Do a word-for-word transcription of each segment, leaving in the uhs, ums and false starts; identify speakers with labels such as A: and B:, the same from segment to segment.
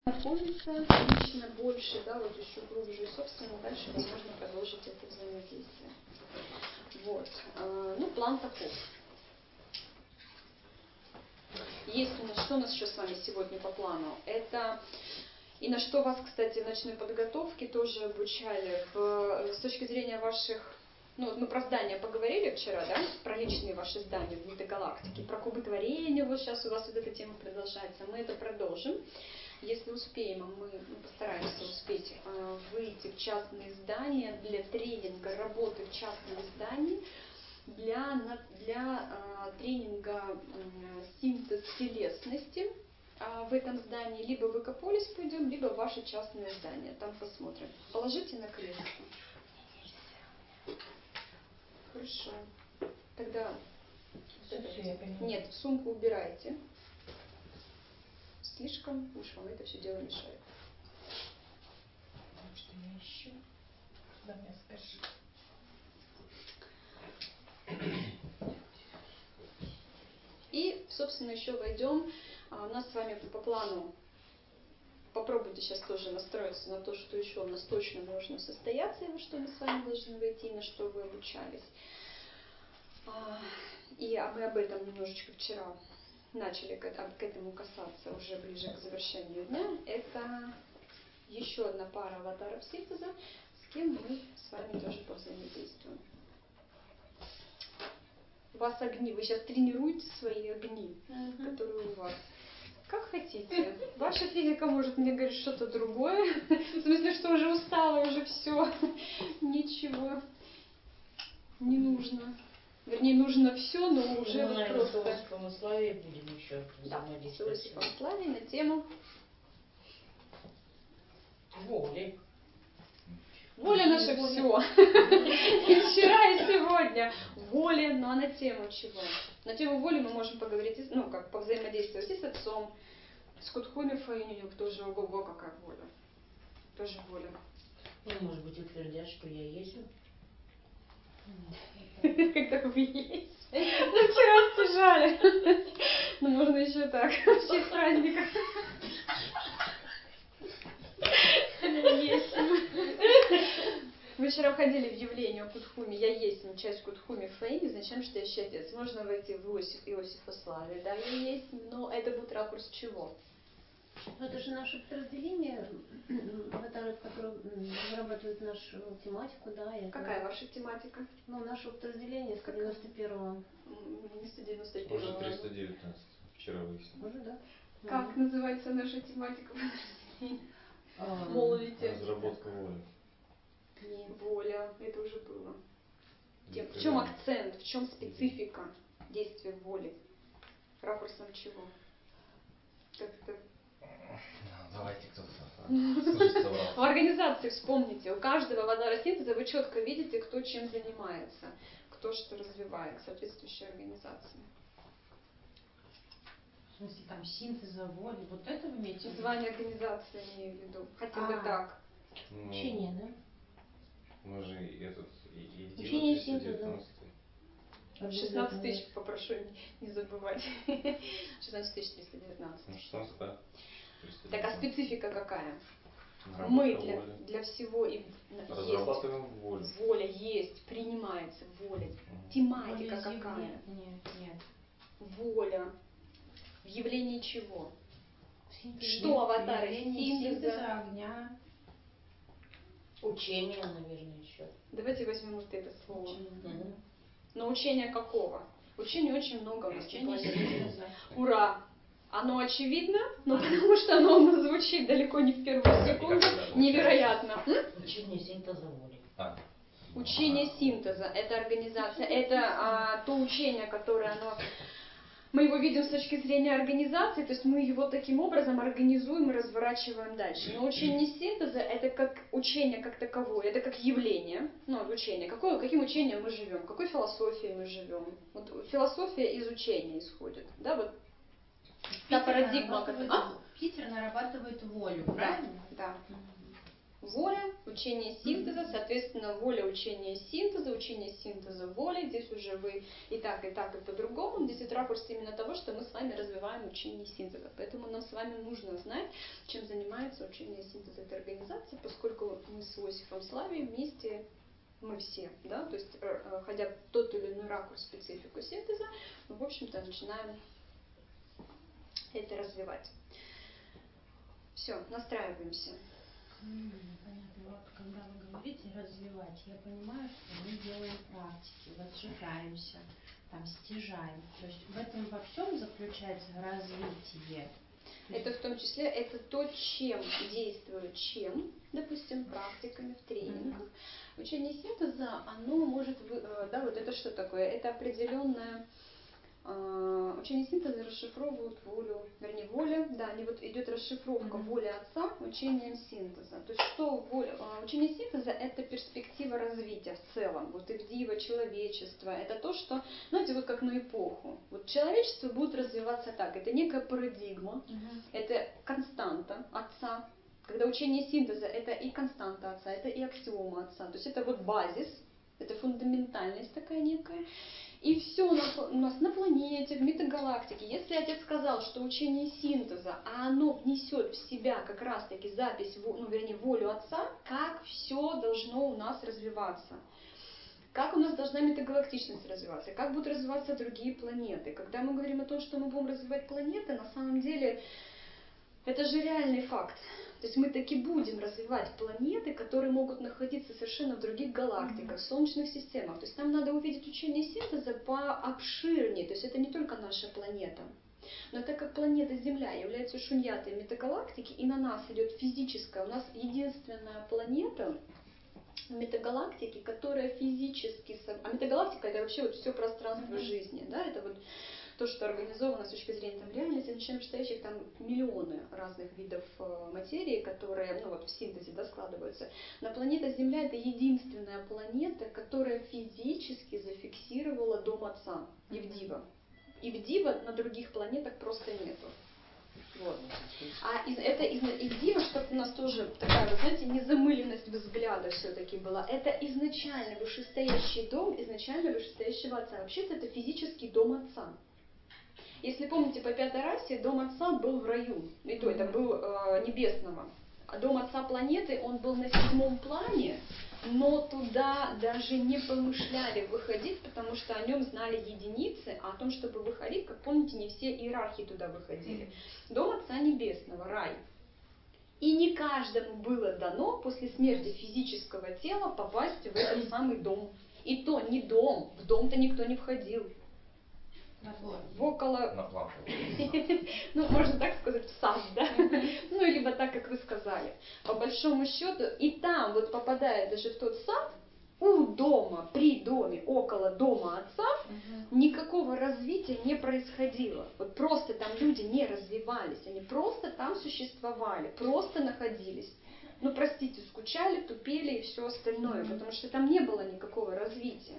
A: Знакомиться лично больше, да, вот еще глубже, и, собственно, дальше возможно продолжить это взаимодействие. Вот. Ну, план таков. Есть у нас, что у нас еще с вами сегодня по плану? Это и на что вас, кстати, в ночной подготовке тоже обучали в, с точки зрения ваших. Ну, вот мы про здания поговорили вчера, да, про личные ваши здания в виде галактики, про кубы творения, вот сейчас у вас вот эта тема продолжается. Мы это продолжим. Если успеем, а мы ну, постараемся успеть э, выйти в частные здания для тренинга работы в частном здании, для, для э, тренинга э, синтез телесности э, в этом здании. Либо в Экополис пойдем, либо в ваше частное здание. Там посмотрим. Положите на кресло. Хорошо. Тогда...
B: Все, все, я поняла.
A: Нет, сумку убирайте. Слишком уж вам это все дело мешает.
B: Потому что я ищу. Да, мне скажи.
A: И, собственно, еще войдем. У нас с вами по плану. Попробуйте сейчас тоже настроиться на то, что еще у нас точно должно состояться, и во что мы с вами должны войти, на что вы обучались. И а мы об этом немножечко вчера начали к, к этому касаться уже ближе к завершению дня. Это еще одна пара аватаров синтеза, с кем мы с вами тоже повзаимодействуем. У вас огни, вы сейчас тренируете свои огни, uh-huh. которые у вас. Как хотите. Ваша физика может мне говорить что-то другое. В смысле, что уже устала, уже все. Ничего не нужно. Вернее, нужно все, но уже
C: ну,
A: вот
C: наверное,
A: просто...
C: с Иосифом и Славией будем еще взаимодействовать.
A: Да, с Иосифом и Славией на тему...
C: Воли.
A: Воля наша все. И вчера, и сегодня. Воля, но на тему чего? На тему воли мы можем поговорить, ну, как повзаимодействовать и с отцом, с Кутхуми Фаини, у них тоже ого-го, какая воля. Тоже воля.
C: Ну, может быть, утвердят, что я есть.
A: Когда вы есть. Ну, вчера стяжали. Ну, можно еще так. В честь праздника. Я есть. Вы вчера входили в явление о Кутхуме. Я есть часть Кутхуми Фаини, означает, что я еще отец. Можно войти в Иосиф, Иосифа Славе. Да, я есть, но это будет ракурс чего?
D: Ну, это же наше подразделение аватаров, которые разрабатывают нашу тематику, да. Это...
A: Какая ваша тематика?
D: Ну, наше подразделение сто девяносто первого.
A: Не сто девяносто первого.
E: Уже триста девятнадцать. Вчера выяснили.
D: Уже, да.
A: Как угу. называется наша тематика подразделения? А, молвите.
E: Разработка воли.
A: Нет. Воля. Это уже было. Тем, в чем акцент, в чем специфика действия воли? Ракурсом чего? Как-то...
E: Давайте кто-то.
A: В организации вспомните, у каждого аватара синтеза вы четко видите, кто чем занимается, кто что развивает в соответствующей организации.
B: В смысле, там синтеза воли, вот это вы имеете в виду?
A: Название организации имею в виду, хотя бы
B: а,
A: так.
E: Ну,
D: учение, да?
E: Мы же этот и, и
D: учение синтеза.
A: шестнадцать тысяч попрошу не, не забывать. шестнадцать тысяч триста девятнадцать.
E: Ну, шестнадцать, да.
A: Так, а специфика какая?
E: Работа
A: Мы для,
E: воли.
A: для всего и
E: разрабатываем
A: есть,
E: волю.
A: Воля есть, принимается воля. Mm. Тематика
B: воля
A: какая?
B: Нет, нет.
A: Воля. В явлении чего?
D: Синтез.
A: Что аватары
B: синтеза? Синтеза огня.
C: Учение, наверное, еще.
A: Давайте возьмем вот это слово.
B: Учение.
C: Угу.
A: Но учение какого? Учения очень много у нас.
B: Учение синтеза.
A: Ура! Оно очевидно, но потому что оно у нас звучит далеко не в первую секунду, невероятно.
C: Учение синтеза воли.
E: А.
A: Учение синтеза – это организация, это а, то учение, которое оно, мы его видим с точки зрения организации, то есть мы его таким образом организуем и разворачиваем дальше. Но учение синтеза – это как учение как таковое, это как явление, ну, учение, какое, каким учением мы живем, какой философией мы живем. Вот философия из учения исходит, да, вот. Та
B: Питер
A: парадигма,
B: нарабатывает,
A: а?
B: Питер нарабатывает волю, правильно?
A: Да.
B: Угу.
A: Воля, учение синтеза, соответственно, воля, учение синтеза, учение синтеза, воля. Здесь уже вы и так, и так, и по-другому. Здесь вот ракурс именно того, что мы с вами развиваем учение синтеза. Поэтому нам с вами нужно знать, чем занимается учение синтеза этой организации, поскольку мы с Иосифом Славием вместе, мы все, да, то есть, ходя в тот или иной ракурс, специфику синтеза, мы, в общем-то, начинаем это развивать. Все, настраиваемся.
B: Понятно. Вот когда вы говорите развивать, я понимаю, что мы делаем практики, возжигаемся, там стяжаем. То есть в этом во всем заключается развитие.
A: Это в том числе, это то, чем действует, чем, допустим, практиками в тренингах. Mm-hmm. Учение синтеза, оно может, да, вот это что такое? Это определенное, э, учение синтеза расшифровывают волю, вернее, воля, да, не вот идет расшифровка mm-hmm. воли Отца учением синтеза. То есть что воля, учение синтеза — это перспектива развития в целом, вот ивдива, человечество, это то, что, знаете, вот как на эпоху. Вот человечество будет развиваться так, это некая парадигма, mm-hmm. это константа Отца. Когда учение синтеза — это и константа Отца, это и аксиома Отца, то есть это вот базис, это фундаментальность такая некая. И все у нас на планете, в метагалактике. Если Отец сказал, что учение синтеза, а оно внесет в себя как раз-таки запись, ну, вернее, волю Отца, как все должно у нас развиваться. Как у нас должна метагалактичность развиваться, как будут развиваться другие планеты. Когда мы говорим о том, что мы будем развивать планеты, на самом деле это же реальный факт. То есть мы таки будем развивать планеты, которые могут находиться совершенно в других галактиках, в солнечных системах. То есть нам надо увидеть учение синтеза пообширнее. То есть это не только наша планета. Но так как планета Земля является шуньятой метагалактики, и на нас идет физическая, у нас единственная планета в метагалактике, которая физически... А метагалактика — это вообще вот все пространство mm-hmm. жизни. Да? Это вот то, что организовано с точки зрения там, реальности, изначально состоящих там миллионы разных видов э, материи, которые ну, вот, в синтезе да, складываются. Но планета Земля — это единственная планета, которая физически зафиксировала дом Отца, Ивдива. Ивдива на других планетах просто нету. Вот. А из, это из, Ивдива, чтобы у нас тоже такая, вы знаете, незамыленность взгляда все-таки была. Это изначально вышестоящий дом, изначально вышестоящего Отца. Вообще-то это физический дом Отца. Если помните, по пятой расе дом Отца был в раю, и то это был э, небесного. А дом Отца планеты, он был на седьмом плане, но туда даже не помышляли выходить, потому что о нем знали единицы, а о том, чтобы выходить, как помните, не все иерархи туда выходили. Дом Отца Небесного, рай. И не каждому было дано после смерти физического тела попасть в этот самый дом. И то не дом, в дом-то никто не входил. В около...
E: На план.
A: Ну, можно так сказать, в сад, да? Ну, либо так, как вы сказали. По большому счету, и там, вот попадая даже в тот сад, у дома, при доме, около дома Отца, никакого развития не происходило. Вот просто там люди не развивались, они просто там существовали, просто находились. Ну, простите, скучали, тупели и все остальное, потому что там не было никакого развития.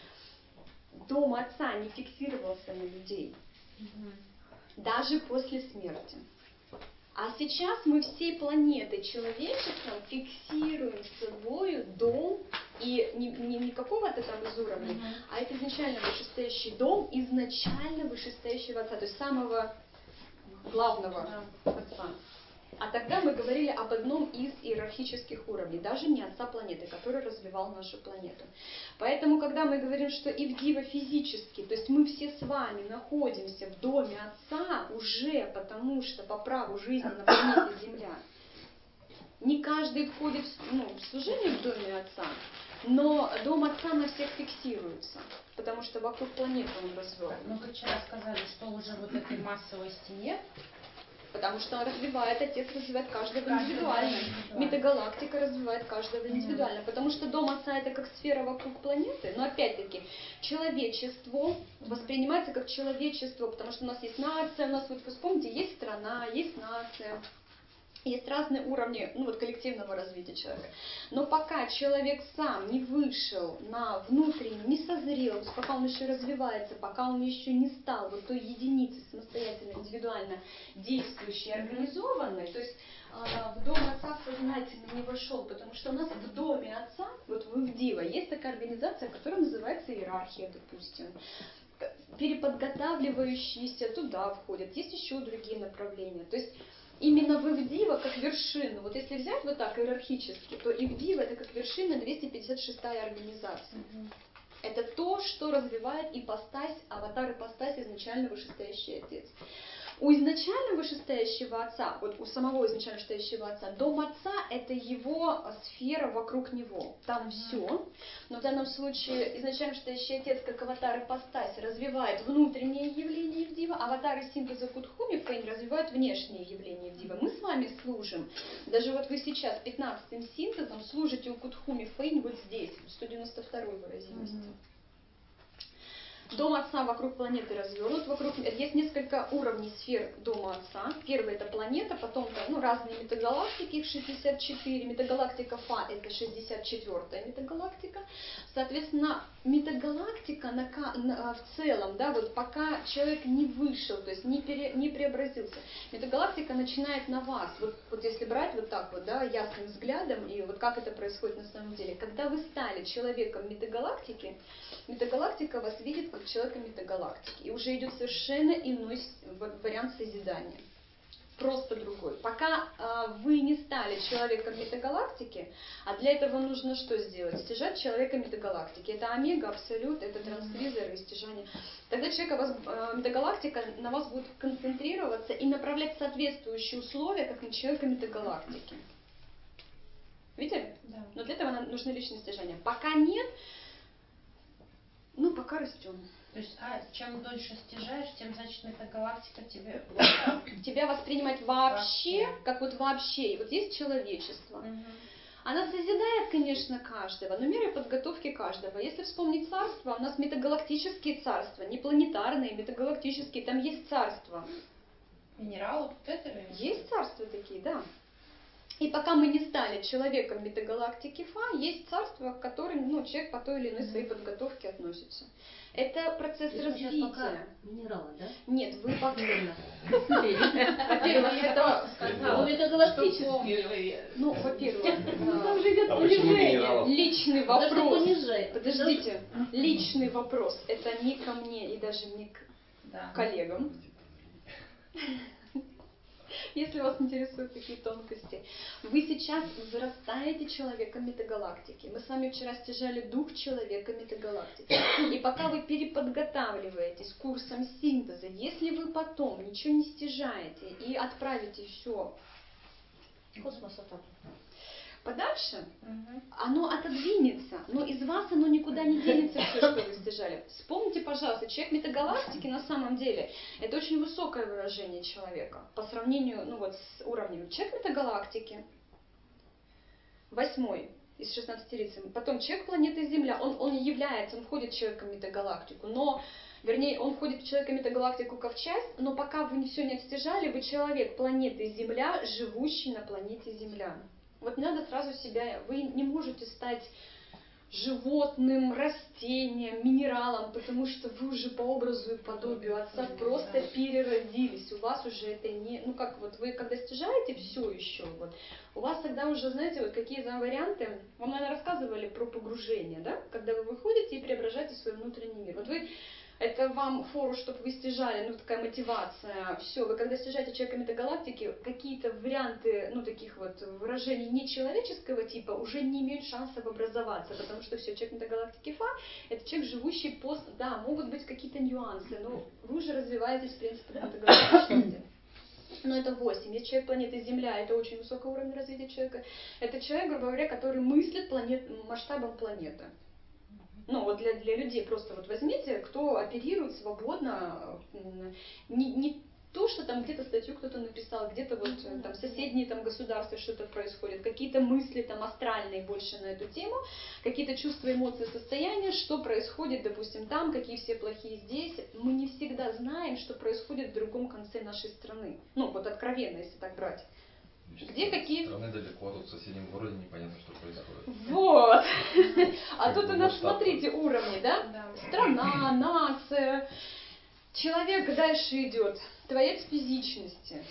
A: Дом Отца не фиксировался на людей, угу. даже после смерти. А сейчас мы всей планетой человечеством фиксируем с собой дом, и не, не, не какого-то там из уровней, угу. а это изначально вышестоящий дом, изначально вышестоящего Отца, то есть самого главного да. Отца. А тогда мы говорили об одном из иерархических уровней, даже не Отца планеты, который развивал нашу планету. Поэтому, когда мы говорим, что Ивдива физически, то есть мы все с вами находимся в доме Отца уже потому, что по праву жизни на планете Земля, не каждый входит ну, в служение в доме Отца, но дом Отца на всех фиксируется, потому что вокруг планеты он развернут.
B: Но вы вчера сказали, что уже вот этой массовости нет.
A: Потому что он развивает, Отец развивает каждого, каждого индивидуально. индивидуально. Метагалактика развивает каждого индивидуально. Mm-hmm. Потому что дом Отца — это как сфера вокруг планеты. Но опять-таки, человечество mm-hmm. воспринимается как человечество, потому что у нас есть нация, у нас, вот вы вспомните, есть страна, есть нация. Есть разные уровни ну, вот, коллективного развития человека. Но пока человек сам не вышел на внутренний, не созрел, то есть пока он еще развивается, пока он еще не стал вот той единицей самостоятельно, индивидуально действующей, организованной, то есть э, в дом Отца сознательно не вошел, потому что у нас в доме Отца, вот в Ивдива, есть такая организация, которая называется иерархия, допустим. Переподготавливающиеся туда входят. Есть еще другие направления. То есть именно в Ивдива как вершину, вот если взять вот так иерархически, то Ивдива это как вершина двести пятьдесят шестая организация.
B: Мгм.
A: Это то, что развивает ипостась, аватар ипостась изначально вышестоящий Отец. У изначально вышестоящего Отца, вот у самого изначально вышестоящего Отца, дом Отца – это его сфера вокруг него. Там все. Но в данном случае изначально вышестоящий Отец, как аватар ипостась, развивает внутреннее явление Ивдива, аватары синтеза Кудхуми Фэнь развивают внешнее явление Ивдива. Мы с вами служим, даже вот вы сейчас пятнадцатым синтезом служите у Кудхуми Фэнь вот здесь, сто девяносто второй выразимости.
B: Мгм.
A: Дом Отца вокруг планеты развернут, вокруг есть несколько уровней сфер Дома Отца. Первый это планета, потом там, ну, разные метагалактики, их шестьдесят четыре. Метагалактика Фа это шестьдесят четвёртая метагалактика. Соответственно, метагалактика на, на, в целом, да, вот пока человек не вышел, то есть не, пере, не преобразился, метагалактика начинает на вас. Вот, вот если брать вот так вот, да, ясным взглядом, и вот как это происходит на самом деле. Когда вы стали человеком метагалактики, метагалактика вас видит как человека метагалактики. И уже идет совершенно иной вариант созидания. Просто другой. Пока а, вы не стали человеком метагалактики, а для этого нужно что сделать? Стяжать человека метагалактики. Это омега, абсолют, это трансквизор и стяжание. Тогда человека вас, а, метагалактика на вас будет концентрироваться и направлять соответствующие условия, как на человека метагалактики. Видели?
B: Да.
A: Но для этого нам нужны личные стяжания. Пока нет, ну, пока растем.
B: То есть, а чем дольше стяжаешь, тем, значит, метагалактика тебе...
A: Тебя воспринимать вообще,
B: Вообще.
A: как вот вообще. И вот есть человечество.
B: Мгм.
A: Она созидает, конечно, каждого, но мерой подготовки каждого. Если вспомнить царства, у нас метагалактические царства, не планетарные, метагалактические, там есть царства.
B: Минералов, вот это ли?
A: Есть царства такие, да. И пока мы не стали человеком метагалактики Фа, есть царства, к которым, ну, человек по той или иной своей подготовке относится. Это процесс
D: То есть мы сейчас пока
A: развития.
D: минералы, да?
A: Нет, вы пока...
D: Примерно. Население.
A: Во-первых, это...
D: Ну, метагалактические вы.
A: Ну, во-первых,
D: Там же идет
E: А почему
D: понижение.
E: минералов?
A: личный
D: Потому что
A: вопрос.
D: понижает.
A: Подождите, личный вопрос. Это не ко мне и даже не к
B: Да.
A: коллегам. Если вас интересуют такие тонкости. Вы сейчас взрастаете человека метагалактики. Мы с вами вчера стяжали дух человека метагалактики. И пока вы переподготавливаетесь курсом синтеза, если вы потом ничего не стяжаете и отправите все
C: Космоса так.
A: подальше,
B: Мгм.
A: оно отодвинется, но из вас оно никуда не денется, все, что вы стяжали. Вспомните, пожалуйста, человек метагалактики на самом деле это очень высокое выражение человека по сравнению, ну вот, с уровнем. Человек метагалактики, восьмой из шестнадцати рицарей, потом человек планеты Земля, он, он является, он входит человеком в метагалактику, но, вернее, он входит в человека метагалактику как часть, но пока вы все не отстяжали, вы человек планеты Земля, живущий на планете Земля. Вот не надо сразу себя, вы не можете стать животным, растением, минералом, потому что вы уже по образу и подобию Отца просто переродились. У вас уже это не, ну как вот вы когда стяжаете все еще, вот, у вас тогда уже, знаете, вот какие за варианты, вам, наверное, рассказывали про погружение, да, когда вы выходите и преображаете свой внутренний мир. Вот вы, это вам фору, чтобы вы стяжали, ну такая мотивация, все, вы когда стяжаете человека метагалактики, какие-то варианты, ну таких вот выражений нечеловеческого типа уже не имеют шансов образоваться, потому что все, человек метагалактики Фа, это человек, живущий пост, да, могут быть какие-то нюансы, но вы уже развиваетесь в принципе до метагалактичности. Но это восемь. Есть человек планеты Земля, это очень высокий уровень развития человека. Это человек, грубо говоря, который мыслит планет, масштабом планеты. Ну, вот для, для людей просто вот возьмите, кто оперирует свободно, не, не то, что там где-то статью кто-то написал, где-то вот там соседние там государства что-то происходит, какие-то мысли там астральные больше на эту тему, какие-то чувства, эмоции, состояния, что происходит, допустим, там, какие все плохие здесь. Мы не всегда знаем, что происходит в другом конце нашей страны. Ну, вот откровенно, если так брать. Где какие...
E: Страны далеко, а тут в соседнем городе непонятно, что происходит.
A: Вот. А
E: Как
A: тут
E: бы
A: у нас,
E: масштаб
A: смотрите, уровни, да?
B: Да.
A: Страна, нация. Человек дальше идет. Творец физичности.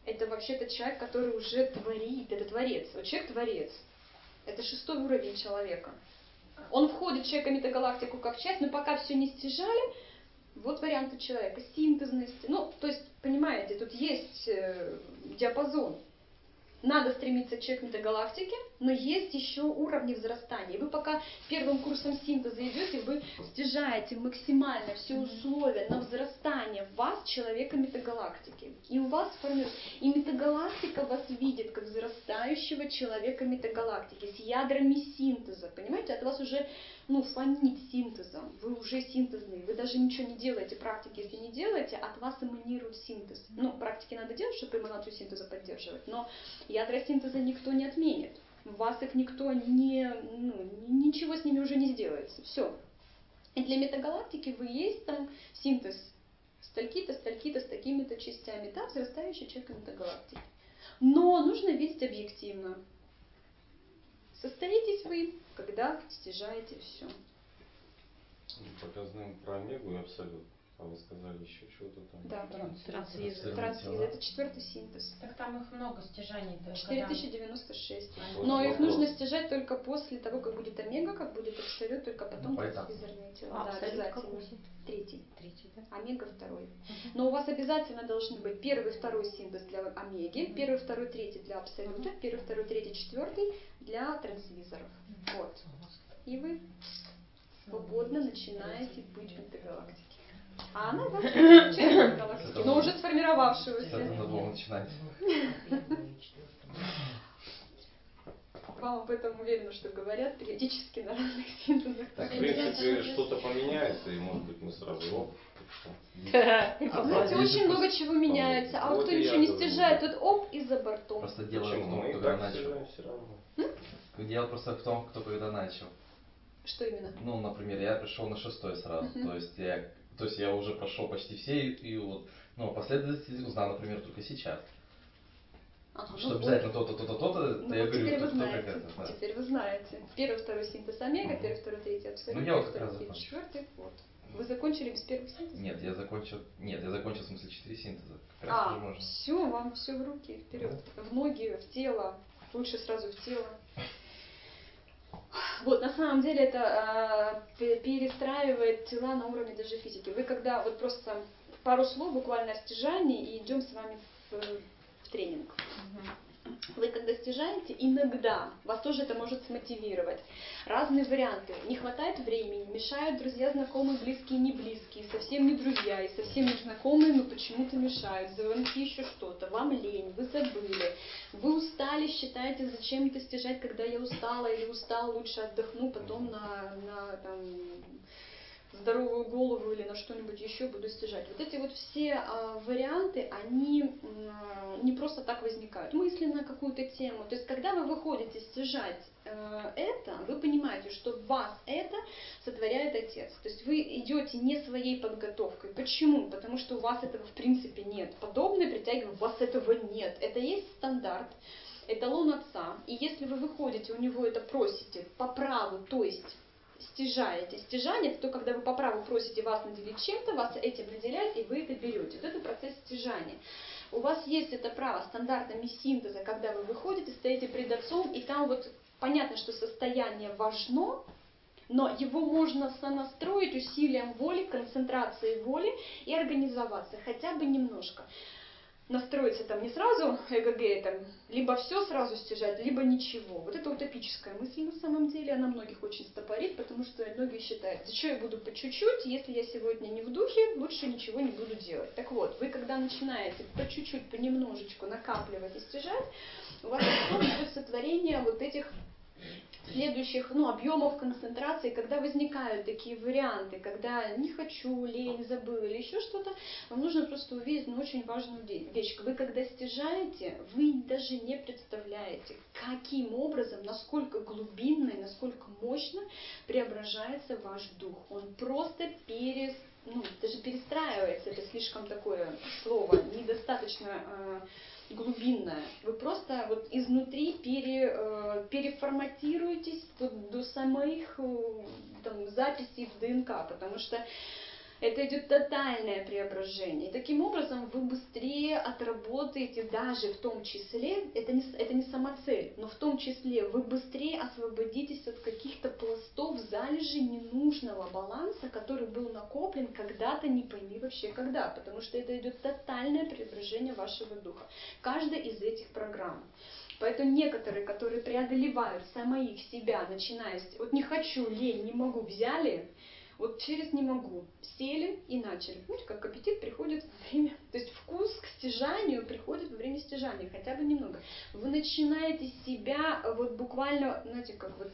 A: это вообще-то человек, который уже творит, это творец. Вот человек творец. Это шестой уровень человека. Он входит, человек, в метагалактику как часть, но пока все не стяжали, вот варианты человека, синтезности. Ну, то есть, понимаете, тут есть э, диапазон. Надо стремиться к человеку метагалактике, но есть еще уровни взрастания. И вы пока первым курсом синтеза идете, вы стяжаете максимально все условия на взрастание в вас, человека метагалактики. И у вас формируется. И метагалактика вас видит как взрастающего человека метагалактики с ядрами синтеза. Понимаете, от вас уже ну, фонит синтезом. Вы уже синтезные. Вы даже ничего не делаете, практики, если не делаете, от вас эманирует синтез. Ну, практики надо делать, чтобы эманацию синтеза поддерживать, но ядра синтеза никто не отменит. В вас их никто не, ну, ничего с ними уже не сделается. Все. И для метагалактики вы есть там синтез стальки-то, стальки-то, с такими-то частями. Да, взрастающий человек метагалактики. Но нужно видеть объективно. Состоитесь вы, когда стяжаете все.
F: Пока знаем про омегу и абсолют. А вы сказали еще что-то там.
A: Да,
B: Трансвизор.
A: трансвизор. Это четвертый синтез.
B: Так там их много стяжаний.
A: четыре тысячи девяносто шесть.
F: Вот
A: Но их
F: вопрос.
A: нужно стяжать только после того, как будет омега, как будет абсолют, только потом
E: Поэтапно.
A: трансвизорные тела.
C: А
A: Да,
C: абсолют
A: обязательно.
C: какой синтез?
A: Третий.
B: Третий, да?
A: Омега второй. Но у вас обязательно должны быть первый, второй синтез для омеги, первый, второй, третий для абсолюта, первый, второй, третий, четвертый для трансвизоров. Вот. И вы свободно начинаете быть в метагалактике. А она вас часть метагалактики, но уже
E: С
A: сформировавшегося.
E: этого надо было начинать.
A: Вам об этом уверена, что говорят периодически на разных синтезах.
F: В
A: Так
F: принципе, что-то поменяется, и может быть мы сразу оп.
A: Вы знаете, очень много чего меняется, а вот
F: Вот
A: кто
F: и
A: ничего
F: я
A: не
F: говорю.
A: стяжает, тот оп и за бортом.
E: Просто дело в
F: Почему?
E: том,
F: Мы и
E: кто
F: так
E: когда начал.
F: стяжаем все равно.
E: Дело просто в том, кто когда начал.
A: Что именно?
E: Ну, например, я пришел на шестой сразу. То есть я, то есть я уже прошел почти все и, и вот, ну, последовательности узнал, например, только сейчас.
A: Ага,
E: Что
A: ну
E: обязательно
A: вот.
E: то-то, то-то, то-то,
A: Ну
E: то я
A: вот
E: говорю,
A: теперь вы
E: только, только
A: знаете.
E: это. Да.
A: Теперь вы знаете. Первый, второй синтез омега, первый, второй, третий абсолют,
E: Ну, я вот
A: первый,
E: как раз
A: второй, третий,
E: закончил.
A: четвертый. Вот. Вы закончили без первых синтезов?
E: Нет, я закончил. Нет, я закончил в смысле четыре синтеза. Как раз
A: А,
E: уже можно.
A: все, вам все в руки, вперед. В ноги, в тело. Лучше сразу в тело. Вот, на самом деле это э, перестраивает тела на уровне даже физики. Вы когда, вот просто пару слов буквально о стяжании и идем с вами в, в тренинг. Вы когда стяжаете, иногда вас тоже это может смотивировать. Разные варианты. Не хватает времени, мешают друзья, знакомые, близкие, не близкие, совсем не друзья и совсем не знакомые, но почему-то мешают. Звонки, еще что-то. Вам лень, вы забыли. Вы устали, считаете, зачем это стяжать, когда я устала или устал, лучше отдохну, потом на, на там, здоровую голову или на что-нибудь еще буду стяжать. Вот эти вот все а, варианты, они а, не просто так возникают. Мысли на какую-то тему. То есть, когда вы выходите стяжать а, это, вы понимаете, что вас это сотворяет Отец. То есть, вы идете не своей подготовкой. Почему? Потому что у вас этого в принципе нет. Подобное притягивает, у вас этого нет. Это есть стандарт, эталон Отца. И если вы выходите, у него это просите по праву, то есть стяжаете. Стяжание – это то, когда вы по праву просите вас наделить чем-то, вас этим наделяют, и вы это берете. Вот это процесс стяжания. У вас есть это право стандартами синтеза, когда вы выходите, стоите пред Отцом, и там вот понятно, что состояние важно, но его можно сонастроить усилием воли, концентрацией воли и организоваться хотя бы немножко. Настроиться там не сразу эгг, там, либо все сразу стяжать, либо ничего. Вот это утопическая мысль на самом деле, она многих очень стопорит, потому что многие считают, за что я буду по чуть-чуть, если я сегодня не в духе, лучше ничего не буду делать. Так вот, вы когда начинаете по чуть-чуть, понемножечку накапливать и стяжать, у вас потом идет сотворение вот этих следующих ну, объемов концентрации, когда возникают такие варианты, когда не хочу, лень, забыл или еще что-то, вам нужно просто увидеть ну, очень важную вещь. Вы когда стяжаете, вы даже не представляете, каким образом, насколько глубинно и насколько мощно преображается ваш дух. Он просто перес, ну, даже перестраивается, это слишком такое слово, недостаточно э, глубинное. Вы просто вот изнутри пере, э, переформатируетесь вот до самых э, там, записей в ДНК, потому что Это идет тотальное преображение. И таким образом вы быстрее отработаете, даже в том числе, это не, это не самоцель, но в том числе вы быстрее освободитесь от каких-то пластов, залежей ненужного баланса, который был накоплен когда-то, не пойми вообще когда, потому что это идет тотальное преображение вашего духа. Каждая из этих программ. Поэтому некоторые, которые преодолевают самих себя, начиная с вот не хочу, лень, не могу, взяли, вот через не могу, сели и начали. Помните, как аппетит приходит во время, то есть вкус к стяжанию приходит во время стяжания, хотя бы немного. Вы начинаете себя вот буквально, знаете, как вот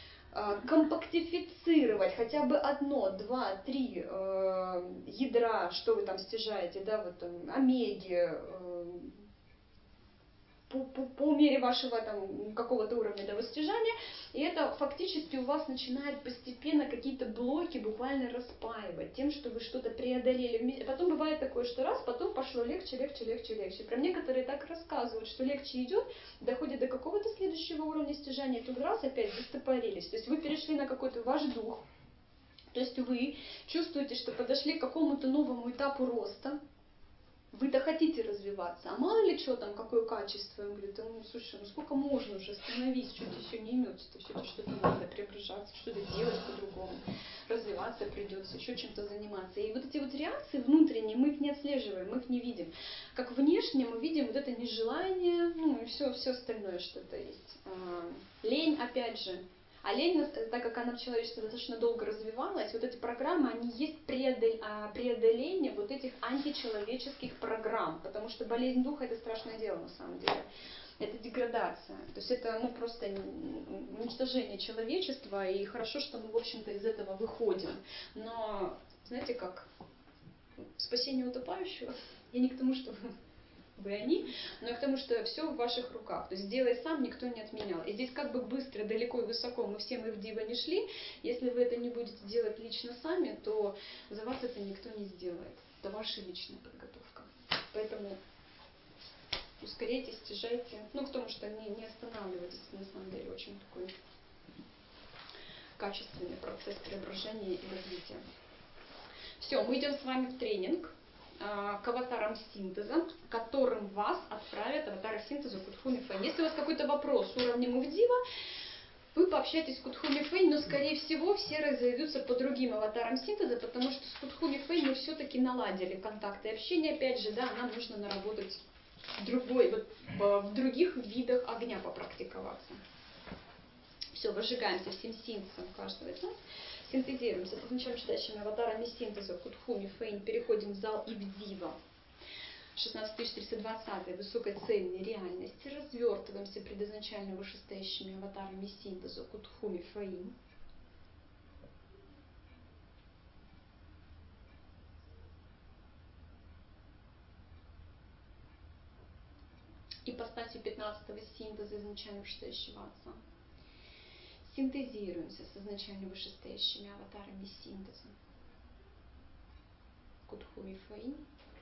A: компактифицировать хотя бы одно, два, три э, ядра, что вы там стяжаете, да, вот там омеги, э, По, по, по мере вашего там какого-то уровня да, стяжания, и это фактически у вас начинает постепенно какие-то блоки буквально распаивать тем, что вы что-то преодолели. И потом бывает такое, что раз, потом пошло легче, легче, легче, легче. Прям некоторые так рассказывают, что легче идет, доходит до какого-то следующего уровня стяжания, и тут раз опять застопорились. То есть вы перешли на какой-то ваш дух, то есть вы чувствуете, что подошли к какому-то новому этапу роста. Вы-то хотите развиваться, а мало ли что там, какое качество. Он говорит, ну, слушай, ну сколько можно уже, остановись, что тебе все не имется-то, все-то что-то надо преображаться, что-то делать по-другому, развиваться придется, еще чем-то заниматься. И вот эти вот реакции внутренние, мы их не отслеживаем, мы их не видим. Как внешне мы видим вот это нежелание, ну и все, все остальное что-то есть. Лень, опять же. А лень, так как она в человечестве достаточно долго развивалась, вот эти программы, они есть преодоление вот этих античеловеческих программ, потому что болезнь духа – это страшное дело на самом деле. Это деградация, то есть это ну, просто уничтожение человечества, и хорошо, что мы, в общем-то, из этого выходим. Но, знаете как, спасение утопающего, я не к тому, что вы они, но и к тому, что все в ваших руках. То есть делай сам, никто не отменял. И здесь как бы быстро, далеко и высоко мы все мы в диво не шли. Если вы это не будете делать лично сами, то за вас это никто не сделает. Это ваша личная подготовка. Поэтому ускоряйтесь, стяжайте. Ну, к тому, что не, не останавливайтесь. Это на самом деле очень такой качественный процесс преображения и развития. Все, мы идем с вами в тренинг к аватарам синтеза, которым вас отправят аватары синтеза Кудхуми Фэйн. Если у вас какой-то вопрос с уровнем Ивдива, вы пообщаетесь с Кудхуми Фэйн, но, скорее всего, все разойдутся по другим аватарам синтеза, потому что с Кудхуми Фэйн мы все-таки наладили контакты и общение. Опять же, да, нам нужно наработать другой, вот, в других видах огня попрактиковаться. Все, выжигаемся всем синтезом каждого из нас. Синтезируемся с изначально читающими аватарами синтеза Кудхуми Фэйн. Переходим в зал Ивдива. шестнадцать тысяч триста двадцать высокой цельной реальности. Развертываемся пред изначально вышестоящими аватарами синтеза Кудхуми Фэйн. Ипостасью пятнадцатого синтеза изначально вышестоящего Отца. Синтезируемся с изначально вышестоящими аватарами синтеза Кудхуми Фэйн.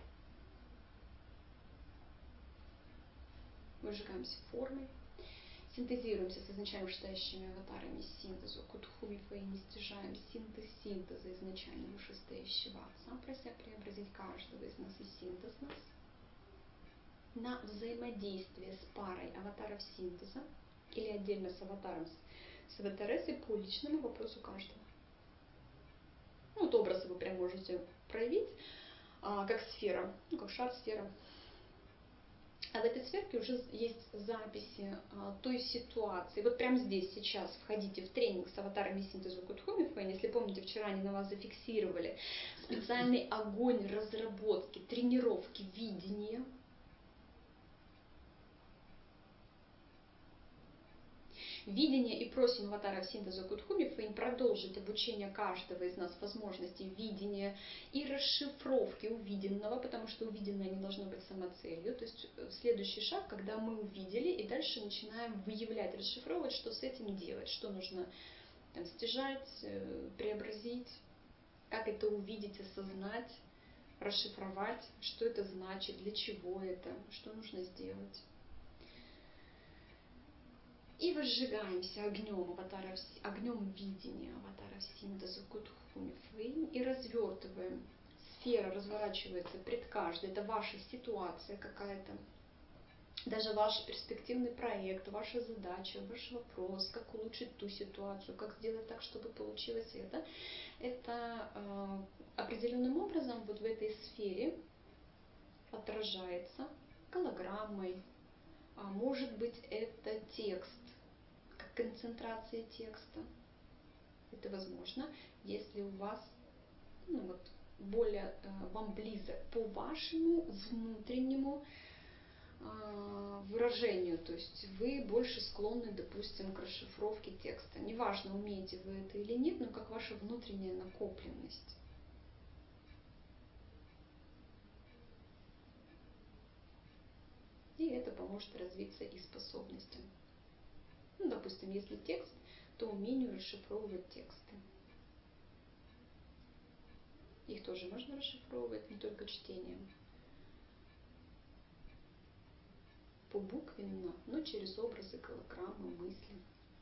A: Выжигаемся формой. Синтезируемся с изначально вышестоящими аватарами синтеза Кудхуми Фэйн. Не стяжаем синтез синтеза изначально вышестоящего Отца, прося преобразить каждого из нас и синтез нас на взаимодействие с парой аватаров синтеза или отдельно с аватаром с аватаресой по личному вопросу каждого. Ну, вот образ вы прям можете проявить, а, как сфера, ну, как шар, сфера. А в этой сферке уже есть записи а, той ситуации. Вот прямо здесь, сейчас входите в тренинг с аватарами синтеза Кудхуми Фэйн. Если помните, вчера они на вас зафиксировали специальный огонь разработки, тренировки, видения. Видение, и просим аватаров синтеза Кудхуми Фэйн продолжить обучение каждого из нас возможностей видения и расшифровки увиденного, потому что увиденное не должно быть самоцелью. То есть следующий шаг, когда мы увидели, и дальше начинаем выявлять, расшифровывать, что с этим делать, что нужно там, стяжать, преобразить, как это увидеть, осознать, расшифровать, что это значит, для чего это, что нужно сделать. И возжигаемся огнем аватара, огнем видения аватара синтеза Кутхуми Фэйн и развертываем. Сфера разворачивается пред каждой. Это ваша ситуация какая-то. Даже ваш перспективный проект, ваша задача, ваш вопрос, как улучшить ту ситуацию, как сделать так, чтобы получилось это. Это э, определенным образом вот в этой сфере отражается голограммой. А может быть, это текст, как концентрация текста. Это возможно, если у вас ну, вот, более э, вам близок по вашему внутреннему э, выражению. То есть вы больше склонны, допустим, к расшифровке текста. Неважно, умеете вы это или нет, но как ваша внутренняя накопленность. И это поможет развиться и способностям. Ну, допустим, если текст, то умению расшифровывать тексты. Их тоже можно расшифровывать, не только чтением. Побуквенно, но через образы, голограммы, мысли.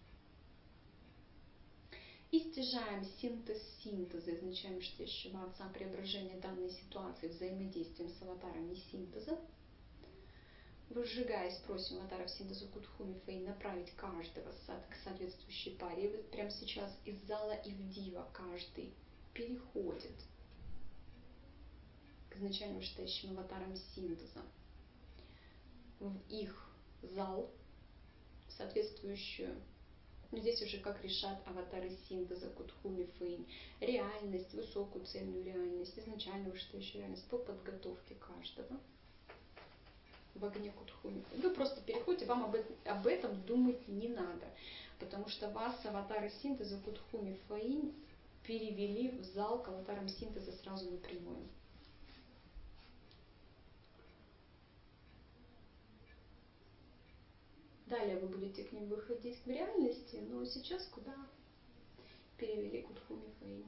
A: И стяжаем синтез синтеза, изначально чтящего отца, преображение данной ситуации взаимодействием с аватарами синтеза. Выжигаясь, просим аватаров синтеза Кутхуми Фэйн направить каждого к соответствующей паре. И вот прямо сейчас из зала и в дива каждый переходит к изначально вышестоящим аватарам синтеза в их зал, соответствующую, ну, здесь уже как решат аватары синтеза Кутхуми Фэйн, реальность, высокую цельную реальность, изначально вышестоящую реальность по подготовке каждого в огне Кутхуми Фэйн. Вы просто переходите, вам об, об этом думать не надо, потому что вас аватары синтеза Кутхуми Фэйн перевели в зал к аватарам синтеза сразу напрямую. Далее вы будете к ним выходить в реальности, но сейчас куда перевели Кутхуми Фэйн.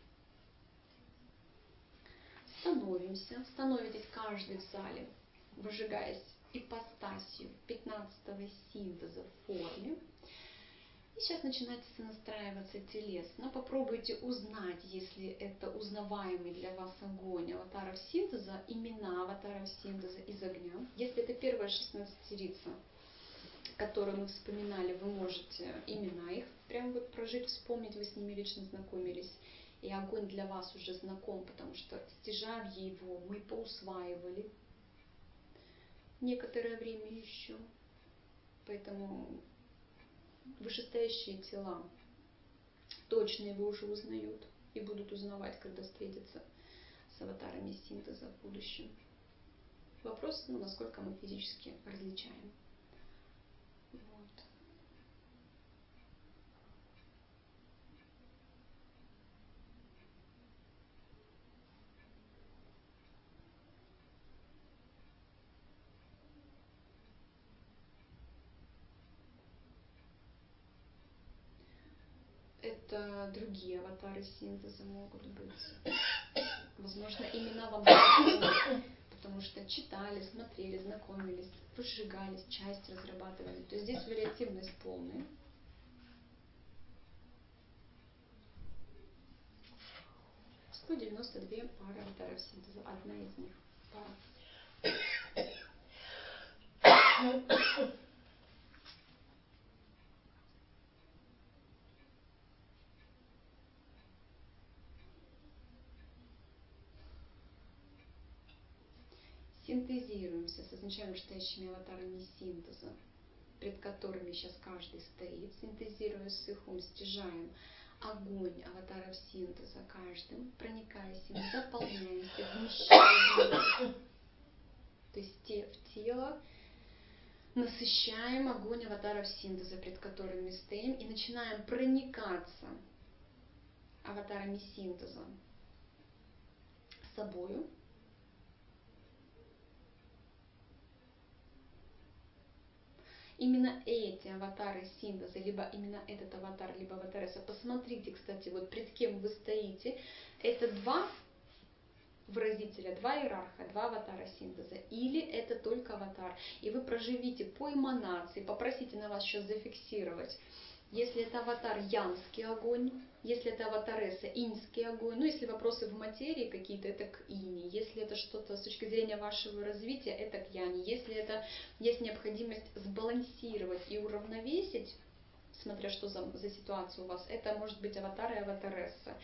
A: Становимся, становитесь каждый в зале, выжигаясь ипостасью пятнадцатого синтеза в форме. И сейчас начинайте сонастраиваться телесно. Попробуйте узнать, если это узнаваемый для вас огонь аватаров синтеза, имена аватаров синтеза из огня. Если это первая шестнадцатерица, которые мы вспоминали, вы можете имена их прям вот прожить, вспомнить, вы с ними лично знакомились. И огонь для вас уже знаком, потому что стяжав его, мы поусваивали некоторое время еще. Поэтому вышестоящие тела точно его уже узнают и будут узнавать, когда встретятся с аватарами синтеза в будущем. Вопрос, ну, насколько мы физически различаем. Вот. Это другие аватары синтеза могут быть. Возможно, имена вам знакомы, потому что читали, смотрели, знакомились, разжигались, часть разрабатывали. То есть здесь вариативность полная. сто девяносто две пары аватаров синтеза. Одна из них пара. Синтезируемся с изначально вышестоящими аватарами синтеза, пред которыми сейчас каждый стоит. Синтезируя с их ум, стяжаем огонь аватаров синтеза каждым, проникаясь им, заполняемся, вмещаем. То есть те, в тело насыщаем огонь аватаров синтеза, пред которыми стоим, и начинаем проникаться аватарами синтеза собою. Именно эти аватары синтеза, либо именно этот аватар, либо аватареса, посмотрите, кстати, вот пред кем вы стоите, это два выразителя, два иерарха, два аватара синтеза, или это только аватар. И вы проживите по эманации, попросите на вас сейчас зафиксировать. Если это аватар янский огонь, если это аватаресса иньский огонь, ну если вопросы в материи какие-то, это к инь, если это что-то с точки зрения вашего развития, это к яне, если это есть необходимость сбалансировать и уравновесить, смотря что за, за ситуация у вас, это может быть аватар и аватаресса.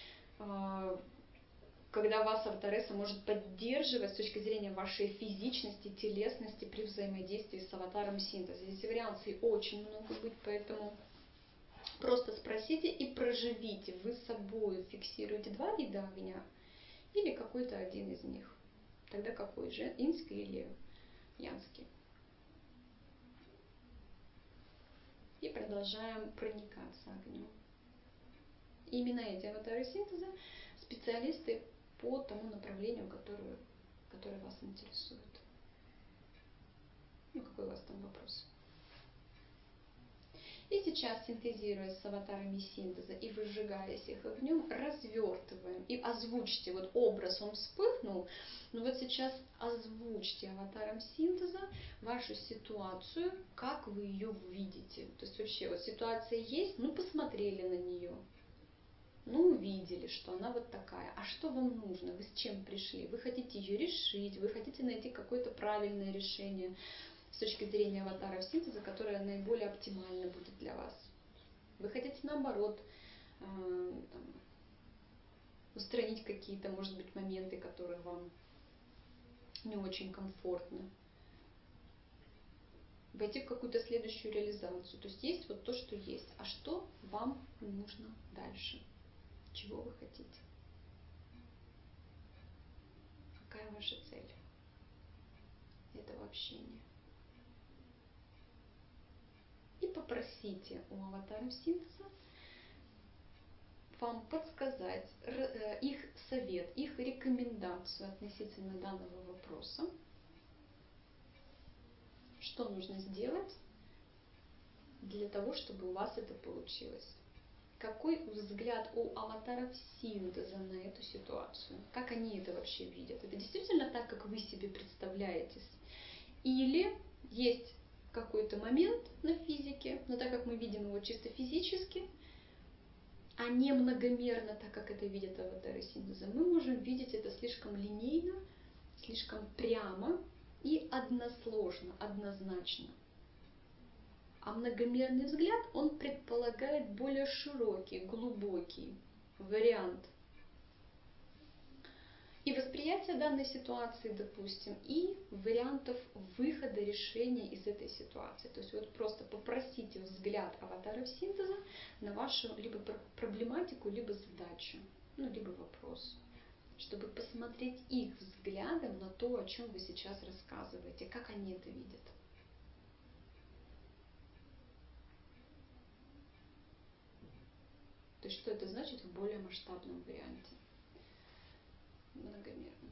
A: Когда вас аватаресса может поддерживать с точки зрения вашей физичности, телесности при взаимодействии с аватаром синтеза. Здесь вариаций очень много быть, поэтому просто спросите и проживите. Вы с собой фиксируете два вида огня или какой-то один из них. Тогда какой же? Инский или янский? И продолжаем проникаться огнем. Именно эти аватары синтеза специалисты по тому направлению, которое, которое вас интересует. Ну, какой у вас там вопрос? И сейчас, синтезируя с аватарами синтеза и выжигаясь их огнем, развертываем и озвучьте. Вот образ, он вспыхнул, но вот сейчас озвучьте аватаром синтеза вашу ситуацию, как вы ее видите. То есть вообще вот ситуация есть, ну посмотрели на нее. Ну, увидели, что она вот такая. А что вам нужно? Вы с чем пришли? Вы хотите ее решить, вы хотите найти какое-то правильное решение с точки зрения аватаров синтеза, которое наиболее оптимально будет для вас. Вы хотите, наоборот, э, там, устранить какие-то, может быть, моменты, которые вам не очень комфортны. Войти в какую-то следующую реализацию. То есть есть вот то, что есть. А что вам нужно дальше? Чего вы хотите? Какая ваша цель этого общения? И попросите у аватаров синтеза вам подсказать их совет, их рекомендацию относительно данного вопроса. Что нужно сделать для того, чтобы у вас это получилось? Какой взгляд у аватаров синтеза на эту ситуацию? Как они это вообще видят? Это действительно так, как вы себе представляете? Или есть какой-то момент на физике, но так как мы видим его чисто физически, а не многомерно, так как это видят аватары синтеза, мы можем видеть это слишком линейно, слишком прямо и односложно, однозначно. А многомерный взгляд, он предполагает более широкий, глубокий вариант и восприятия данной ситуации, допустим, и вариантов выхода решения из этой ситуации. То есть вот просто попросите взгляд аватаров синтеза на вашу либо проблематику, либо задачу, ну, либо вопрос, чтобы посмотреть их взглядом на то, о чем вы сейчас рассказываете, как они это видят. То есть что это значит в более масштабном варианте, многомерном.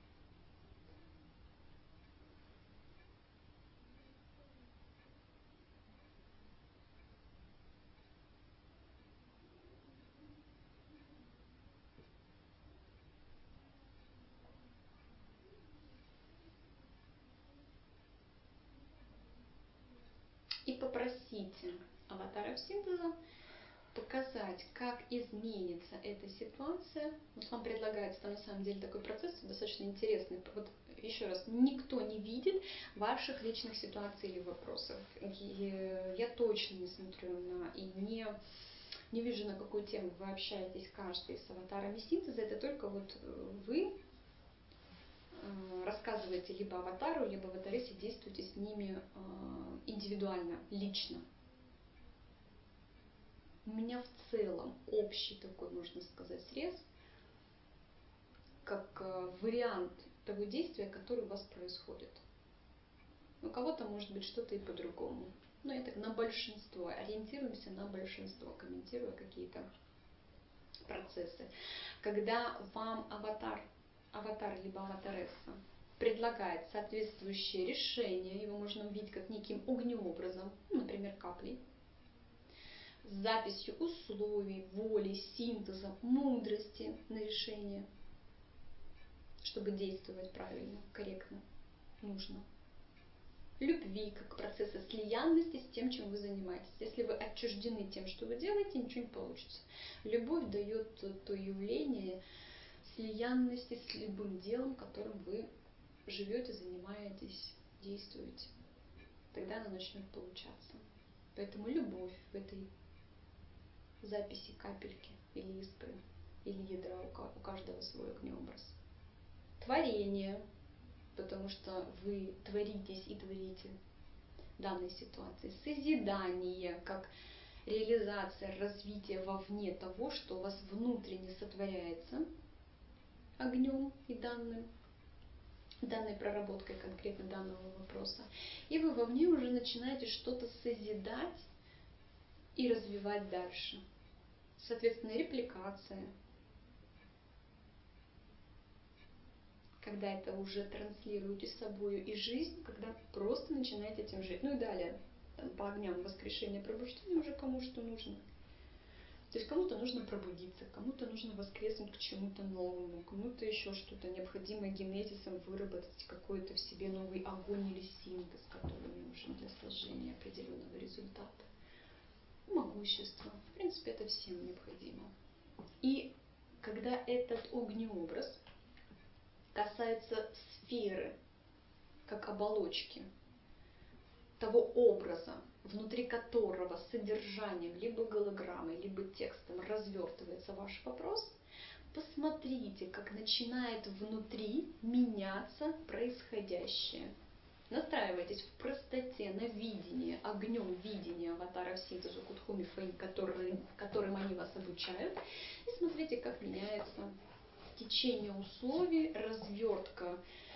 A: И попросите аватаров синтеза показать, как изменится эта ситуация. Вот вам предлагается, там на самом деле такой процесс достаточно интересный. Вот еще раз, никто не видит ваших личных ситуаций или вопросов. И я точно не смотрю на и не, не вижу, на какую тему вы общаетесь каждый с аватарами синтеза. Это только вот вы рассказываете либо аватару, либо аватарессе, действуете с ними индивидуально, лично. У меня в целом общий такой, можно сказать, срез, как вариант того действия, которое у вас происходит. У кого-то может быть что-то и по-другому. Но это на большинство. Ориентируемся на большинство, комментируя какие-то процессы. Когда вам аватар, аватар либо аватаресса предлагает соответствующее решение, его можно увидеть как неким огнеобразом, например, каплей, с записью условий, воли, синтеза, мудрости на решение. чтобы действовать правильно, корректно, нужно. Любви, как процесса слиянности с тем, чем вы занимаетесь. Если вы отчуждены тем, что вы делаете, ничего не получится. Любовь дает то, то явление слиянности с любым делом, которым вы живете, занимаетесь, действуете. Тогда она начнет получаться. Поэтому любовь в этой записи капельки или искры, или ядра, у каждого свой огнеобраз. Творение, потому что вы творитесь и творите данной ситуации. Созидание, как реализация, развитие вовне того, что у вас внутренне сотворяется огнем и данным, данной проработкой конкретно данного вопроса. И вы вовне уже начинаете что-то созидать и развивать дальше. Соответственно, репликация, когда это уже транслируете собою, и жизнь, когда просто начинаете этим жить. Ну и далее, там, по огням воскрешения, пробуждения уже кому что нужно. То есть кому-то нужно пробудиться, кому-то нужно воскреснуть к чему-то новому, кому-то еще что-то необходимо генезисом выработать какой-то в себе новый огонь или синтез, который нужен для сложения определенного результата. Могущество. В принципе, это всем необходимо. И когда этот огнеобраз касается сферы, как оболочки, того образа, внутри которого содержанием, либо голограммой, либо текстом развертывается ваш вопрос, посмотрите, как начинает внутри меняться происходящее. Настраивайтесь в простоте на видение, огнем видения аватаров синтезу Кудхуми Фэй, который, которым они вас обучают, и смотрите, как меняется течение условий, развертка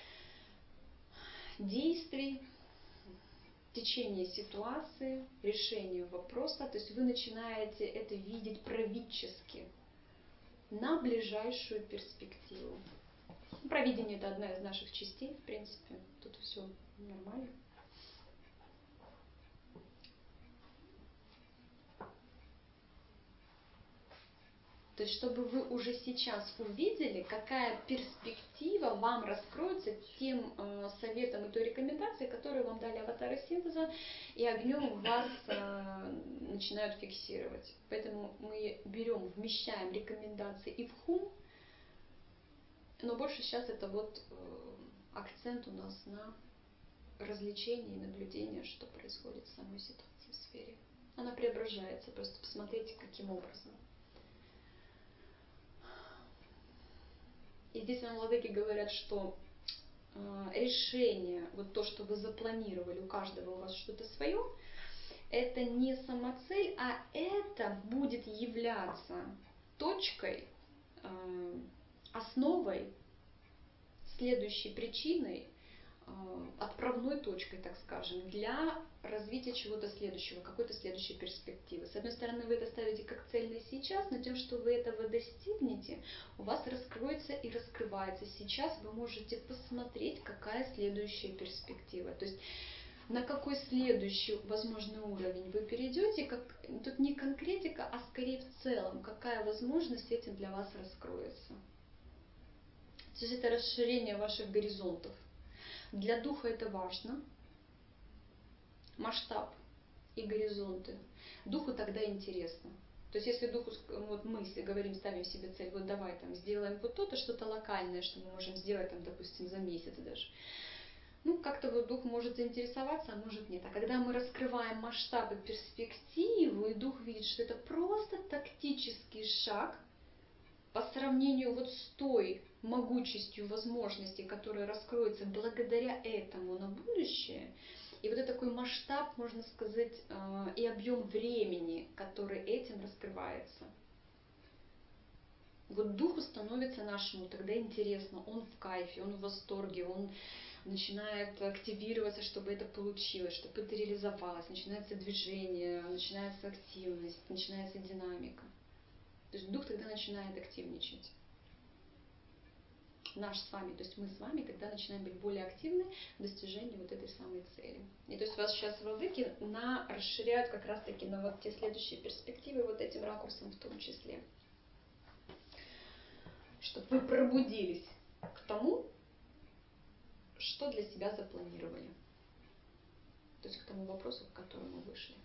A: действий, течение ситуации, решение вопроса. То есть вы начинаете это видеть правительски на ближайшую перспективу. Провидение — это одна из наших частей, в принципе. Тут все нормально. То есть, чтобы вы уже сейчас увидели, какая перспектива вам раскроется тем э, советом и той рекомендацией, которую вам дали аватары синтеза, и огнем вас э, начинают фиксировать. Поэтому мы берем, вмещаем рекомендации и в хум, но больше сейчас это вот э, акцент у нас на развлечение и наблюдение, что происходит в самой ситуации в сфере. Она преображается, просто посмотрите, каким образом. И здесь вам владыки говорят, что э, решение, вот то, что вы запланировали, у каждого у вас что-то свое, это не самоцель, а это будет являться точкой, э, основой, следующей причиной, э, отправной точкой, так скажем, для развития чего-то следующего, какой-то следующей перспективы. С одной стороны, вы это ставите как цель на сейчас, но тем, что вы этого достигнете, у вас раскроется и раскрывается. Сейчас вы можете посмотреть, какая следующая перспектива. То есть на какой следующий возможный уровень вы перейдете, как, тут не конкретика, а скорее в целом, какая возможность этим для вас раскроется. То есть это расширение ваших горизонтов. Для духа это важно. Масштаб и горизонты. Духу тогда интересно. То есть если духу, вот мы, если говорим, ставим себе цель, вот давай там сделаем вот то-то, что-то локальное, что мы можем сделать там, допустим, за месяц даже. Ну, как-то вот дух может заинтересоваться, а может нет. А когда мы раскрываем масштаб и перспективу, и дух видит, что это просто тактический шаг по сравнению вот с той могучестью возможностей, которая раскроется благодаря этому на будущее, и вот это такой масштаб, можно сказать, и объем времени, который этим раскрывается. Вот духу становится нашему тогда интересно, он в кайфе, он в восторге, он начинает активироваться, чтобы это получилось, чтобы это реализовалось, начинается движение, начинается активность, начинается динамика. То есть дух тогда начинает активничать. Наш с вами, то есть мы с вами тогда начинаем быть более активны в достижении вот этой самой цели. И то есть вас сейчас владыки на, расширяют как раз таки на вот те следующие перспективы, вот этим ракурсом в том числе. Чтобы вы пробудились к тому, что для себя запланировали. То есть к тому вопросу, к которому вышли.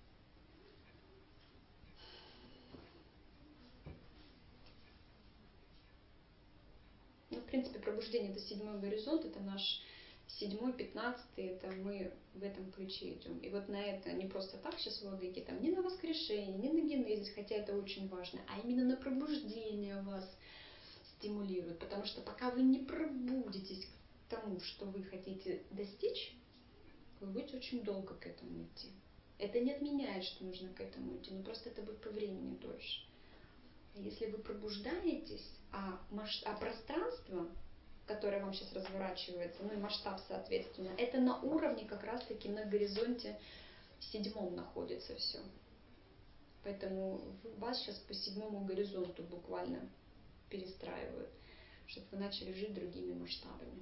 A: Ну, в принципе, пробуждение — это седьмой горизонт, это наш седьмой, пятнадцатый, это мы в этом ключе идем. И вот на это не просто так сейчас владыки, там, не на воскрешение, не на генезис, хотя это очень важно, а именно на пробуждение вас стимулирует. Потому что пока вы не пробудетесь к тому, что вы хотите достичь, вы будете очень долго к этому идти. Это не отменяет, что нужно к этому идти, но просто это будет по времени дольше. А если вы пробуждаетесь, а, масш... а пространство, которое вам сейчас разворачивается, ну и масштаб, соответственно, это на уровне как раз-таки на горизонте седьмом находится все. Поэтому вас сейчас по седьмому горизонту буквально перестраивают, чтобы вы начали жить другими масштабами.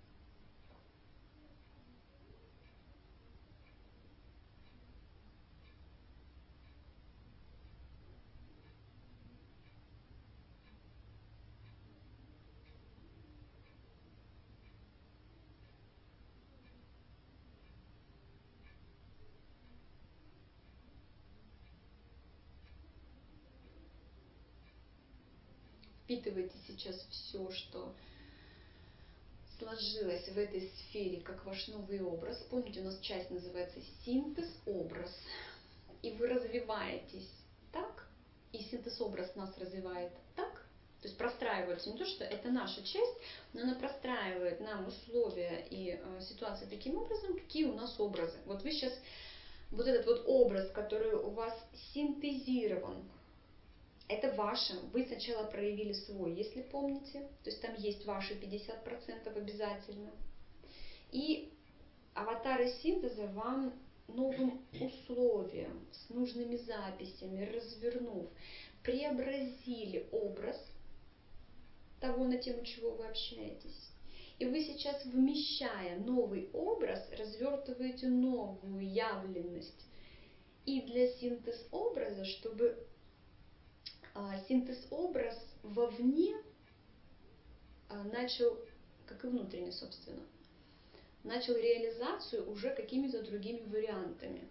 A: Впитывайте сейчас все, что сложилось в этой сфере, как ваш новый образ. Помните, у нас часть называется синтез-образ. И вы развиваетесь так, и синтез-образ нас развивает так, то есть простраивается не то, что это наша часть, но она простраивает нам условия и э, ситуации таким образом, какие у нас образы. Вот вы сейчас, вот этот вот образ, который у вас синтезирован, это ваше, вы сначала проявили свой, если помните, то есть там есть ваши пятьдесят процентов обязательно. И аватары синтеза вам новым условиям, с нужными записями, развернув, преобразили образ того, на тему чего вы общаетесь. И вы сейчас, вмещая новый образ, развертываете новую явленность. И для синтез-образа, чтобы синтез-образ вовне начал, как и внутренне, собственно, начал реализацию уже какими-то другими вариантами.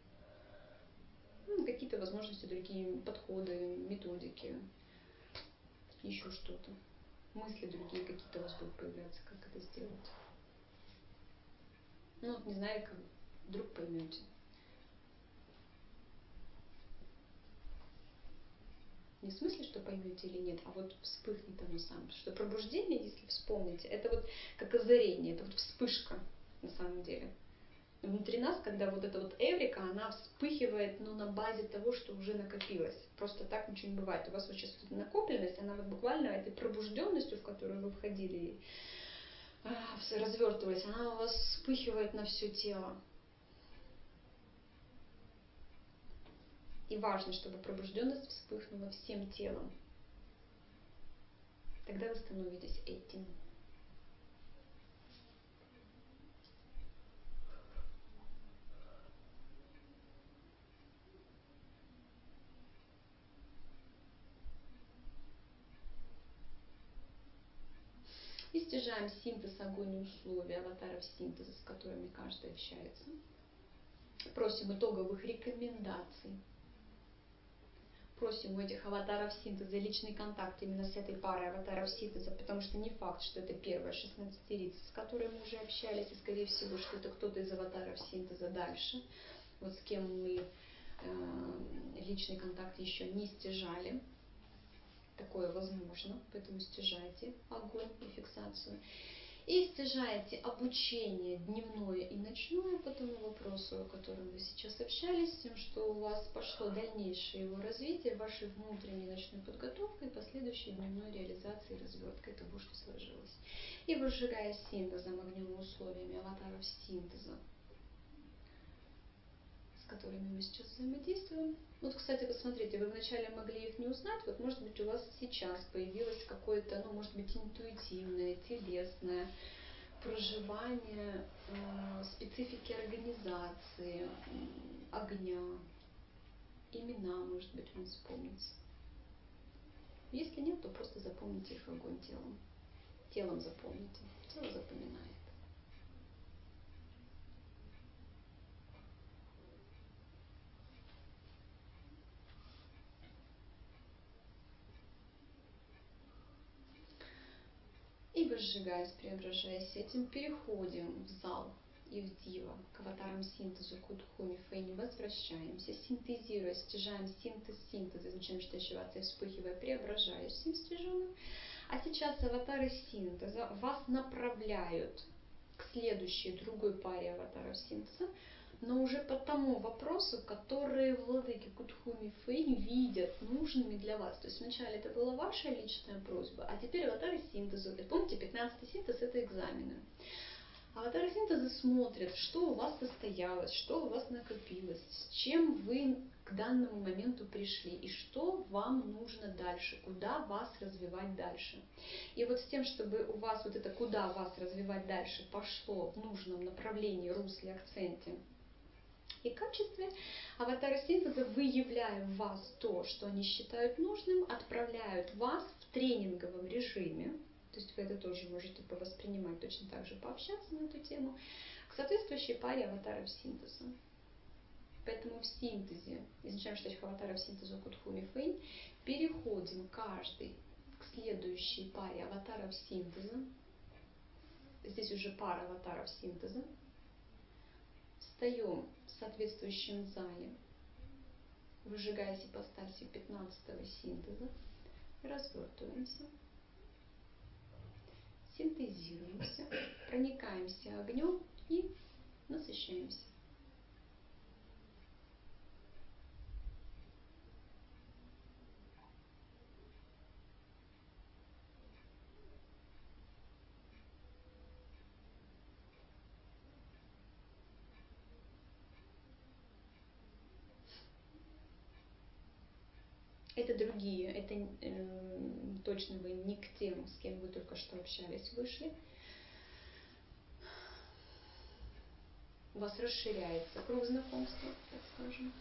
A: Ну, какие-то возможности, другие подходы, методики, еще что-то. Мысли другие какие-то у вас будут появляться, как это сделать. Ну, вот не знаю, как вдруг поймете. Не в смысле, что поймете или нет, а вот вспыхнет оно сам. Потому что пробуждение, если вспомните, это вот как озарение, это вот вспышка на самом деле. Внутри нас, когда вот эта вот эврика, она вспыхивает, ну, на базе того, что уже накопилось. Просто так ничего не бывает. У вас вот сейчас вот эта накопленность, она вот буквально этой пробужденностью, в которую вы входили, развертывались, она у вас вспыхивает на все тело. И важно, чтобы пробужденность вспыхнула всем телом. Тогда вы становитесь этим. И стяжаем синтез, огонь и условия аватаров синтеза, с которыми каждый общается. Просим итоговых рекомендаций. Просим у этих аватаров синтеза личный контакт именно с этой парой аватаров синтеза, потому что не факт, что это первая шестнадцатерица, с которой мы уже общались, и скорее всего, что это кто-то из аватаров синтеза дальше, вот с кем мы э, личный контакт еще не стяжали. Такое возможно, поэтому стяжайте огонь и фиксацию. И стяжаете обучение дневное и ночное по тому вопросу, о котором вы сейчас общались, с тем, что у вас пошло дальнейшее его развитие, вашей внутренней ночной подготовкой и последующей дневной реализацией и разверткой того, что сложилось. И выжигая синтезом, огнем и условиями аватаров синтеза, с которыми мы сейчас взаимодействуем. Вот, кстати, посмотрите, вы вначале могли их не узнать, вот, может быть, у вас сейчас появилось какое-то, ну, может быть, интуитивное, телесное проживание э, специфики организации, э, огня, имена, может быть, вам вспомнится. Если нет, то просто запомните их огонь телом. Телом запомните. Тело запоминает. И возжигаясь, преображаясь этим, переходим в зал и в дива, к аватарам синтезу, к Удхуми Фэйни, возвращаемся, синтезируя, стяжаем синтез синтеза, начинаем стягиваться, вспыхивая, преображаясь всем стяженным. А сейчас аватары синтеза вас направляют к следующей, другой паре аватаров синтеза, но уже по тому вопросу, которые владыки Кудхуми Фэйни видят нужными для вас. То есть вначале это была ваша личная просьба, а теперь аватары синтеза. Помните, пятнадцатый синтез — это экзамены. Аватары синтеза смотрят, что у вас состоялось, что у вас накопилось, с чем вы к данному моменту пришли и что вам нужно дальше, куда вас развивать дальше. И вот с тем, чтобы у вас вот это куда вас развивать дальше пошло в нужном направлении, русле, акценте и качестве, аватары синтеза, выявляя в вас то, что они считают нужным, отправляют вас в тренинговом режиме, то есть вы это тоже можете повоспринимать, точно так же пообщаться на эту тему, к соответствующей паре аватаров синтеза. Поэтому в синтезе, изначально считающих аватаров синтеза Кудхуми Фэйни, переходим каждый к следующей паре аватаров синтеза. Здесь уже пара аватаров синтеза. Встаем в соответствующем зале, выжигаясь ипостаси пятнадцатого синтеза, развертываемся, синтезируемся, проникаемся огнем и насыщаемся. Это другие, это э, точно вы не к тем, с кем вы только что общались, вышли. У вас расширяется круг знакомства, так скажем.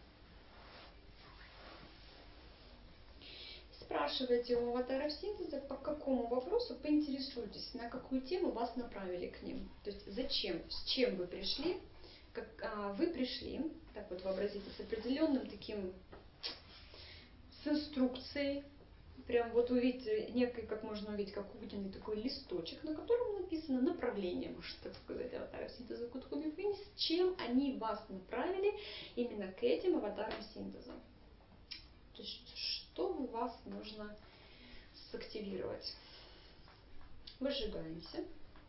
A: Спрашивайте у аватаров синтеза, по какому вопросу поинтересуйтесь, на какую тему вас направили к ним. То есть зачем, с чем вы пришли, как, а, вы пришли, так вот вообразите, с определенным таким, с инструкцией, прям вот увидите некий, как можно увидеть, как огненный такой листочек, на котором написано направление, можно так сказать, аватаров синтеза Кудхуми Фэйни, с чем они вас направили именно к этим аватарам синтеза. То есть, что у вас нужно сактивировать. Выжигаемся.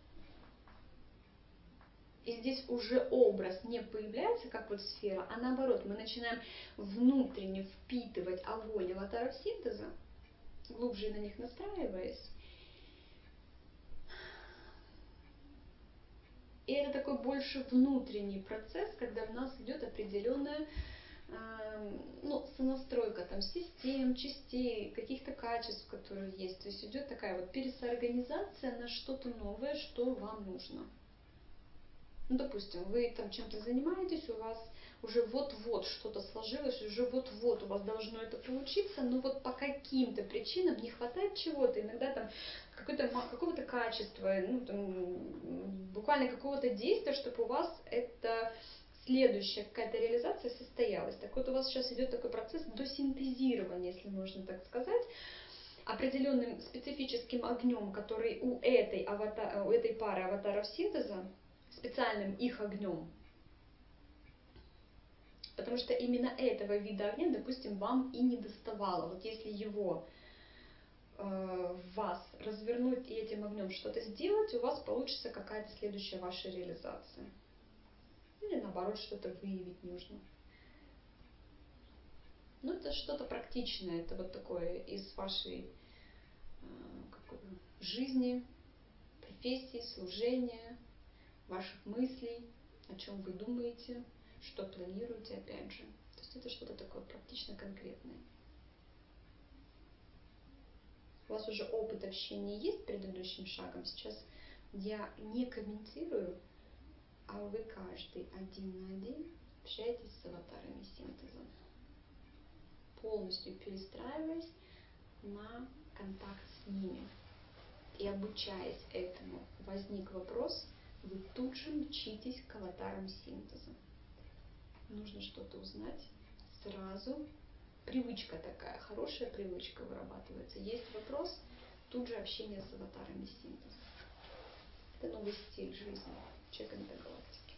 A: И здесь уже образ не появляется, как вот сфера, а наоборот, мы начинаем внутренне впитывать огонь аватаров синтеза, глубже на них настраиваясь. И это такой больше внутренний процесс, когда в нас идет определенная э, ну, сонастройка там, систем, частей, каких-то качеств, которые есть. То есть идет такая вот пересоорганизация на что-то новое, что вам нужно. Ну, допустим, вы там чем-то занимаетесь, у вас уже вот-вот что-то сложилось, уже вот-вот у вас должно это получиться, но вот по каким-то причинам не хватает чего-то, иногда там какого-то качества, ну, там, буквально какого-то действия, чтобы у вас это следующая какая-то реализация состоялась. Так вот, у вас сейчас идет такой процесс досинтезирования, если можно так сказать, определенным специфическим огнем, который у этой, аватар, у этой пары аватаров синтеза, специальным их огнем. Потому что именно этого вида огня, допустим, вам и не доставало. Вот если его э, в вас развернуть и этим огнем что-то сделать, у вас получится какая-то следующая ваша реализация. Или наоборот, что-то выявить нужно. Ну, это что-то практичное, это вот такое из вашей э, как, жизни, профессии, служения, ваших мыслей, о чем вы думаете, что планируете, опять же. То есть это что-то такое практично конкретное. У вас уже опыт общения есть предыдущим шагом. Сейчас я не комментирую, а вы каждый один на один общаетесь с аватарами синтеза, полностью перестраиваясь на контакт с ними. и обучаясь этому, возник вопрос, вы тут же мчитесь к аватарам синтеза. Нужно что-то узнать сразу. Привычка такая, хорошая привычка вырабатывается. Есть вопрос, тут же общение с аватарами синтеза. Это новый стиль жизни человека метагалактики.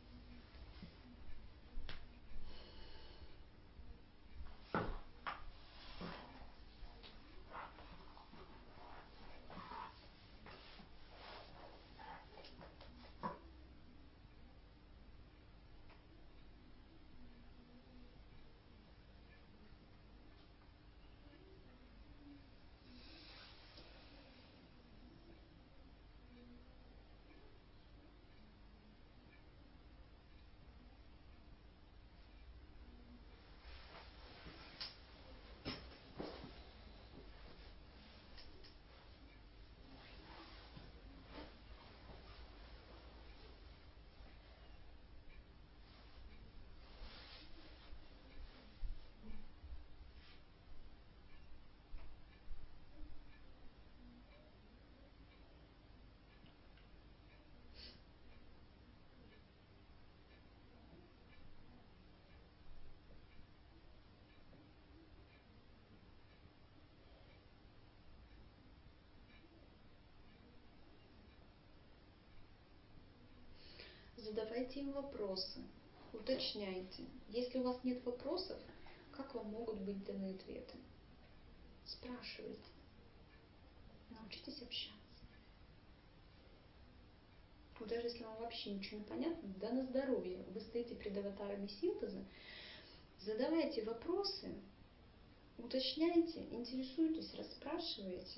A: Задавайте им вопросы, уточняйте. Если у вас нет вопросов, как вам могут быть даны ответы? Спрашивайте. Научитесь общаться. Вот даже если вам вообще ничего не понятно, да на здоровье. Вы стоите перед аватарами синтеза, задавайте вопросы, уточняйте, интересуйтесь, расспрашивайте.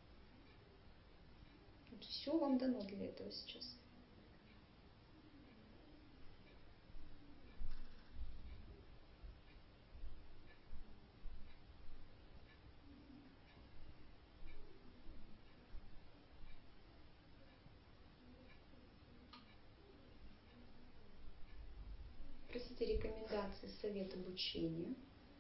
A: Вот все вам дано для этого сейчас. Просите рекомендации, совет обучения.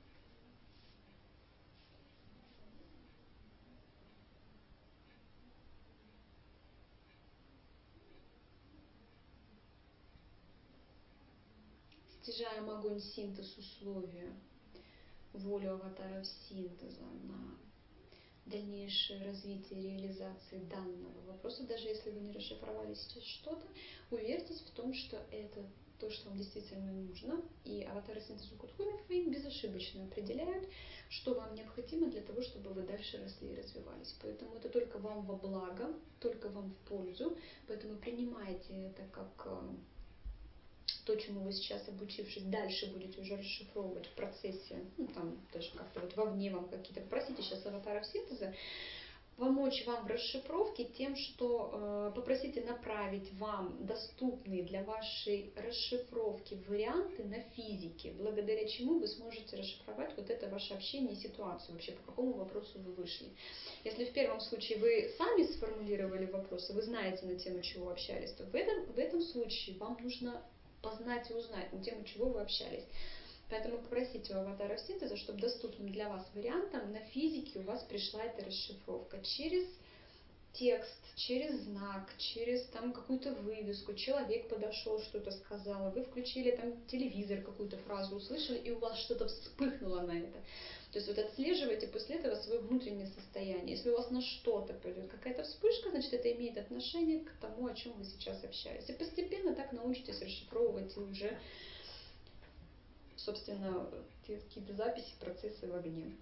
A: Стяжаем огонь синтез условия, волю аватаров синтеза на дальнейшее развитие реализации данного вопроса. Даже если вы не расшифровали сейчас что-то, уверьтесь в том, что это то, что вам действительно нужно, и аватары синтеза Кутхуми Фейм безошибочно определяют, что вам необходимо для того, чтобы вы дальше росли и развивались. Поэтому это только вам во благо, только вам в пользу, поэтому принимайте это как то, чему вы сейчас, обучившись, дальше будете уже расшифровывать в процессе, ну, там, даже как-то вот вовне вам какие-то, попросите сейчас аватаров синтеза помочь вам в расшифровке тем, что э, попросите направить вам доступные для вашей расшифровки варианты на физике, благодаря чему вы сможете расшифровать вот это ваше общение и ситуацию, вообще по какому вопросу вы вышли. Если в первом случае вы сами сформулировали вопросы, вы знаете на тему, чего общались, то в этом, в этом случае вам нужно познать и узнать, на тему чего вы общались. Поэтому попросите у аватаров синтеза, чтобы доступным для вас вариантом на физике у вас пришла эта расшифровка через текст, через знак, через там какую-то вывеску, человек подошел, что-то сказал, вы включили там телевизор, какую-то фразу услышали, и у вас что-то вспыхнуло на это. То есть вот отслеживайте после этого свое внутреннее состояние. Если у вас на что-то пойдет какая-то вспышка, значит это имеет отношение к тому, о чем вы сейчас общались. И постепенно так научитесь расшифровывать и уже собственно, какие-то записи, процессы в огне.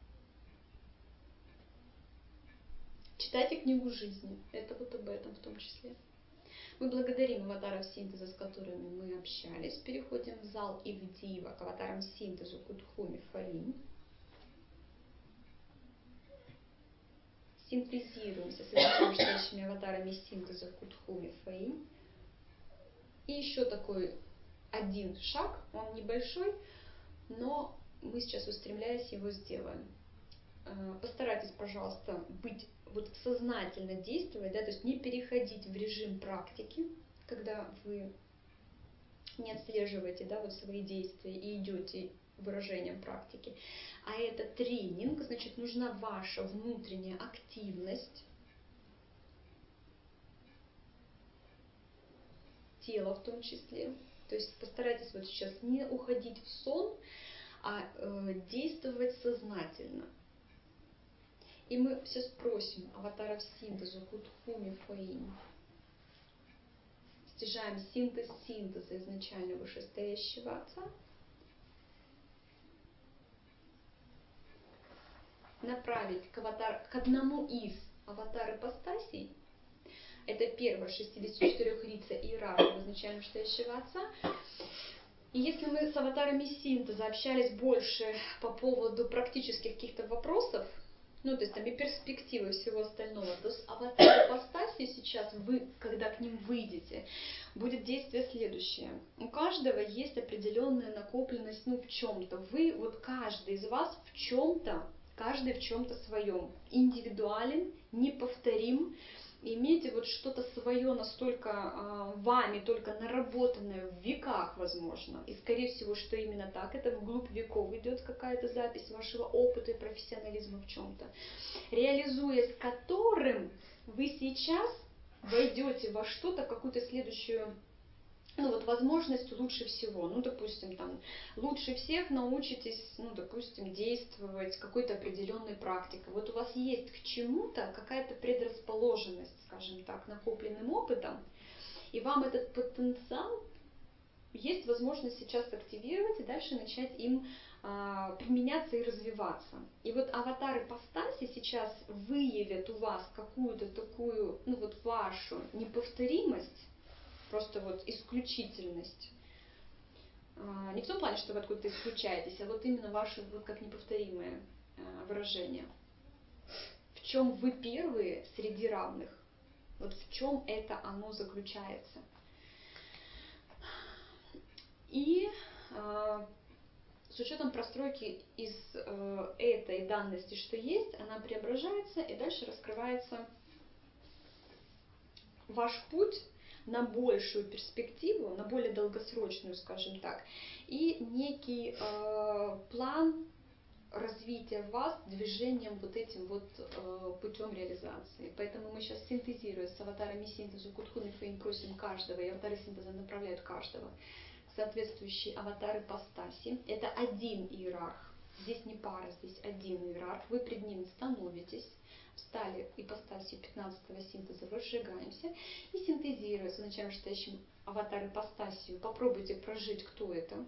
A: Читайте книгу жизни. Это вот об этом в том числе. Мы благодарим аватаров синтеза, с которыми мы общались. Переходим в зал Ивдива к аватарам синтезу Кутхуми Фаим. Синтезируемся с вышестоящими аватарами синтеза Кутхуми Фаим. И еще такой один шаг, он небольшой, но мы сейчас, устремляясь, его сделаем. Постарайтесь, пожалуйста, быть вот сознательно действовать, да, то есть не переходить в режим практики, когда вы не отслеживаете, да, вот свои действия и идете выражением практики. А это тренинг, значит, нужна ваша внутренняя активность, тело в том числе. То есть постарайтесь вот сейчас не уходить в сон, а э, действовать сознательно. И мы сейчас просим аватаров синтеза Кутхуми Фаинь. Стяжаем синтез синтеза изначально вышестоящего Отца. Направить к, аватар, к одному из аватар ипостасей. Это первая шестидесятичетырёхрица иерарха изначально вышестоящего Отца. И если мы с аватарами синтеза общались больше по поводу практических каких-то вопросов, ну, то есть там и перспективы и всего остального, то с аватар ипостасью сейчас вы, когда к ним выйдете, будет действие следующее. У каждого есть определенная накопленность, ну, в чем-то. Вы, вот каждый из вас в чем-то, каждый в чем-то своем, индивидуален, неповторим, имеете вот что-то свое настолько э, вами, только наработанное в веках, возможно, и скорее всего, что именно так, это вглубь веков идет какая-то запись вашего опыта и профессионализма в чем-то, реализуя с которым вы сейчас войдете во что-то, какую-то следующую, ну вот возможность лучше всего, ну допустим там лучше всех научитесь, ну допустим действовать какой-то определенной практикой. Вот у вас есть к чему-то какая-то предрасположенность, скажем так, накопленным опытом, и вам этот потенциал есть возможность сейчас активировать и дальше начать им а, применяться и развиваться. И вот аватар ипостаси сейчас выявят у вас какую-то такую, ну вот вашу неповторимость, просто вот исключительность. Не в том плане, что вы откуда-то исключаетесь, а вот именно ваше вот как неповторимое выражение. В чем вы первые среди равных? Вот в чем это оно заключается? И с учетом простройки из этой данности, что есть, она преображается и дальше раскрывается ваш путь на большую перспективу, на более долгосрочную, скажем так, и некий э, план развития вас движением вот этим вот э, путем реализации. Поэтому мы сейчас, синтезируя с аватарами синтеза Кутхуми Фаинь, просим каждого, и аватары синтеза направляют каждого к соответствующей аватар ипостаси. Это один иерарх. Здесь не пара, здесь один иерарх. Вы пред ним становитесь. Встали ипостасью пятнадцатого синтеза, разжигаемся и синтезируя с изначально вышестоящим аватар ипостасию. Попробуйте прожить, кто это.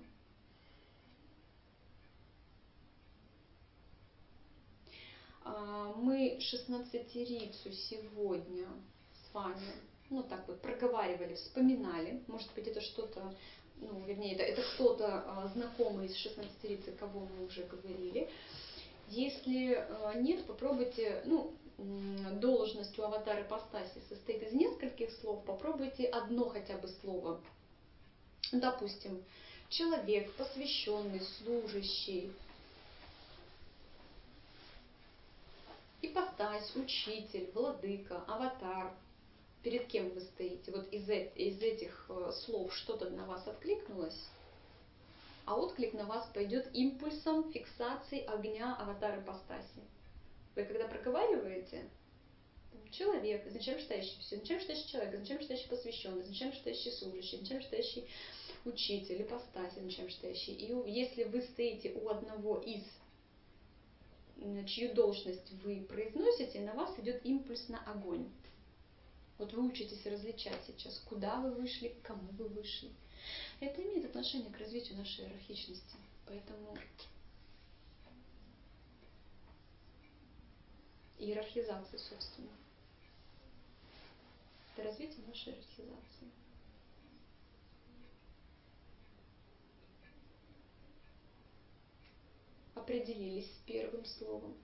A: Мы шестнадцатерицу сегодня с вами, ну так вот, проговаривали, вспоминали. Может быть, это что-то, ну, вернее, это, это кто-то знакомый из шестнадцатерицы, кого мы уже говорили. Если нет, попробуйте, ну, должность у аватара ипостаси состоит из нескольких слов, попробуйте одно хотя бы слово. Допустим, человек, посвященный, служащий, ипостась, учитель, владыка, аватар. Перед кем вы стоите? Вот из, из этих слов что-то на вас откликнулось, а отклик на вас пойдет импульсом фиксации огня аватара ипостаси. Вы когда проговариваете, человек, изначально вышестоящий все, изначально вышестоящий человек, изначально вышестоящий посвященный, изначально вышестоящий служащий, изначально вышестоящий учитель, ипостась, изначально вышестоящий. И если вы стоите у одного из, чью должность вы произносите, на вас идет импульс на огонь. Вот вы учитесь различать сейчас, куда вы вышли, к кому вы вышли. Это имеет отношение к развитию нашей иерархичности. Поэтому иерархизация, собственно. Это развитие нашей иерархизации. Определились с первым словом.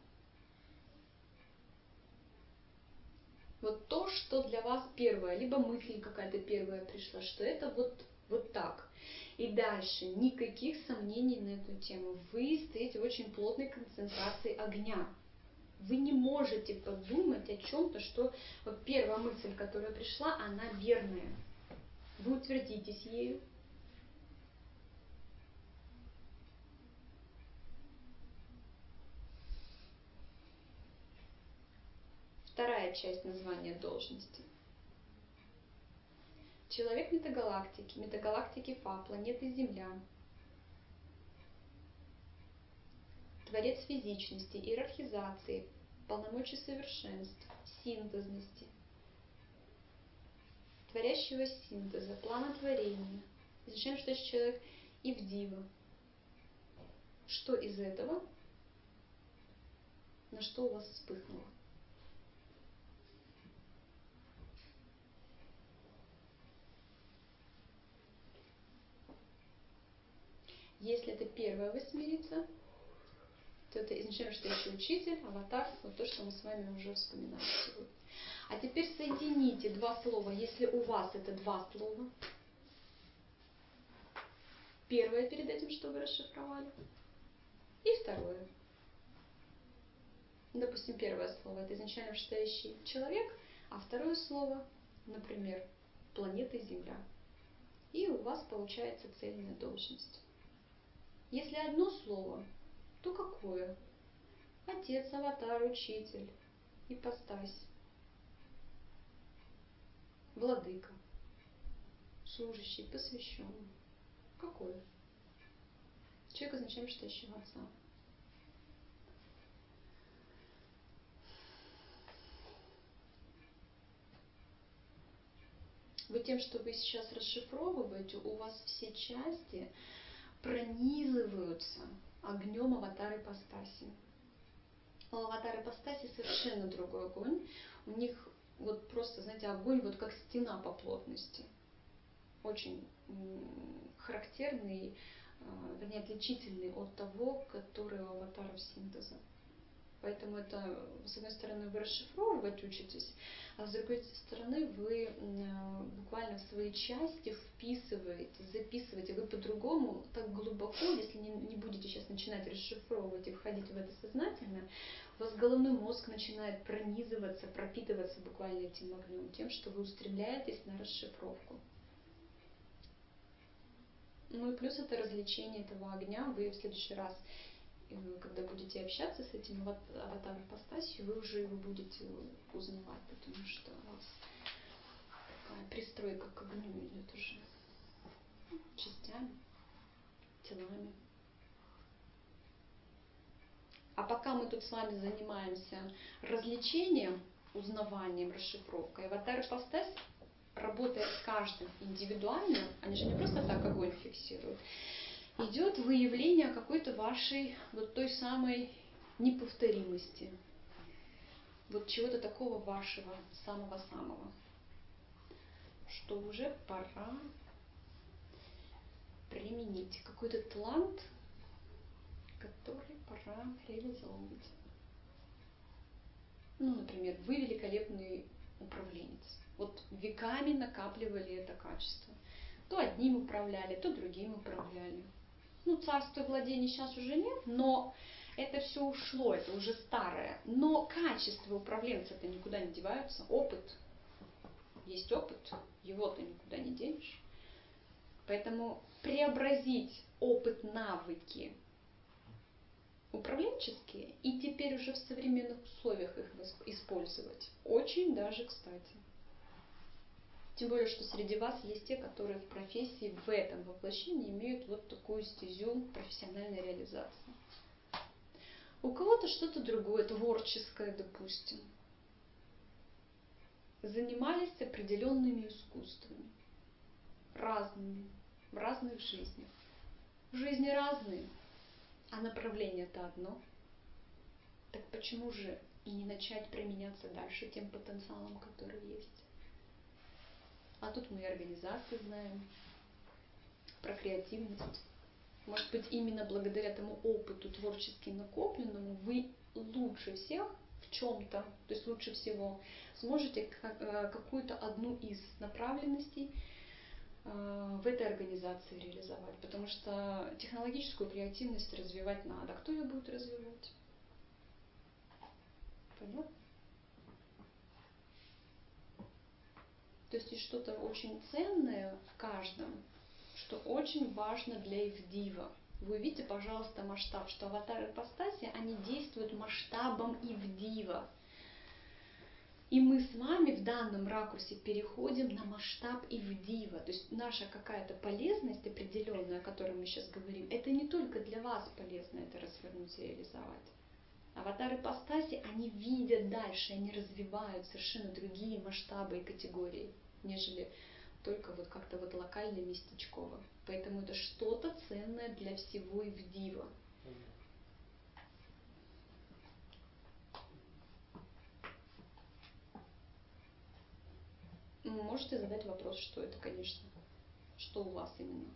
A: Вот то, что для вас первое, либо мысль какая-то первая пришла, что это вот, вот так. И дальше никаких сомнений на эту тему. Вы стоите в очень плотной концентрации огня. Вы не можете подумать о чем-то, что вот первая мысль, которая пришла, она верная. Вы утвердитесь ею. Вторая часть названия должности. человек метагалактики, метагалактики Фа, планеты Земля, творец физичности, иерархизации, полномочий совершенств, синтезности, творящего синтеза, плана творения. Изначально, что есть человек Ивдива. Что из этого? На что у вас вспыхнуло? Если это первая восьмерица, то это изначально что еще учитель, аватар, вот то, что мы с вами уже вспоминали сегодня. А теперь соедините два слова, если у вас это два слова. Первое перед этим, что вы расшифровали, и второе. Допустим, первое слово — это изначально вышестоящий человек, а второе слово, например, планета Земля. И у вас получается цельная должность. Если одно слово, то какое? Отец, аватар, учитель, ипостась, владыка, служащий, посвященный. Какое? Человек изначально вышестоящего отца. Вы тем, что вы сейчас расшифровываете, у вас все части пронизываются огнем аватар ипостаси. У аватар ипостаси совершенно другой огонь. У них вот просто, знаете, огонь вот как стена по плотности. Очень характерный, вернее, отличительный от того, который у аватаров синтеза. Поэтому это, с одной стороны, вы расшифровывать учитесь, а с другой стороны, вы буквально в свои части вписываете, записываете. Вы по-другому, так глубоко, если не, не будете сейчас начинать расшифровывать и входить в это сознательно, у вас головной мозг начинает пронизываться, пропитываться буквально этим огнем, тем, что вы устремляетесь на расшифровку. Ну и плюс это развлечение этого огня. Вы в следующий раз, когда будете общаться с этим аватаром ипостасью, вы уже его будете узнавать, потому что у вас такая пристройка к огню идет уже частями, телами. А пока мы тут с вами занимаемся развлечением, узнаванием, расшифровкой, аватар ипостась, работая с каждым индивидуально, они же не просто так огонь фиксируют, идет выявление какой-то вашей вот той самой неповторимости, вот чего-то такого вашего, самого-самого, что уже пора применить какой-то талант, который пора реализовывать. Ну, например, вы великолепный управленец. Вот веками накапливали это качество. То одним управляли, то другим управляли. Ну, царство и владение сейчас уже нет, но это все ушло, это уже старое. Но качество управленца-то никуда не деваются. Опыт. Есть опыт, его-то никуда не денешь. Поэтому преобразить опыт, навыки управленческие и теперь уже в современных условиях их использовать очень даже кстати. Тем более, что среди вас есть те, которые в профессии, в этом воплощении имеют вот такую стезю профессиональной реализации. У кого-то что-то другое, творческое, допустим. Занимались определенными искусствами, разными, в разных жизнях. В жизни разные, а направление-то одно. Так почему же и не начать применяться дальше тем потенциалом, который есть? А тут мы и организации знаем, про креативность. Может быть, именно благодаря тому опыту творчески накопленному вы лучше всех в чем-то, то есть лучше всего сможете какую-то одну из направленностей в этой организации реализовать. Потому что технологическую креативность развивать надо. Кто ее будет развивать? Понятно? То есть есть что-то очень ценное в каждом, что очень важно для Ивдива. Вы увидите, пожалуйста, масштаб, что аватары ипостаси, они действуют масштабом Ивдива. И мы с вами в данном ракурсе переходим на масштаб Ивдива. То есть наша какая-то полезность определенная, о которой мы сейчас говорим, это не только для вас полезно это развернуть и реализовать. Аватары ипостаси, они видят дальше, они развивают совершенно другие масштабы и категории, нежели только вот как-то вот локально местечково. Поэтому это что-то ценное для всего Ивдива. Можете задать вопрос, что это, конечно. Что у вас именно?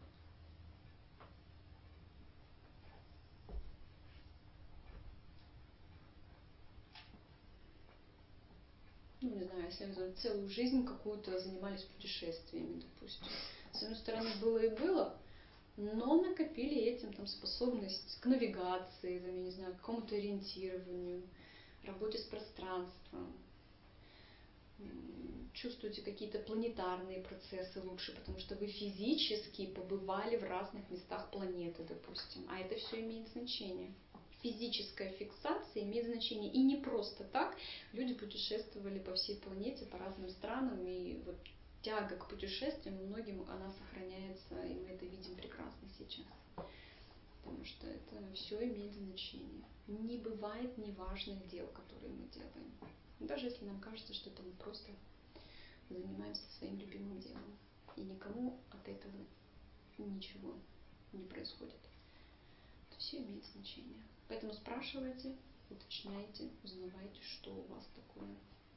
A: Ну, не знаю, если вы целую жизнь какую-то занимались путешествиями, допустим. С одной стороны, было и было, но накопили этим там способность к навигации, там, я не знаю, к какому-то ориентированию, работе с пространством. Чувствуете какие-то планетарные процессы лучше, потому что вы физически побывали в разных местах планеты, допустим. А это все имеет значение. Физическая фиксация имеет значение. И не просто так. Люди путешествовали по всей планете, по разным странам. И вот тяга к путешествиям у многим она сохраняется, и мы это видим прекрасно сейчас. Потому что это все имеет значение. Не бывает неважных дел, которые мы делаем. Даже если нам кажется, что это мы просто занимаемся своим любимым делом. И никому от этого ничего не происходит. Это все имеет значение. Поэтому спрашивайте, уточняйте, узнавайте, что у вас такое.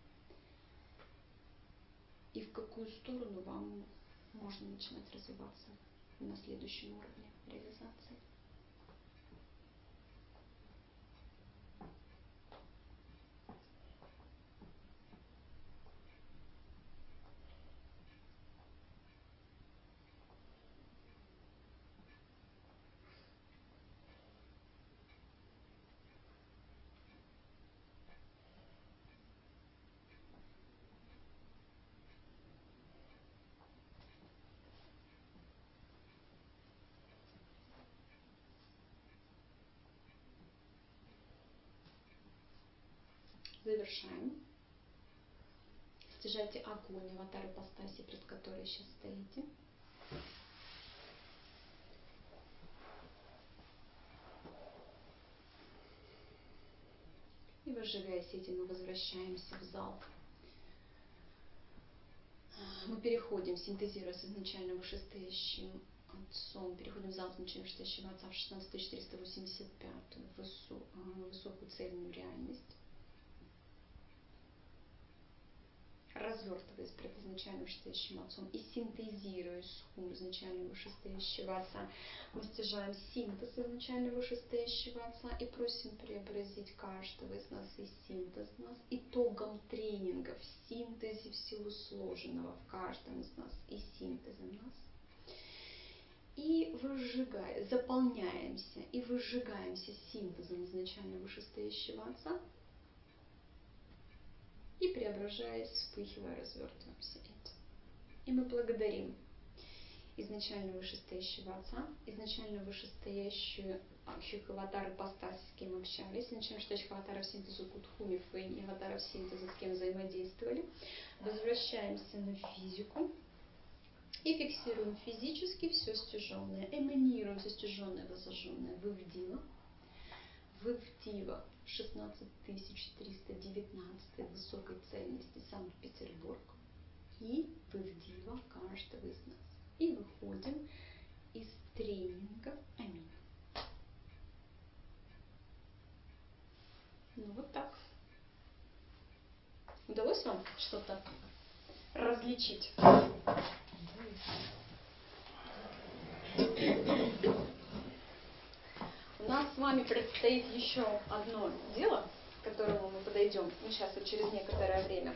A: И в какую сторону вам можно начинать развиваться на следующем уровне реализации. Завершаем. Стяжайте огонь, аватар ипостаси, пред которой сейчас стоите. И возжигаясь этим, мы возвращаемся в зал. Мы переходим, синтезируя с изначально вышестоящим Отцом, переходим в зал изначально вышестоящего Отца в шестнадцать тысяч триста восемьдесят пятую высокую цельную реальность. Развертываясь пред изначально вышестоящим Отцом и синтезируя с хум изначально вышестоящего Отца, мы стяжаем синтез изначально вышестоящего Отца и просим преобразить каждого из нас и синтез нас итогом тренинга в синтезе всего сложенного в каждом из нас и синтезом нас. И выжигаем, заполняемся и выжигаемся синтезом изначально вышестоящего Отца. И преображаясь, вспыхивая, развертываемся этим. И мы благодарим изначально вышестоящего Отца, изначально вышестоящую аватар ипостаси, с кем общались, изначально вышестоящих аватаров синтеза Кутхуми, Фэнь и аватаров синтеза, с кем взаимодействовали. Возвращаемся на физику и фиксируем физически все стяженное, эманируем все стяженное, возожженное в Ивдива. В Ивдива шестнадцать тысяч триста девятнадцать высокой цельности Санкт-Петербург и в Ивдива каждого из нас. И выходим из тренинга. Аминь. Ну вот так. Удалось вам что-то различить? У нас с вами предстоит еще одно дело, к которому мы подойдем, ну, сейчас вот через некоторое время.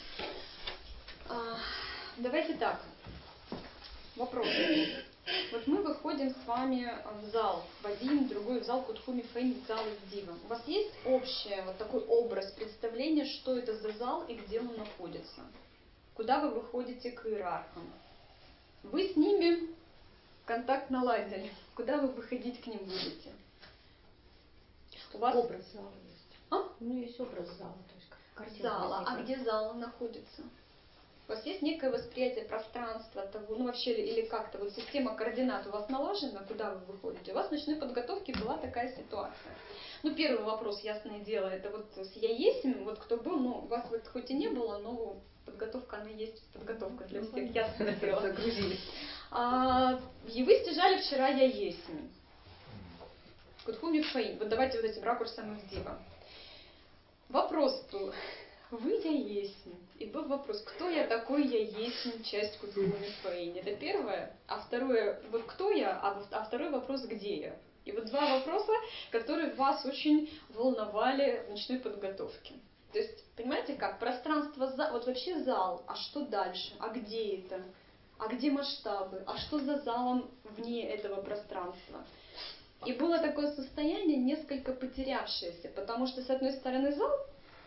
A: А, давайте так. Вопрос. Вот мы выходим с вами в зал, в один, другой в зал Кутхуми Фэнь, в зал Ивдива. У вас есть общий вот такой образ, представление, что это за зал и где он находится? Куда вы выходите к иерархам? Вы с ними контакт наладили. Куда вы выходить к ним будете? У вас
D: образ зала есть.
A: А?
D: У меня есть образ зала, то есть
C: Картинка
A: зала. А
C: возникла.
A: где зал находится? У вас есть некое восприятие пространства того, ну вообще или, или как-то вот система координат у вас налажена, куда вы выходите? У вас в ночной подготовке была такая ситуация. Ну, первый вопрос, ясное дело, это вот с «я есмь», вот кто был, ну, у вас вот хоть и не было, но подготовка, она есть подготовка для
C: Ну,
A: всех,
C: понятно.
A: ясное дело.
C: Загрузились.
A: А, и вы стяжали вчера «я есмь». Кутхуми Фаин. Вот давайте вот этим ракурсом их дива. Вопрос был, вы я есмь. И был вопрос, кто я такой, я есмь, часть Кутхуми Фаин. Это первое. А второе, вот кто я, а, во- а второй вопрос, где я. И вот два вопроса, которые вас очень волновали в ночной подготовке. То есть, понимаете как, пространство, за, вот вообще зал, а что дальше, а где это, а где масштабы, а что за залом вне этого пространства. И было такое состояние несколько потерявшееся, потому что с одной стороны зал,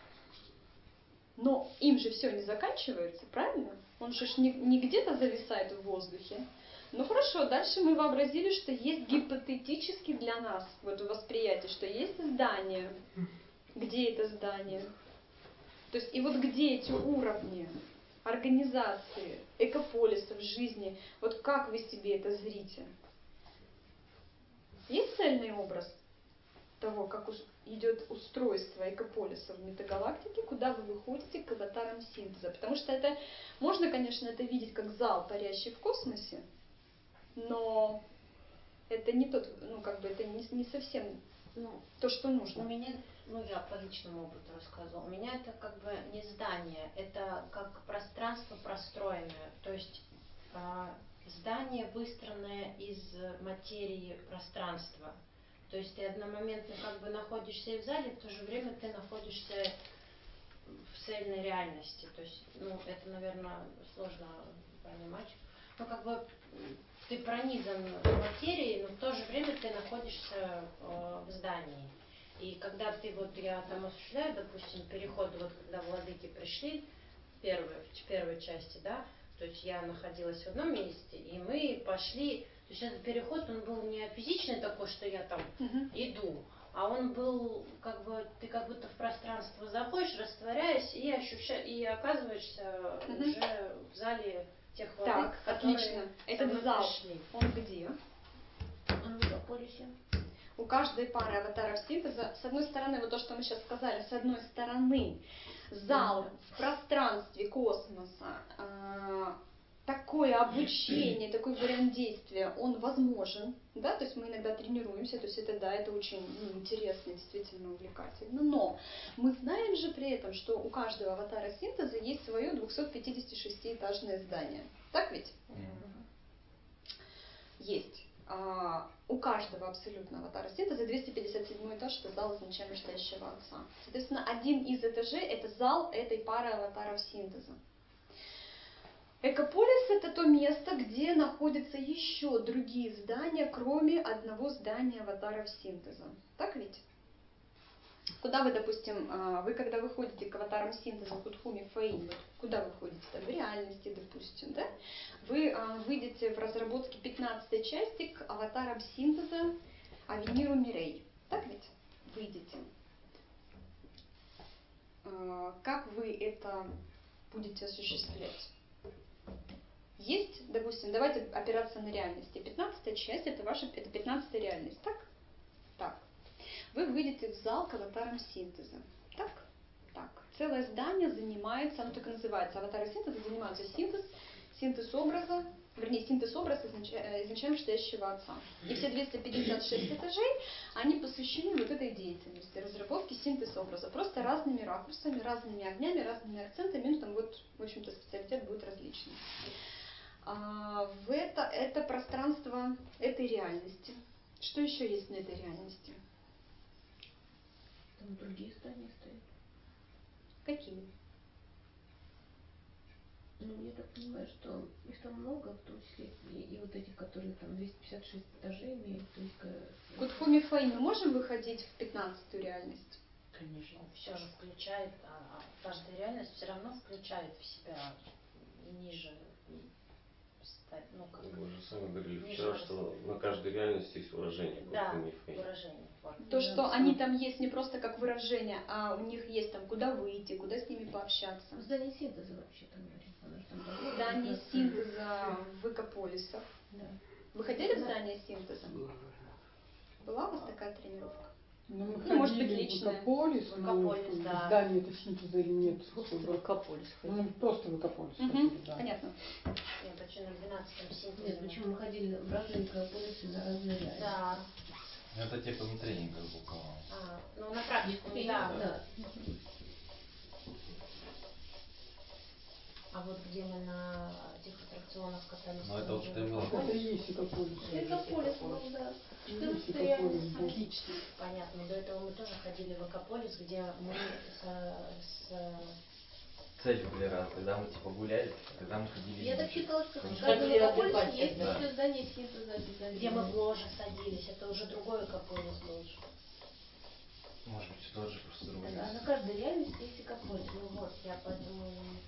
A: но им же все не заканчивается, правильно? Он же ж не, не где-то зависает в воздухе. Ну хорошо, дальше мы вообразили, что есть гипотетически для нас вот восприятие, что есть здание. Где это здание? То есть и вот где эти уровни организации, экополиса в жизни, вот как вы себе это зрите? Есть цельный образ того, как ус- идет устройство экополиса в метагалактике, куда вы выходите к аватарам синтеза? Потому что это, можно, конечно, это видеть как зал, парящий в космосе, но это не тот, ну, как бы, это не, не совсем
B: Ну,
A: то, что
B: у
A: нужно.
B: меня, ну я по личному опыту рассказывала, у меня это как бы не здание, это как пространство простроенное, то есть а, здание, выстроенное из материи пространства. То есть ты одномоментно как бы находишься и в зале, в то же время ты находишься в цельной реальности. То есть, ну, это, наверное, сложно понимать. Ну, как бы м, ты пронизан материей, но в то же время ты находишься э, в здании. И когда ты вот, я там осуществляю, допустим, переход, вот когда владыки пришли, в первой, в первой части, да, то есть я находилась в одном месте, и мы пошли, то есть этот переход, он был не физичный такой, что я там
A: Мгм.
B: иду, а он был как бы, ты как будто в пространство заходишь, растворяясь, и ощущаешь, и оказываешься
A: Мгм.
B: уже в зале тех владык,
A: Так,
B: которые
A: отлично.
B: со
A: Этот
B: мной
A: зал,
B: пришли.
A: он где?
D: Он в экополисе.
A: У каждой пары аватаров синтеза, с одной стороны, вот то, что мы сейчас сказали, с одной стороны, зал в пространстве космоса, э, такое обучение, такой вариант действия, он возможен, да, то есть мы иногда тренируемся, то есть это, да, это очень ну, интересно, действительно увлекательно, но мы знаем же при этом, что у каждого аватара синтеза есть свое двухсот пятидесятишестиэтажное здание, так ведь? Есть. А, у каждого абсолютно аватара синтеза двести пятьдесят седьмой этаж – это зал изначально стоящего отца. Соответственно, один из этажей – это зал этой пары аватаров синтеза. Экополис – это то место, где находятся еще другие здания, кроме одного здания аватаров синтеза. Так ведь? Куда вы, допустим, вы когда выходите к аватарам синтеза Кутхуми Фаин, вот куда вы входите? Там, в реальности, допустим, да? Вы а, выйдете в разработке пятнадцатой части к аватарам синтеза Авениру Мирей. Так ведь? Выйдете. А, как вы это будете осуществлять? Есть, допустим, давайте опираться на реальности. пятнадцатая часть это ваша, это пятнадцатая реальность, так? Так. Вы выйдете в зал к аватарам синтеза. Так? Так. Целое здание занимается, оно так и называется, аватары синтеза занимаются синтез, синтез образа, вернее, синтез образа изначально, изначально стоящего отца. И все двести пятьдесят шесть этажей, они посвящены вот этой деятельности, разработке синтез образа, просто разными ракурсами, разными огнями, разными акцентами, ну там вот, в общем-то, специалитет будет различный. А, в это, это пространство этой реальности. Что еще есть на этой реальности?
D: Там другие здания стоят.
A: Какие?
D: Ну, я так понимаю, что их там много, в том числе и, и вот этих, которые там двести пятьдесят шесть этажей имеют. То есть, э,
A: Кутхуми Фаин, мы можем выходить в пятнадцатую реальность?
B: Конечно, все же включает, а, а каждая реальность все равно включает в себя ниже
C: стать, ну, как
F: Вы же сами говорили
C: не
F: вчера,
C: знаю,
F: что на каждой реальности есть выражение,
C: да,
F: просто мифы.
C: выражение. Вот.
A: То, что они там есть не просто как выражение, а у них есть там куда выйти, куда с ними пообщаться.
D: Ну, здание синтеза вообще-то, Мария. Она же там работает.
A: Здание
D: как раз.
A: синтеза в экополисах.
D: Да.
A: Вы ходили в здание синтеза? Была у вас такая тренировка?
G: Ну, мы
A: Ну, может быть,
G: ходили в
A: личное.
G: Экополис,
C: В
G: но
C: Экополис,
G: в
C: да.
G: здании это синтеза или нет.
C: Просто
G: чтобы-
C: в Экополис
G: Ну,
C: ходили.
G: мы просто в Экополис
A: Мгм,
G: ходили, да.
A: понятно.
C: Нет, вообще на двенадцатом синтезе.
D: Нет, почему мы ходили в разные экополисы на разные реалии.
C: Да.
E: Это типа на тренингах был, по-моему.
C: А, ну, на практику,
D: Тренинг,
C: да.
D: да.
C: А вот где мы на этих аттракционах катались,
E: Ну, это
C: тоже
E: вот
C: в
E: ты была.
C: Экополисе.
G: Это и есть Экополис.
D: Экополис был, да.
G: Есть
D: четырнадцатая
G: Экополис
D: реальность.
G: был.
A: Отлично.
C: Понятно. До этого мы тоже ходили в Экополис, где мы со- с,
E: Цели были разные. Тогда мы типа гуляли, а тогда мы ходили.
D: Я так
E: видели.
D: считала, что в
E: Потому
D: каждом
C: Ходили
D: экополисе
C: отдыхать
D: есть
C: тогда.
D: еще здание синтеза обязательно.
C: где мы позже садились. Это уже другой Экополис был. же.
E: Может быть, тот же, просто другой
D: Да,
E: месяц.
D: на каждой реальности есть экополис.
C: Ну вот, я поэтому...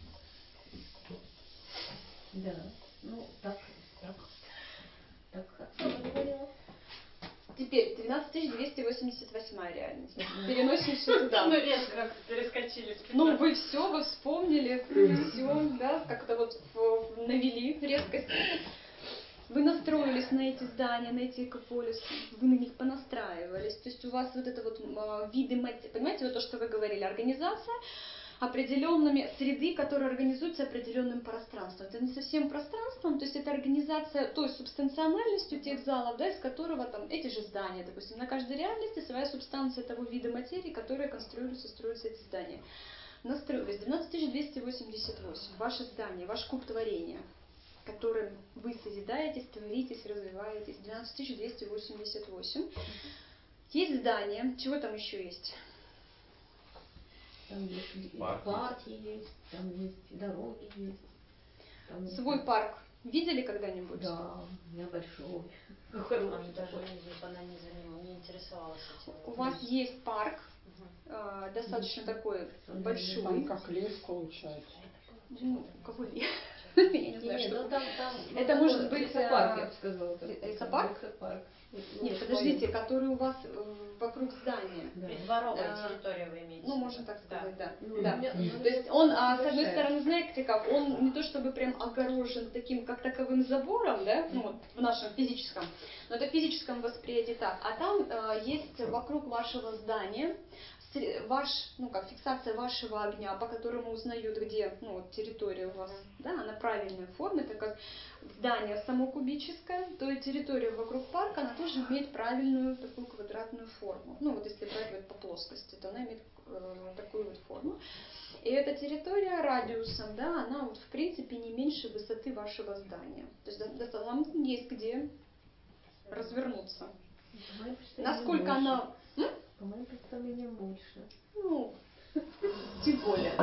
D: Да. Ну, так, так. Так Оксана говорила.
A: Теперь двенадцать тысяч двести восемьдесят восьмая реальность. Переносимся туда.
C: Ну, резко перескочили с
A: Ну, вы все, вы вспомнили, все, да, как-то вот в- навели резкость. Вы настроились на эти здания, на эти экополисы, вы на них понастраивались. То есть у вас вот это вот м, виды, мати- понимаете, вот то, что вы говорили, организация определенными среды, которые организуются определенным пространством. Это не совсем пространством, то есть это организация той субстанциональностью тех залов, да, из которого там эти же здания, допустим, на каждой реальности своя субстанция того вида материи, которая конструируется, строятся эти здания. Настроились. двенадцать тысяч двести восемьдесят восемь. Ваше здание, ваш куб творения, которым вы созидаетесь, творитесь, развиваетесь. двенадцать тысяч двести восемьдесят восемь. Есть здание. Чего там еще есть?
D: Там есть и
E: Парк
D: парки есть, там есть дороги есть. Там
A: Свой
D: там-
A: парк видели когда-нибудь?
D: Да, у меня большой.
C: А,
D: Хороший
C: даже
D: такой.
C: не, она не, заним- не интересовалась этим.
A: У вас есть парк,
C: Мгм.
A: э, достаточно такой
D: Там
A: большой.
G: как лес получается.
A: Ну, у кого ли? Я не
D: Не,
A: знаю,
D: не,
A: что.
D: ну там, там ну,
A: Это
D: такой
A: может быть,
D: лесопарк,
A: а,
D: я бы сказала. такой,
A: ле- лесопарк?
D: Лесопарк. Ну,
A: Нет,
D: в
A: подождите,
D: своем.
A: который у вас э, вокруг здания.
D: Да.
C: Придворовая
A: А,
C: территория вы имеете в
A: Ну,
C: виду?
A: можно так сказать, да.
D: Ну,
A: Да.
D: у меня- ну, у
A: То есть
D: меня
A: он, а, с одной
D: большая.
A: стороны, знаете как, он не то чтобы прям огорожен таким, как таковым забором, да, ну вот в нашем физическом, но это в физическом восприятии так. А там э, есть вокруг вашего здания сре- ваш, ну как фиксация вашего огня, по которому узнают, где, ну вот территория у вас, да, она правильная форма, это как здание само кубическое, то и территория вокруг парка, она тоже имеет правильную такую квадратную форму. Ну вот если брать вот по плоскости, то она имеет э, такую вот форму. И эта территория радиусом, да, она вот в принципе не меньше высоты вашего здания. То есть до- до- там есть где развернуться.
D: По моим представлениям
A: Насколько
D: больше.
A: она, м?
D: По моим представлениям больше.
A: ну, тем более.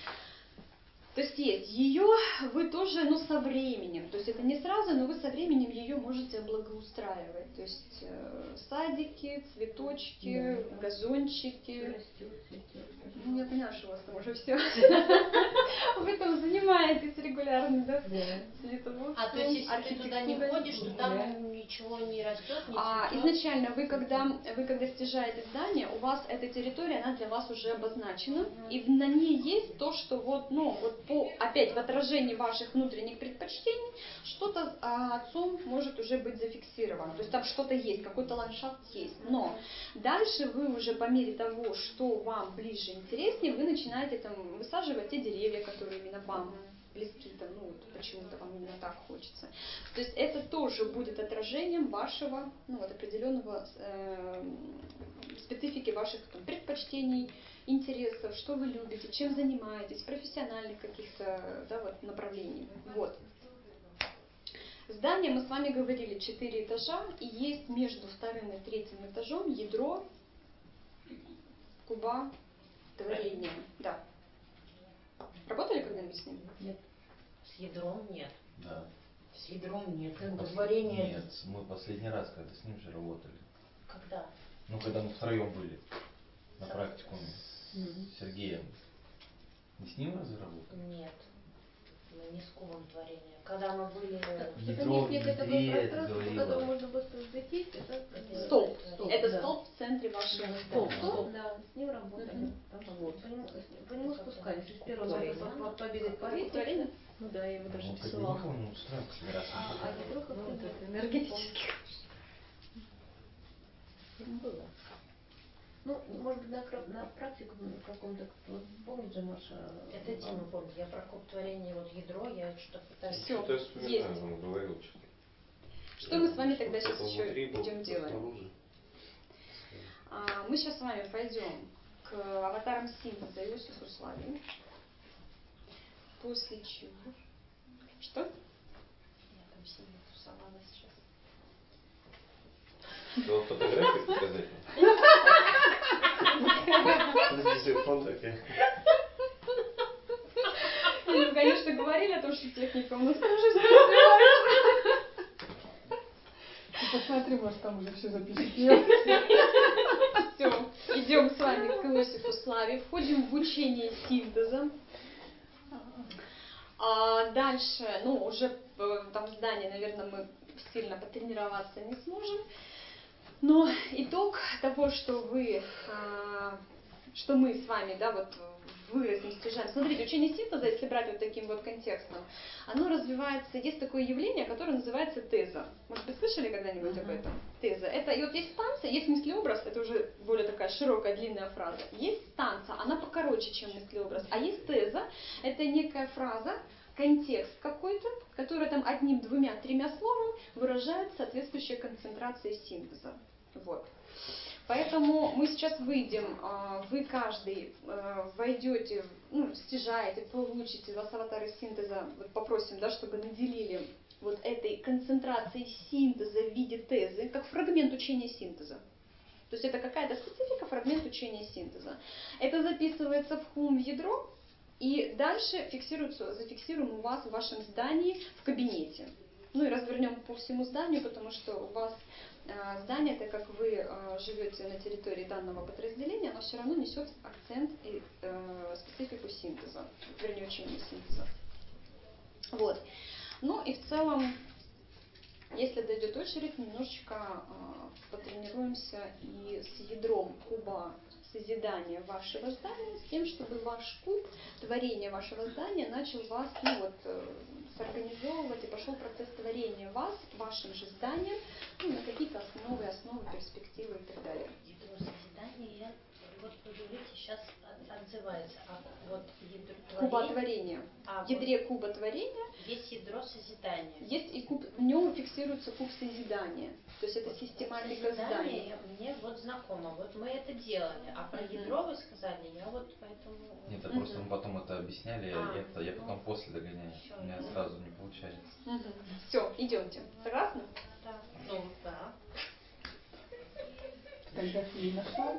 A: То есть есть ее, вы тоже, ну, со временем, то есть это не сразу, но вы со временем ее можете благоустраивать. То есть э, садики, цветочки, газончики.
D: Растет, цветет.
A: Ну, я поняла, что у вас там уже все. Вы там занимаетесь регулярно, да?
D: Да.
A: Цветоводством,
C: А то есть если ты туда не
A: архитектурой.
C: ходишь, то там ничего не растет, не
A: А
C: цветет?
A: изначально вы когда вы когда стяжаете здание, у вас эта территория, она для вас уже обозначена, и в- на ней есть то, что вот, ну, вот по опять в отражении ваших внутренних предпочтений что-то а, отцом может уже быть зафиксировано. То есть там что-то есть, какой-то ландшафт есть. Но дальше вы уже по мере того, что вам ближе, интереснее, вы начинаете там высаживать те деревья, которые именно вам близки, там, ну вот почему-то вам именно так хочется. То есть это тоже будет отражением вашего, ну вот определенного э, специфики ваших там, предпочтений, интересов, что вы любите, чем занимаетесь, профессиональных каких-то, да, вот, направлений. Вот. Здание, мы с вами говорили, четыре этажа, и есть между вторым и третьим этажом ядро куба творения. Да. Работали когда-нибудь с ним?
D: Нет.
C: С ядром нет.
E: Да.
C: С ядром нет.
D: Когда?
C: Творение
E: Нет, мы последний раз, когда с ним же работали.
C: когда?
E: Ну, когда мы втроем были на
C: Со-
E: практикуме
D: Мгм.
E: с Сергеем. Не с ним разве работали?
C: Нет. Мы не с кубом творения. Когда мы были...
D: Что-то
E: Ядро
D: есть некое такое
E: внутри, это
D: пространство, по
E: говорила.
D: которому можно быстро взлететь. Это
C: Это
A: Столб.
C: Столб,
A: Это
D: да.
A: столб в центре вашего
D: Да,
A: столб.
D: столб,
A: Столб.
D: да, с ним работали.
A: Мгм.
D: Там
G: Вот.
D: по нему, с- по нему
C: Это
D: спускались.
C: как-то
D: Из первого
C: творение.
D: надо по- по- побегать по
A: Это
D: лестнице.
A: творение?
D: Ну да, я его даже
E: Ну,
D: рисовала.
E: поднимал, ну, устроим последний раз.
D: А, а ядро
A: Ну,
D: как-то
A: вот
D: нет.
A: это энергетически.
G: Было.
D: Ну, может быть, на, кра- на практику ну, в каком-то, вот помнишь же, Маша?
C: Это Дима помнит. Я про куб творения, вот ядро, я что-то пытаюсь...
A: Всё.
F: Что-то я вспоминаю,
A: есть.
F: он говорил что-то.
A: Что мы с вами
F: Что
A: тогда сейчас
F: кто-то
A: еще
F: внутри был,
A: идем
F: кто
A: делаем?
F: снаружи.
A: А, Мы сейчас с вами пойдем к аватарам синтеза Иосифу Славию. После чего... Что? Я там сильно тусовала сейчас.
F: Что, вам фотографии показать? С телефон такая.
A: Ну, конечно, говорили о том, что техника у нас тоже все развивается.
G: Ты посмотри, может, там уже все запишет.
A: Все, идем с вами к Иосифу Славе, входим в учение синтеза. А дальше, ну, уже э, там в здании, наверное, мы сильно потренироваться не сможем. Но итог того, что вы, а, что мы с вами, да, вот выразим, стяжаем. Смотрите, учение синтеза, если брать вот таким вот контекстом, оно развивается, есть такое явление, которое называется теза. Может быть, слышали когда-нибудь об этом? Теза. Это, и вот есть станция, есть мыслеобраз, это уже более такая широкая, длинная фраза. Есть станция, она покороче, чем мыслеобраз. А есть теза, это некая фраза, контекст какой-то, который там одним, двумя, тремя словами выражает соответствующая концентрация синтеза. Вот. Поэтому мы сейчас выйдем, вы каждый войдете, ну, стяжаете, получите, вас аватары синтеза, вот попросим, да, чтобы наделили вот этой концентрацией синтеза в виде тезы, как фрагмент учения синтеза. То есть это какая-то специфика, фрагмент учения синтеза. Это записывается в хум в ядро, и дальше фиксируется, зафиксируем у вас в вашем здании в кабинете. Ну и развернем по всему зданию, потому что у вас э, здание, так как вы э, живете на территории данного подразделения, оно все равно несет акцент и э, специфику синтеза, вернее учения синтеза. Вот. Ну и в целом, если дойдет очередь, немножечко э, потренируемся и с ядром куба созидания вашего здания, с тем, чтобы ваш куб, творение вашего здания начал вас, ну вот, э, сорганизовывать, и пошел процесс творения вас, вашим же зданием, ну, на какие-то основы, основы, перспективы и так далее.
C: Ядро созидания, вот вы говорите, сейчас отзывается, а вот ядро
A: Куба
C: творения,
A: творения.
C: а
A: В ядре куба творения
C: есть ядро созидания.
A: есть и куб, в нем фиксируется куб созидания. То есть это
C: Вот
A: систематика
C: куб созидания
A: здания.
C: мне вот знакомо, вот мы это делали, а про
A: Мгм.
C: ядро вы сказали, я вот поэтому...
E: Нет, это
A: Мгм.
E: просто мы потом это объясняли,
C: А,
E: я, я
C: ну,
E: потом после догоняю.
C: всё,
E: У меня
C: я-
E: сразу не получается.
A: Все, идемте. Согласны?
C: Да, ну да.
G: Фотографии нашла?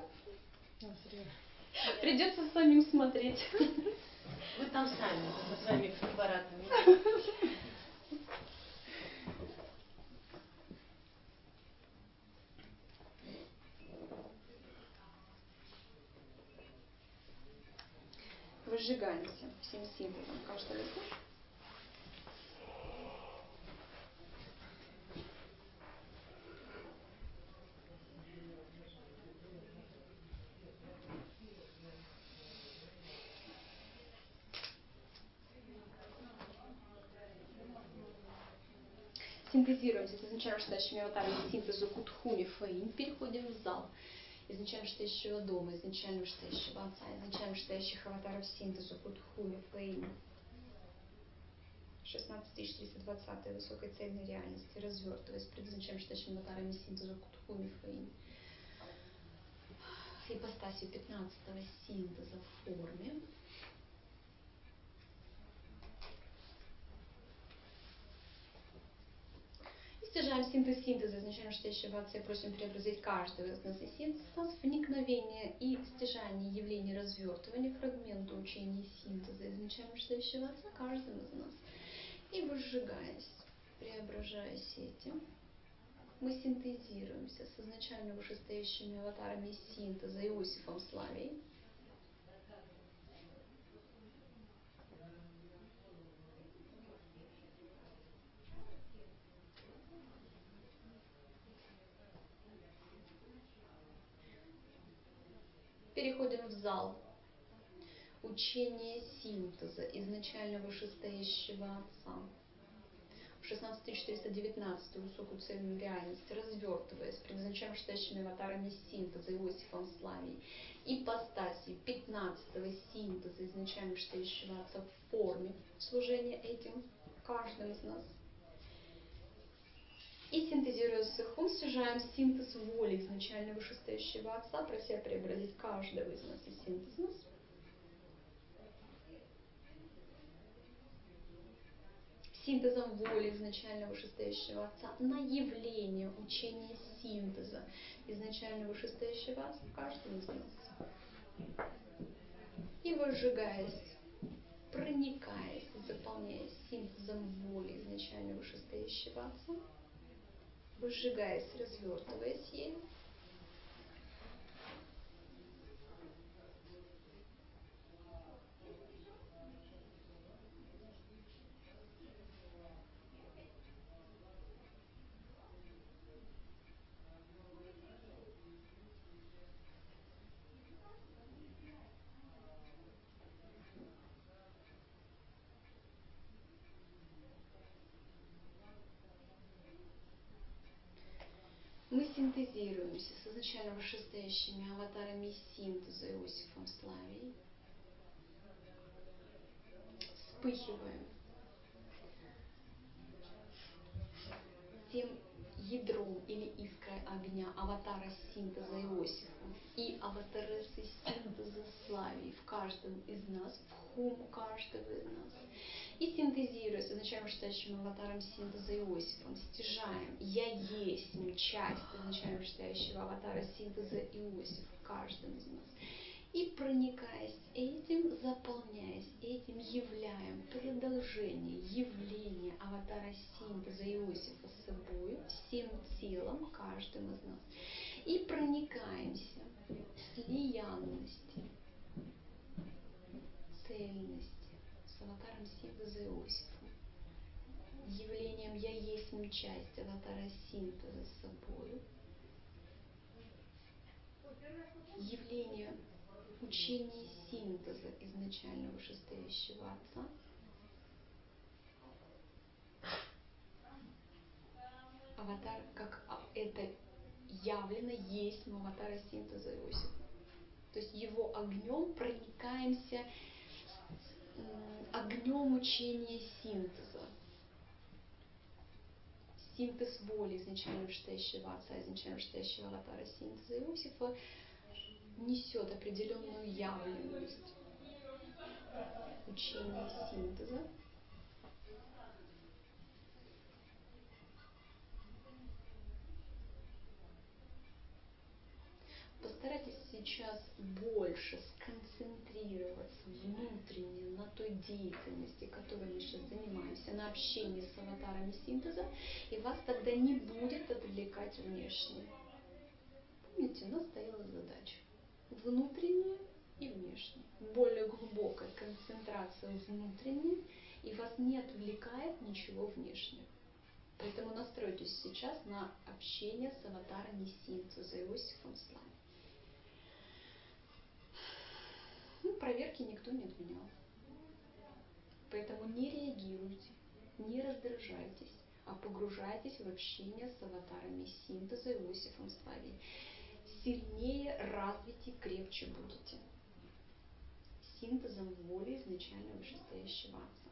A: Придется самим смотреть.
C: Вы там сами со своими фотоаппаратами.
A: Выжигаемся всем синтезом каждого из нас. Синтезируемся с изначально шестающими аватарами синтезу Кутхуми Фаин. Переходим в зал. Изначально шестающего дома, изначально шестающего отца, изначально шестающих аватаров синтезу Кутхуми Фаин. шестнадцать тысяч триста двадцать высокой цельной реальности, развертываясь пред изначально шестающими аватарами синтезу Кутхуми Фаин. Ипостасью пятнадцатого синтеза в форме. Стяжаем синтез синтеза изначально шестающего отца и просим преобразить каждого из нас и синтез в вникновение и стяжание явлений развертывания фрагмента учения синтеза изначально шестающего отца каждым из нас. И выжигаясь, преображаясь этим, мы синтезируемся с изначально вышестоящими аватарами синтеза Иосифом Славией. переходим в зал. Учение синтеза изначально вышестоящего Отца. В шестнадцать тысяч четыреста девятнадцать высокую цельную реальность, развертываясь предназначаем стоящими аватарами синтеза Иосифом Славий, ипостаси пятнадцатого синтеза изначально стоящего Отца в форме служения этим каждым из нас. И синтезируя с их ум, стяжаем синтез воли изначально вышестоящего Отца, прося преобразить каждого из нас и синтез нас. Синтезом воли изначально вышестоящего Отца на явление учения синтеза изначально вышестоящего Отца в каждом из нас. И выжигаясь, проникаясь, заполняясь синтезом воли изначально вышестоящего Отца, выжигаясь, развертываясь ею, мы синтезируемся с изначально вышестоящими аватарами синтеза Иосифом Славией, вспыхиваем тем ядром или искрой огня аватара синтеза Иосифа и аватарессы синтеза Славии в каждом из нас, в хум каждого из нас. И синтезируя с изначально вышестоящим аватаром синтеза Иосифом, стяжаем «Я есть» часть изначально вышестоящего аватара синтеза Иосифа в каждом из нас. И проникаясь этим, заполняясь этим, являем продолжение явления аватара синтеза Иосифа с собой, всем телом, каждым из нас. И проникаемся слиянности, цельности с аватаром синтеза Иосифа, явлением «Я есть» часть аватара синтеза с собой, явление учение синтеза изначально вышестоящего Отца, аватар, как это явлено, есть аватара синтеза Иосифа. То есть его огнем проникаемся огнем учения синтеза. Синтез воли изначально вышестоящего Отца, изначально вышестоящего аватара синтеза Иосифа несет определенную явленность учения синтеза. Постарайтесь сейчас больше сконцентрироваться внутренне на той деятельности, которой мы сейчас занимаемся, на общении с аватарами синтеза, и вас тогда не будет отвлекать внешнее. Помните, у нас стояла задача внутренняя и внешняя. Более глубокая концентрация внутренняя, и вас не отвлекает ничего внешнего. Поэтому настройтесь сейчас на общение с аватарами синтеза Иосифом Славией. Ну, проверки никто не отменял. Поэтому не реагируйте, не раздражайтесь, а погружайтесь в общение с аватарами синтеза Иосифом Славией. Сильнее, развитие, крепче будете. Синтезом воли изначально вышестоящего Отца.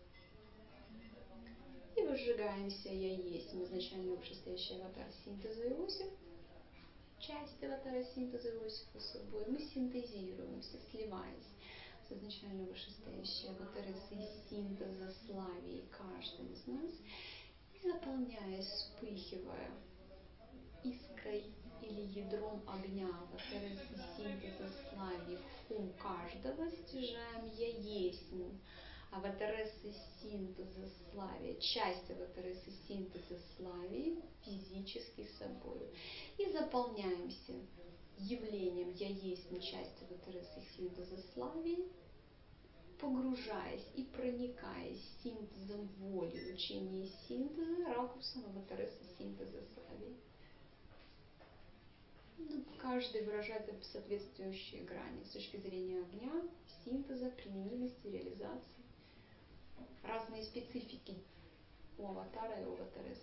A: И выжигаемся «Я есть» изначально вышестоящий аватар синтеза Иосиф, часть аватара синтеза Иосифа с собой. Мы синтезируемся, сливаясь с изначально вышестоящей аватаресой синтеза Славии каждым из нас, и заполняясь, вспыхивая искрой или ядром огня аватарессы синтеза Славии в хум каждого, стяжаем «Я есть» аватарессы синтеза Славии, часть аватарессы синтеза Славии физически собой. И заполняемся явлением «Я есть» часть аватарессы синтеза Славии, погружаясь и проникаясь синтезом воли, учения синтеза, ракурсом аватарессы синтеза Славии. Ну, каждый выражает соответствующие грани с точки зрения огня, синтеза, применимости, реализации. Разные специфики у аватара и у аватарессы.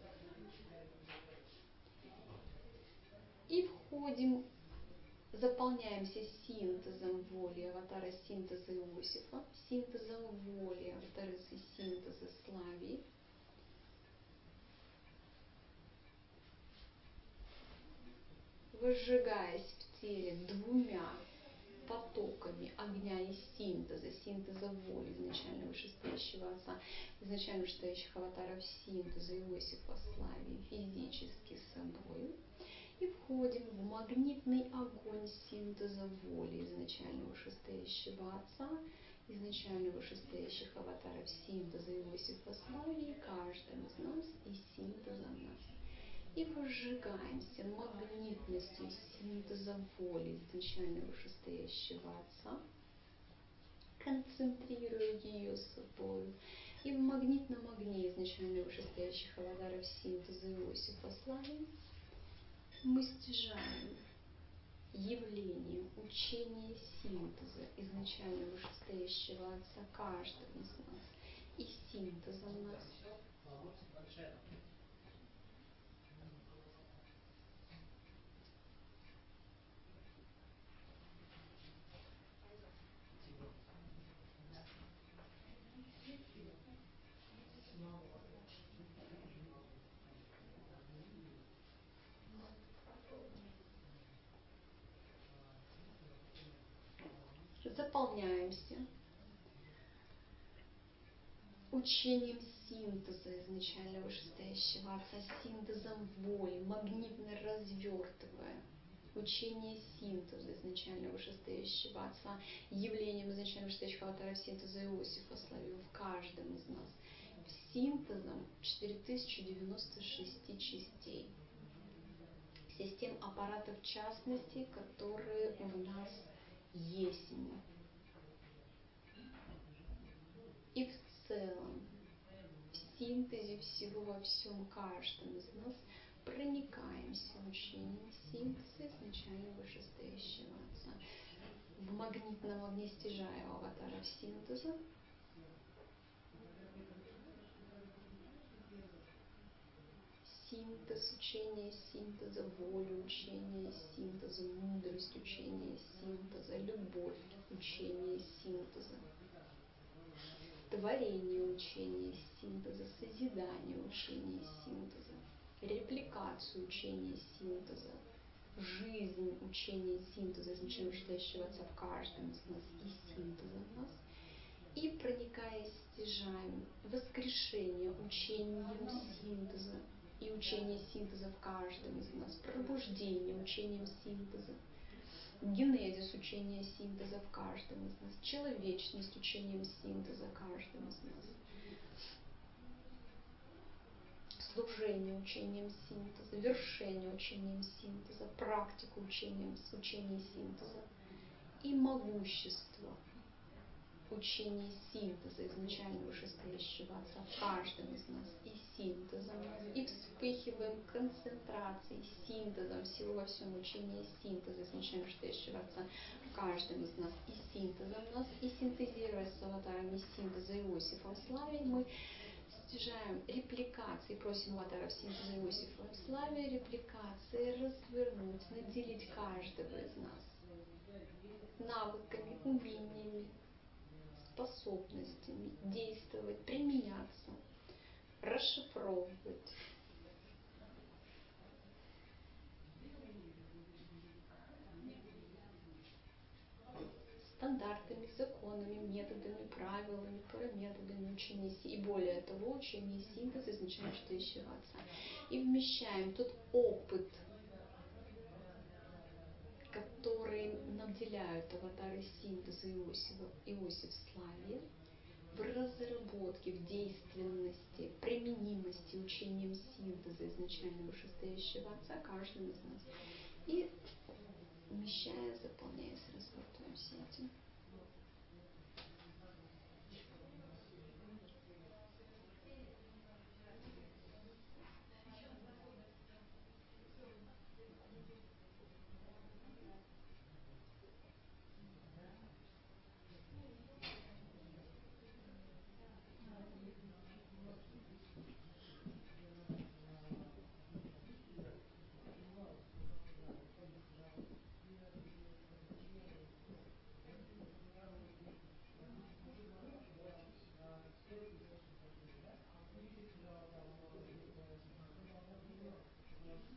A: И входим, заполняемся синтезом воли аватара, синтеза Иосифа, синтезом воли аватарессы, синтеза Славии. Выжигаясь в теле двумя потоками огня и синтеза, синтеза воли изначально вышестоящего Отца, изначально вышестоящих аватаров синтеза Иосифа, Славии, физически с собой. И входим в магнитный огонь синтеза воли изначально вышестоящего Отца, изначально вышестоящих аватаров синтеза Иосифа, Славии, каждым из нас и синтезом нас. И выжигаемся магнитностью синтеза воли изначально вышестоящего Отца, концентрируя ее собой. И в магнитном огне изначально вышестоящих аватаров синтеза Иосифа, Славии мы стяжаем явление, учение синтеза изначально вышестоящего Отца каждым из нас и синтезом нас. Заполняемся учением синтеза изначально вышестоящего Отца, синтезом воли, магнитно развертывая учение синтеза изначально вышестоящего Отца, явлением изначально вышестоящих аватаров синтеза Иосифа, Славию в каждом из нас, синтезом четыре тысячи девяносто шесть частей, систем аппаратов в частности, которые в нас есть. И в целом, в синтезе всего во всем каждом из нас проникаемся учением синтеза изначально вышестоящего Отца. В магнитном огне стяжая у аватаров синтеза. Синтез, учение синтеза, воля, учение синтеза, мудрость, учение синтеза, любовь, учение синтеза. Творение учения синтеза, созидание учения синтеза, репликацию учения синтеза, жизнь учения синтеза изначально вышестоящего Отца в каждом из нас и синтезом нас. И проникаясь, стяжаем воскрешение учением синтеза и учение синтеза в каждом из нас, пробуждение учением синтеза, генезис учения синтеза в каждом из нас, человечность учением синтеза каждым из нас, служение учением синтеза, вершение учением синтеза, практику учением, учения синтеза и могущество учение синтеза изначально вышестоящего Отца в каждом из нас и синтезом нас, и вспыхиваем концентрацией, синтезом всего во всем учения синтеза изначально вышестоящего Отца в каждом из нас и синтезом нас, и синтезируя с аватарами синтеза Иосифом Славии, мы стяжаем репликации, просим аватаров синтеза Иосифа Славии репликации развернуть, наделить каждого из нас навыками, умениями, способностями действовать, применяться, расшифровывать, стандартами, законами, методами, правилами, параметодами учения и более того, учения синтеза изначально вышестоящего Отца. И вмещаем тот опыт, которые наделяют аватары синтеза Иосифа, Иосиф Славия, в разработке, в действенности, применимости учением синтеза изначально вышестоящего Отца каждым из нас. И вмещая, заполняясь, разбортываемся этим.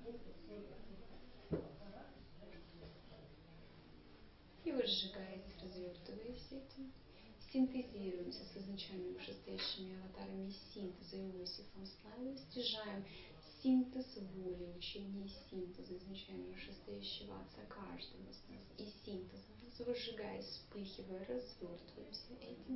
A: И вы сжигаете, развертываясь этим. Синтезируемся с изначально вышестоящими аватарами синтеза Иосифом Славой. Стяжаем синтез воли, учение синтеза изначально вышестоящего Отца каждого из нас. И синтезом нас, выжигая, вспыхивая, развертываемся этим.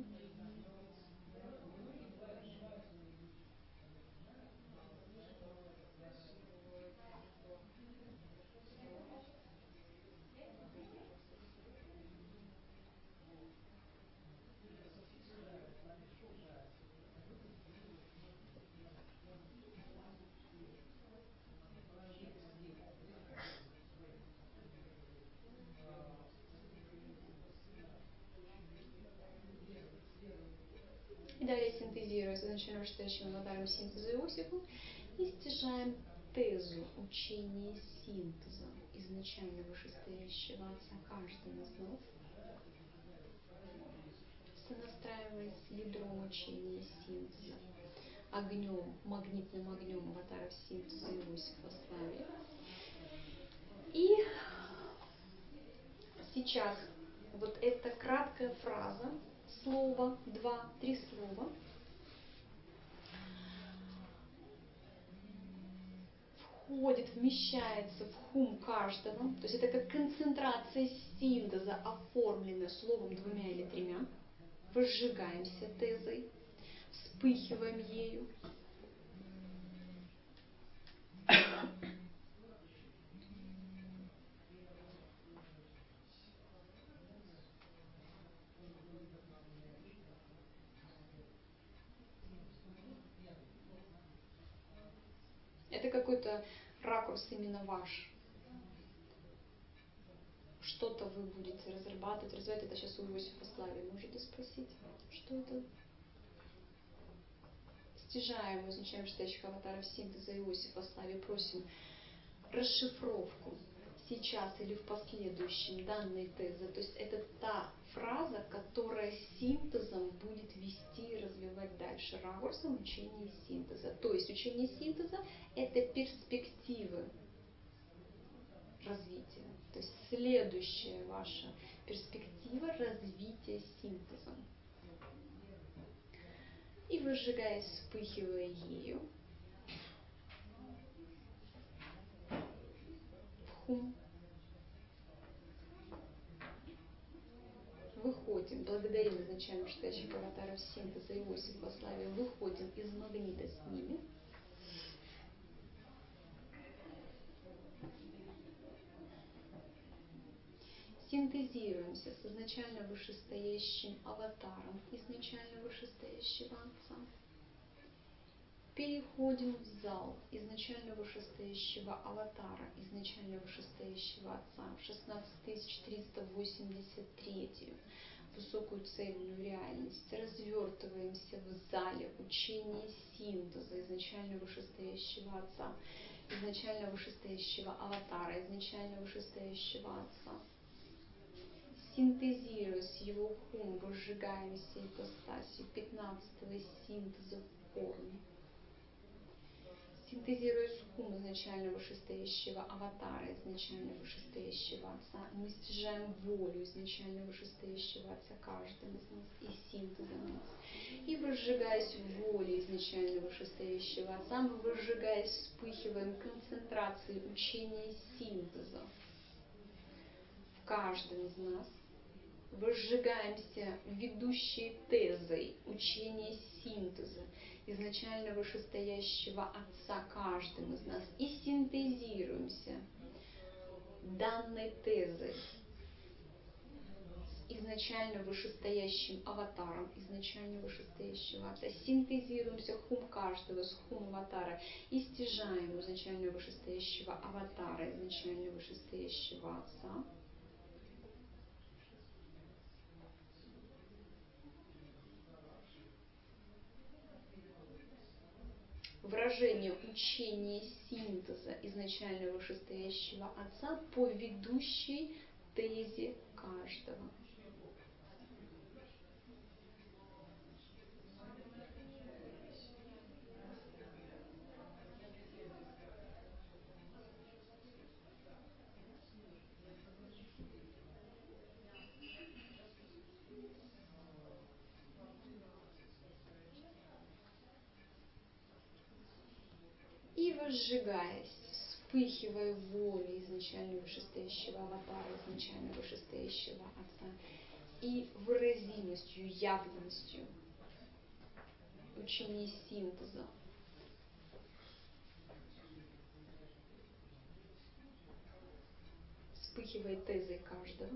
A: И далее синтезируя с изначально вышестоящим аватаром синтеза Иосифом и стяжаем тезу учения синтеза изначально вышестоящего Отца каждого из нас, сонастраиваясь с ядром учения синтеза, огнем, магнитным огнем аватаров синтеза Иосифа Славе. И сейчас вот эта краткая фраза, слово, два, три слова, входит, вмещается в хум каждого. То есть это как концентрация синтеза, оформленная словом двумя или тремя. Возжигаемся тезой, вспыхиваем ею. Это какой-то ракурс именно ваш. Что-то вы будете разрабатывать, развивать. Это сейчас у Иосифа Славе можете спросить, что это? Стяжаем, изучаем шестящих аватаров синтеза Иосифа Славе, просим расшифровку сейчас или в последующем данной тезы. То есть это та фраза, которая синтезом будет вести и развивать дальше ракурсом учения синтеза. То есть учение синтеза – это перспективы развития. То есть следующая ваша перспектива развития синтезом. И выжигаясь, вспыхивая ею, хум, выходим, благодарим изначально вышестоящих аватаров синтеза Иосифа Славе, выходим из магнита с ними. Синтезируемся с изначально вышестоящим аватаром изначально вышестоящего Отца. Переходим в зал изначально вышестоящего аватара, изначально вышестоящего Отца, в шестнадцать тысяч триста восемьдесят три высокую цельную реальность. Развертываемся в зале учения синтеза изначально вышестоящего Отца, изначально вышестоящего аватара, изначально вышестоящего Отца. Синтезируя с его хум, выжигаемся ипостасью пятнадцатого синтеза в форме. Синтезируя с хум изначально вышестоящего аватара, изначально вышестоящего Отца, мы стяжаем волю изначально вышестоящего Отца каждым из нас и синтезом нас. И выжигаясь в воле изначально вышестоящего Отца, мы выжигаясь, вспыхиваем концентрацией учения синтеза в каждом из нас. Выжигаемся ведущей тезой учения синтеза изначально вышестоящего Отца каждым из нас и синтезируемся данной тезой с изначально вышестоящим аватаром изначально вышестоящего Отца. Синтезируемся хум каждого с хум аватара и стяжаем изначально вышестоящего аватара изначально вышестоящего Отца. Выражение учения синтеза изначально вышестоящего Отца по ведущей тезе каждого. возжигаясь, вспыхивая волей изначально вышестоящего аватара, изначально вышестоящего Отца, и выразимостью, явленностью учения синтеза, вспыхивает тезой каждого,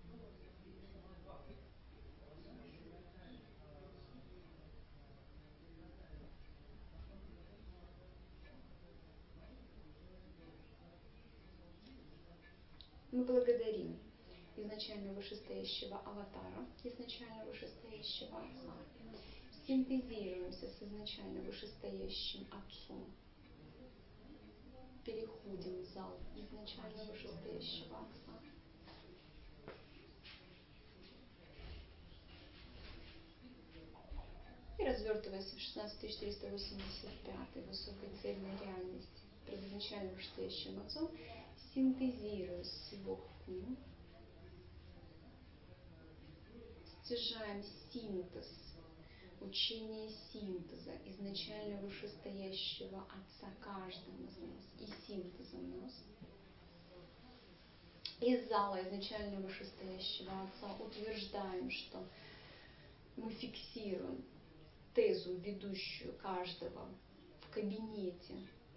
A: мы благодарим изначально вышестоящего аватара, изначально вышестоящего Отца, синтезируемся с изначально вышестоящим Отцом, переходим в зал изначально вышестоящего Отца. И развертываясь в шестнадцать тысяч четыреста восемьдесят пятой высокой цельной реальности перед изначально вышестоящим Отцом, синтезируя с его ху, стяжаем синтез, учение синтеза изначально вышестоящего Отца каждым из нас и синтезом нас. Из зала изначально вышестоящего Отца утверждаем, что мы фиксируем тезу, ведущую каждого в кабинете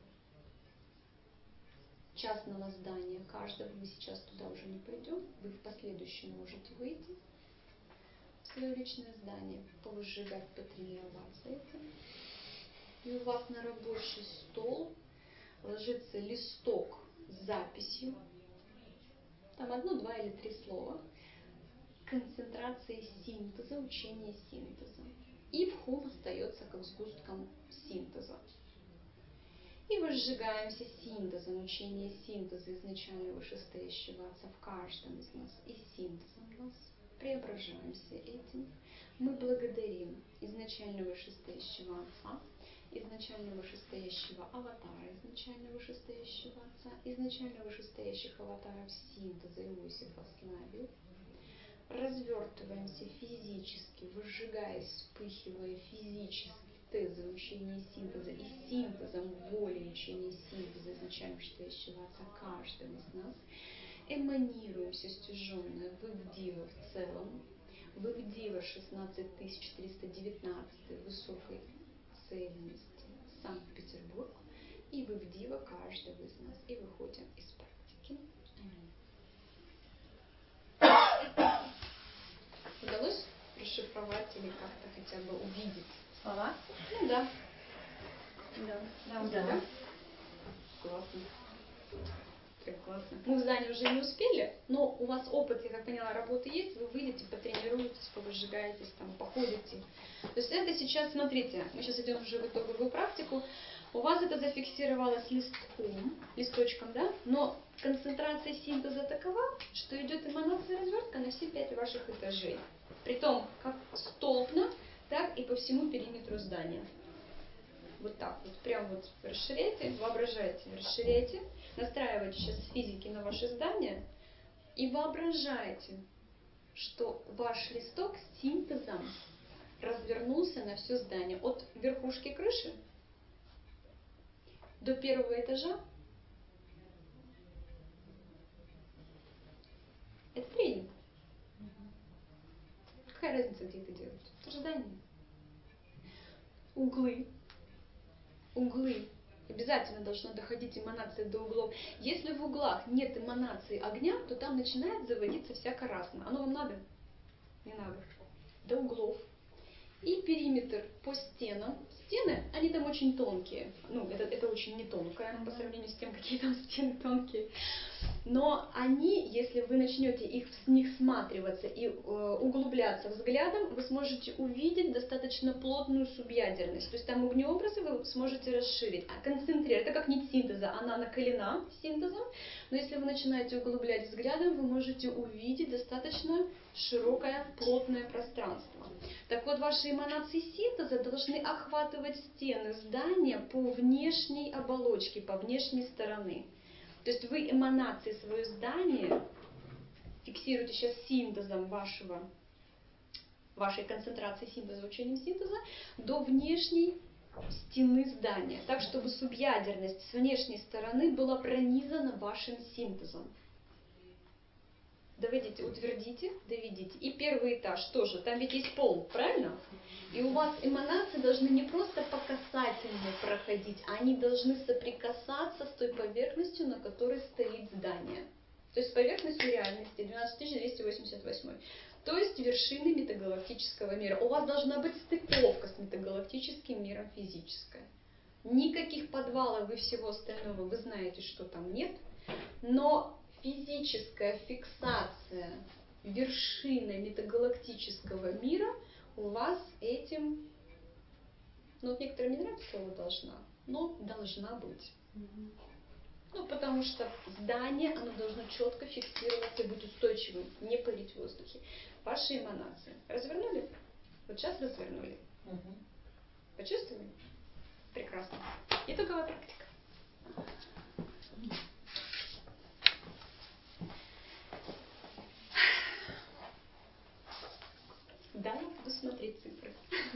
A: частного здания каждого. Мы сейчас туда уже не пойдем, вы в последующем можете выйти в свое личное здание, повыжигать, потренироваться этим. И у вас на рабочий стол ложится листок с записью, там одно, два или три слова, концентрации синтеза, учения синтеза. И в хум остается как сгустком синтеза. И возжигаемся синтезом, учение синтеза изначально вышестоящего Отца в каждом из нас и синтезом нас. Преображаемся этим. Мы благодарим изначально вышестоящего Отца, изначально вышестоящего аватара, изначально вышестоящего Отца, изначально вышестоящих аватаров синтеза Иосифа Славию. Развертываемся физически, выжигаясь, вспыхивая физически тезы учения синтеза и синтезом воли учения синтеза изначально вышестоящего Отца каждым из нас. Эманируемся стяженное в Ивдива в целом, в Ивдива шестнадцать тысяч четыреста девятнадцать высокой цельности Санкт-Петербург и в Ивдива каждого из нас. И выходим из практики. Аминь. Удалось расшифровать или как-то хотя бы увидеть
B: Слова?
A: Ну да.
B: Да.
A: Да, да. да? Классно. Прям классно. Мы в здании уже не успели, но у вас опыт, я так поняла, работы есть, вы выйдете, потренируетесь, повыжигаетесь, там, походите. То есть это сейчас, смотрите, мы сейчас идем уже в итоговую практику, у вас это зафиксировалось листком, листочком, да, но концентрация синтеза такова, что идет эманация развертка на все пять ваших этажей. Притом как столбно, так и по всему периметру здания. Вот так вот, прям вот расширяйте, воображайте, расширяйте, настраивайте сейчас физики на ваше здание и воображайте, что ваш листок с синтезом развернулся на все здание. От верхушки крыши до первого этажа. Это тренинг. Какая разница, где это делать? Это же здание. Углы. Углы. Обязательно должна доходить эманация до углов. Если в углах нет эманации огня, то там начинает заводиться всяко разно. Оно вам надо? Не надо. До углов. И периметр по стенам. Стены, они там очень тонкие. Ну, это, это очень не тонкое uh-huh. по сравнению с тем, какие там стены тонкие. Но они, если вы начнете их, с них всматриваться и э, углубляться взглядом, вы сможете увидеть достаточно плотную субъядерность. То есть там огнеобразы вы сможете расширить. А концентрировать, это как нить синтеза, она накалена синтезом, но если вы начинаете углублять взглядом, вы можете увидеть достаточно широкое, плотное пространство. Так вот, ваши эманации синтеза должны охватывать стены здания по внешней оболочке, по внешней стороне. То есть вы эманации свое здание фиксируете сейчас синтезом вашего, вашей концентрации синтеза, учением синтеза до внешней стены здания, так, чтобы субъядерность с внешней стороны была пронизана вашим синтезом. Доведите, утвердите, доведите. И первый этаж тоже, там ведь есть пол, правильно? И у вас эманации должны не просто по касательной проходить, а они должны соприкасаться с той поверхностью, на которой стоит здание. То есть с поверхностью реальности двенадцать тысяч двести восемьдесят восемь. То есть вершины метагалактического мира. У вас должна быть стыковка с метагалактическим миром физическая. Никаких подвалов и всего остального, вы знаете, что там нет. Но физическая фиксация вершины метагалактического мира у вас этим, ну вот некоторым не нравится слово «должна», но должна быть. Ну, потому что здание, оно должно четко фиксироваться и быть устойчивым, не парить в воздухе. Ваши эманации. Развернули? Вот сейчас развернули.
G: Угу.
A: Почувствовали? Прекрасно. Итоговая практика. Да, я буду смотреть цифры.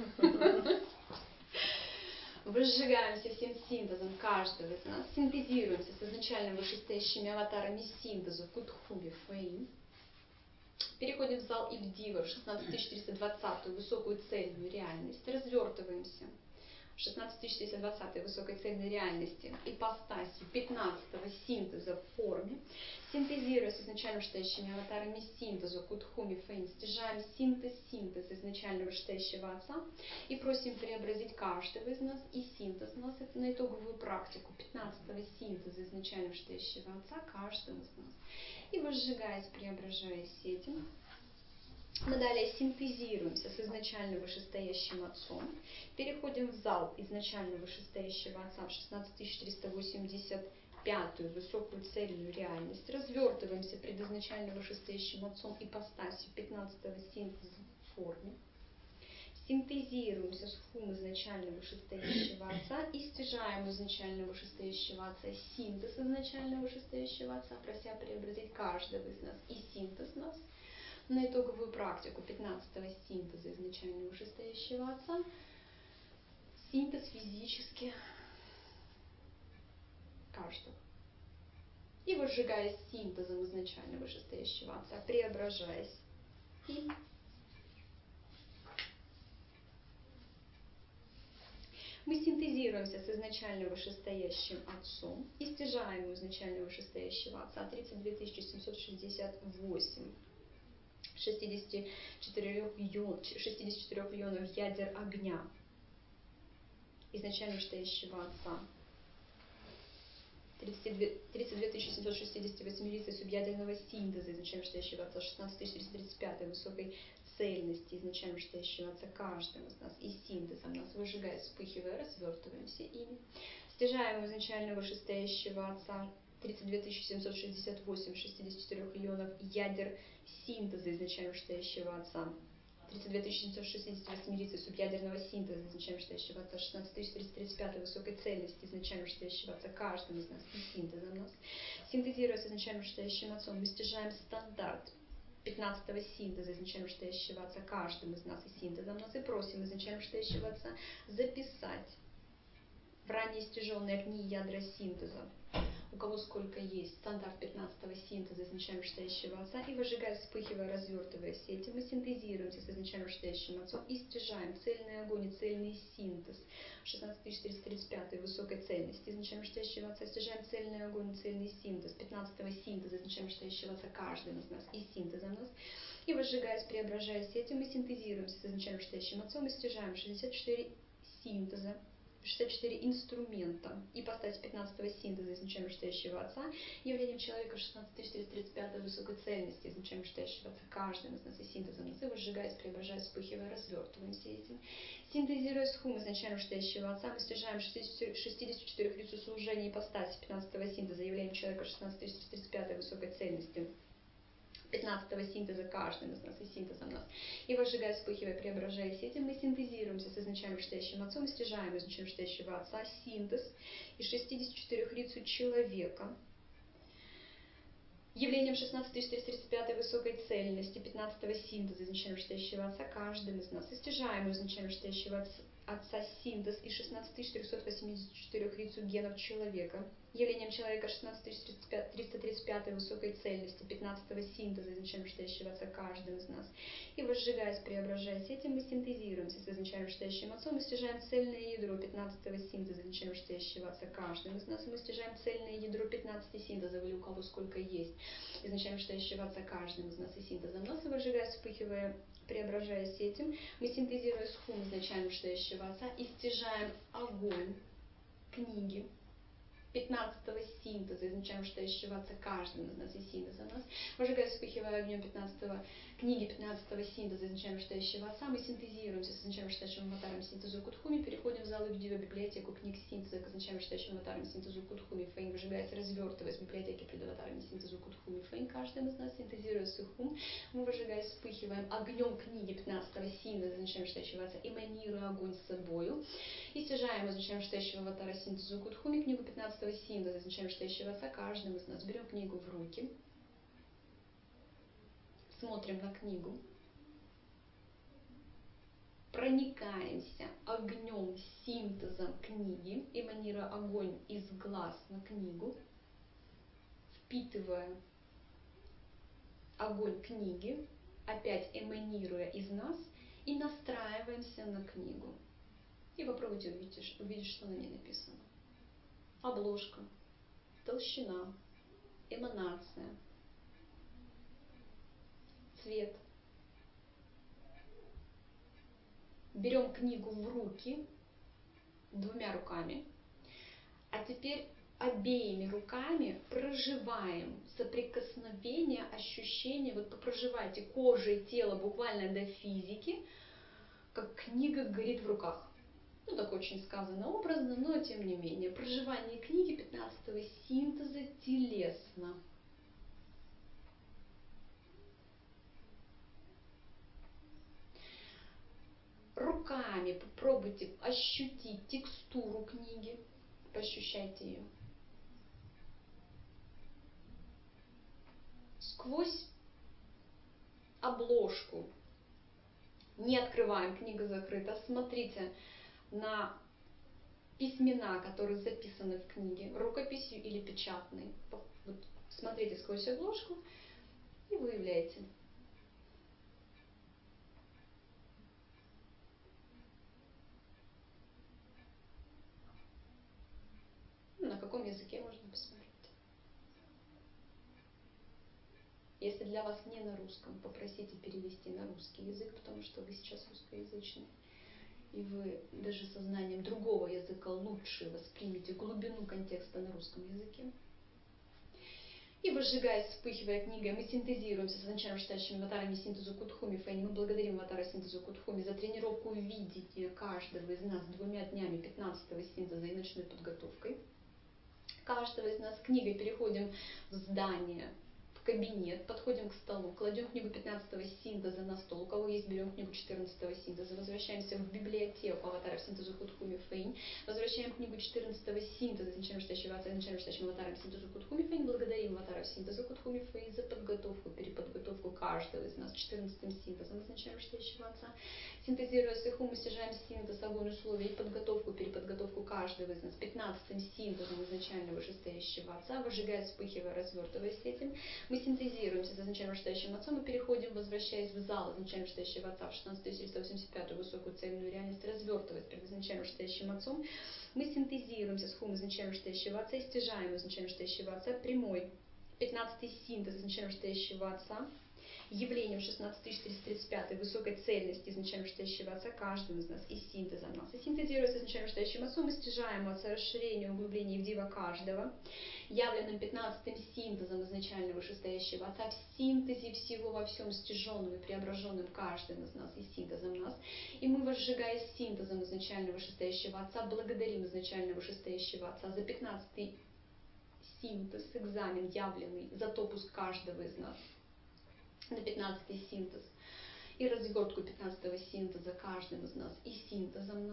A: Выжигаемся всем синтезом каждого из нас, синтезируемся с изначально вышестоящими аватарами синтеза в Кутхуме Фейн. Переходим в зал Ивдива, в шестнадцать тысяч триста двадцатую высокую цельную реальность. Развертываемся в шестнадцать тысяч триста двадцатой высокой цельной реальности ипостаси пятнадцатого синтеза в форме. Синтезируя с изначально вышестоящими аватарами синтеза Кутхуми Фейн, стяжаем синтез синтез изначально вышестоящего Отца и просим преобразить каждого из нас и синтез нас на итоговую практику пятнадцатого синтеза изначально вышестоящего Отца каждым из нас. И возжигаясь, преображаясь этим, мы далее синтезируемся с изначально вышестоящим Отцом, переходим в зал изначально вышестоящего Отца в шестнадцать тысяч триста восемьдесят пятую высокую цельную реальность, развертываемся пред изначально вышестоящим Отцом ипостасью пятнадцатого синтеза в форме, синтезируемся с хум изначально вышестоящего Отца и стяжаем изначально вышестоящего Отца синтез изначально вышестоящего Отца, прося преобразить каждого из нас и синтез нас на итоговую практику пятнадцатого синтеза изначально вышестоящего Отца, синтез физически каждого. И выжигаясь синтезом изначально вышестоящего Отца, преображаясь им, мы синтезируемся с изначально вышестоящим Отцом и стяжаем у изначально вышестоящего Отца тридцать две тысячи семьсот шестьдесят восемь шестьдесят четыре ионов ядер огня изначально вышестоящего Отца, тридцать две тысячи семьсот шестьдесят восемь единиц субъядерного синтеза изначально вышестоящего Отца, шестнадцать тысяч триста тридцать пять высокой цельности изначально вышестоящего Отца каждым из нас и синтезом нас, выжигая, вспыхивая, развертываемся ими, стяжаем у изначально вышестоящего Отца тридцать две тысячи семьсот шестьдесят восемь шестьдесят четыре ионов ядер синтеза изначально вышестоящего Отца, тридцать две тысячи семьсот шестьдесят восемь единиц субъядерного синтеза изначально вышестоящего Отца, шестнадцать тысяч триста тридцать пять высокой цельности изначально вышестоящего Отца каждым из нас и синтезом нас. Синтезируя с изначально вышестоящим Отцом, мы стяжаем стандарт пятнадцатого синтеза изначально вышестоящего Отца каждым из нас и синтезом нас и просим изначально вышестоящего Отца записать в ранее стяженные огни ядра синтеза, у кого сколько есть, стандарт пятнадцатого синтеза изначально вышестоящего Отца, и выжигая, вспыхивая, развертываясь этим, мы синтезируемся с изначально вышестоящим Отцом и стяжаем цельный огонь и цельный синтез шестнадцать тысяч триста тридцать пять высокой цельности изначально вышестоящего Отца, стяжаем цельный огонь и цельный синтез пятнадцатого синтеза изначально вышестоящего Отца каждым из нас и синтезом нас, и выжигаясь, преображаясь этим, мы синтезируемся с изначально вышестоящим Отцом и стяжаем шестьдесят четыре синтеза, шестьдесят четыре инструмента и ипостась пятнадцатого синтеза изначально вышестоящего Отца, явлением человека шестнадцать тысяч триста тридцать пять высокой цельности изначально вышестоящего Отца каждым из нас и синтезом нас, и выжигаясь, преображаясь, вспыхивая, развертываемся этим. Синтезируя с хум изначально вышестоящего Отца, мы стяжаем шестьдесят четыре лицу служения ипостаси пятнадцатого синтеза, явлением человека шестнадцать тысяч триста тридцать пять высокой цельности пятнадцатого синтеза каждым из нас и синтезом нас. И возжигая, вспыхивая, преображаясь этим, мы синтезируемся с изначально вышестоящим Отцом и стяжаем изначально вышестоящего Отца синтез из шестидесяти четырёх лиц человека, явлением шестнадцать тысяч триста тридцать пять высокой цельности пятнадцатого синтеза изначально вышестоящего Отца каждым из нас. И стяжаем изначально вышестоящего Отца синтез из шестнадцать тысяч трехсот восемьдесят четырех рецугенов человека, явлением человека шестнадцать тысяч триста тридцать пять высокой цельности, пятнадцатого синтеза изначально вышестоящего Отца каждым из нас. И возжигаясь, преображаясь этим, мы синтезируемся с изначально вышестоящим Отцом, мы стяжаем цельное ядро пятнадцатого синтеза изначально вышестоящего Отца каждым из нас, и мы стяжаем цельное ядро пятнадцати синтезов, или у кого сколько есть, изначально вышестоящего Отца каждым из нас и синтезом нас, и возжигаясь, вспыхивая, преображаясь этим, мы синтезируя схум изначально вышестоящего Отца и стяжаем огонь книги пятнадцатого синтеза, изначально вышестоящего Отца каждым из нас и синтеза нас, возжигая, вспыхивая огнем пятнадцатого книги пятнадцатого синтеза, изначально вышестоящего Отца, мы синтезируемся с изначально вышестоящим аватаром синтезу Кудхуми, переходим в зал и в Дива библиотеку книг синтеза к изначально вышестоящим аватаром синтезу Кудхуми Фейн, выжигаясь, развертываясь в библиотеке пред аватарами синтезу Кудхуми Фейн, каждым из нас синтезируя сухум, мы, выжигаясь, вспыхиваем огнем книги пятнадцатого синтеза, изначально вышестоящего Отца, эманируя огонь с собою, и стяжаем изначально вышестоящего аватара синтезу Кудхуми книгу пятнадцатого синтеза, изначально вышестоящего Отца каждым из нас. Берем книгу в руки, смотрим на книгу, проникаемся огнем, синтезом книги, эманируя огонь из глаз на книгу, впитывая огонь книги, опять эманируя из нас, и настраиваемся на книгу. И попробуйте увидеть, увидеть, что на ней написано. Обложка, толщина, эманация, цвет. Берем книгу в руки двумя руками, а теперь обеими руками проживаем соприкосновение, ощущение, вот проживайте кожей тело буквально до физики, как книга горит в руках. Ну, так очень сказано образно, но тем не менее. Проживание книги пятнадцатого синтеза телесно. Руками попробуйте ощутить текстуру книги, поощущайте ее. Сквозь обложку, не открываем, книга закрыта, смотрите на письмена, которые записаны в книге, рукописью или печатной. Вот смотрите сквозь обложку и выявляйте. На каком языке можно посмотреть. Если для вас не на русском, попросите перевести на русский язык, потому что вы сейчас русскоязычный. И вы даже сознанием другого языка лучше воспримете глубину контекста на русском языке. И возжигаясь, вспыхивая книгой, мы синтезируемся с изначально вышестоящими аватарами синтезу Кудхуми Фейни. Мы благодарим аватара синтезу Кудхуми за тренировку видения каждого из нас двумя днями пятнадцатого синтеза и ночной подготовкой. Каждого из нас книгой переходим в здание, в кабинет, подходим к столу, кладем книгу пятнадцатого синтеза на стол, у кого есть, берем книгу четырнадцатого синтеза, возвращаемся в библиотеку аватаров синтезу Кудхуми Фейн, возвращаем книгу четырнадцатого синтеза, изначально вышестоящего Отца, изначально вышестоящим аватаром синтезу Кудхуми Фейн, благодарим аватаров синтезу Кудхуми Фейн за подготовку, переподготовку каждого из нас четырнадцатым синтезом, изначально вышестоящего Отца. Синтезируя сиху, мы стяжаем синтез, огонь, условия и подготовку, переподготовку каждого из нас пятнадцатым синтезом изначально вышестоящего Отца, выжигая, вспыхивая, развертываясь этим. Мы синтезируемся с изначально вышестоящим Отцом и переходим, возвращаясь в зал изначально вышестоящего Отца в шестнадцать тысяч триста восемьдесят пятую высокую цельную реальность, развертываясь перед изначально вышестоящим Отцом. Мы синтезируемся с хум изначально вышестоящего Отца и стяжаем изначально вышестоящего Отца прямой пятнадцатый синтез изначально вышестоящего Отца, явлением шестнадцать тысяч триста тридцать пятой высокой цельности изначально вышестоящего Отца каждым из нас и синтезом нас. И синтезируясь с изначально вышестоящим Отцом, мы стяжаем Отца расширение, углубление в дива каждого, явленным пятнадцатым синтезом изначально вышестоящего Отца, в синтезе всего во всем стяженным и преображенным каждым из нас и синтезом нас. И мы, возжигая синтезом изначально вышестоящего Отца, благодарим изначально вышестоящего Отца за пятнадцатый синтез, экзамен явленный, за топуск каждого из нас на пятнадцатый синтез и развертку пятнадцатого синтеза каждым из нас и синтезом нас.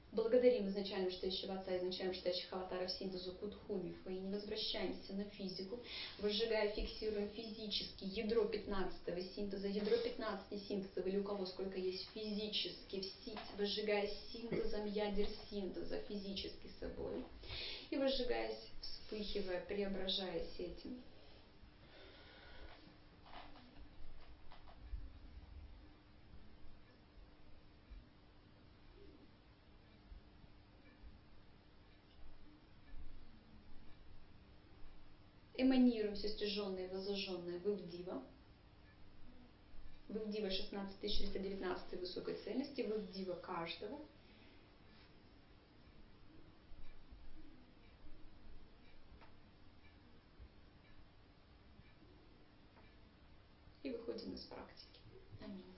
A: Благодарим изначально вышестоящего Отца, изначально вышестоящих аватаров синтезу Кудхуми Фэйни. Возвращаемся на физику, выжигая, фиксируем физически ядро пятнадцатого синтеза, ядро пятнадцати синтезов, или у кого сколько есть физически, выжигая синтезом ядер синтеза физически собой. И выжигаясь, вспыхивая, преображаясь этим. Эманируем все стяженное и возожженное в Ивдива. В Ивдива шестнадцать тысяч четыреста девятнадцать высокой цельности, в Ивдива каждого. И выходим из практики. Аминь.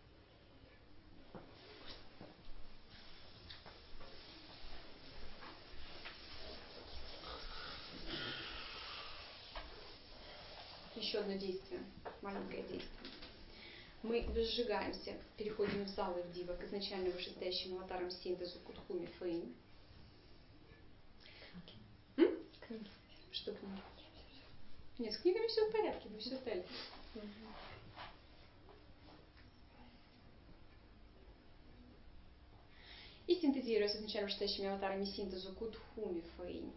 A: Еще одно действие, маленькое действие. Мы выжигаемся, переходим в зал Ивдива к изначально вышестоящим аватарам синтезу Кудхуми Фэйни. Книги. Что книги? Нет, с книгами все в порядке, вы все сдали. И синтезируя с изначально вышестоящими аватарами синтезу Кудхуми Фэйни.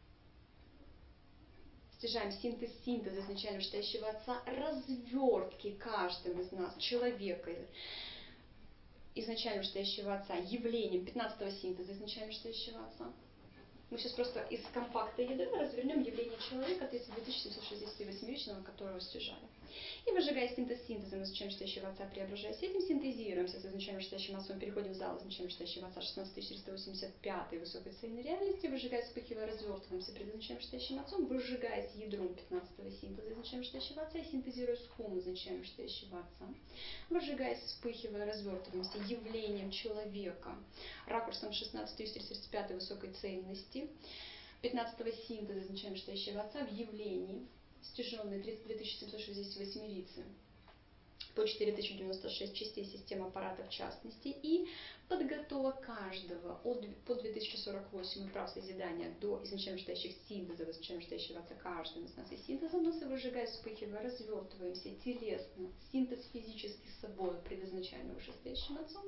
A: Стяжаем синтез синтеза изначально вышестоящего Отца, развертки каждым из нас, человека, изначально вышестоящего Отца, явлением пятнадцатого синтеза изначально вышестоящего Отца. Мы сейчас просто из компакта ядра развернем явление человека тридцать две тысячи семьсот шестьдесят восемь личного, которого стяжали. И выжигая синтез синтезом изначально вышестоящего Отца, преображаясь этим, синтезируемся с изначально вышестоящим Отцом, переходим в зал изначально вышестоящего Отца шестнадцать тысяч четыреста восемьдесят пять высокой цельной реальности, выжигая, вспыхивая, развертываемся перед изначально вышестоящим Отцом, выжигаясь ядром пятнадцатого синтеза изначально вышестоящего Отца и синтезируя с хум изначально вышестоящего Отца, выжигаясь, вспыхивая, развертываемся явлением человека, ракурсом шестнадцать тысяч триста тридцать пять высокой цельности, пятнадцатого синтеза изначально вышестоящего Отца в явлении, стяженные тридцать две тысячи семьсот шестьдесят восемь рицы, по четыре тысячи девяносто шесть частей систем аппарата в частности, и подготовок каждого от, по две тысячи сорок восемь и прав созидания до изначально вышестоящих синтезов, изначально вышестоящего Отца каждым из нас и синтезом нас и выжигая, вспыхивая, развертываемся телесно, синтез физически с собой предизначально вышестоящим Отцом.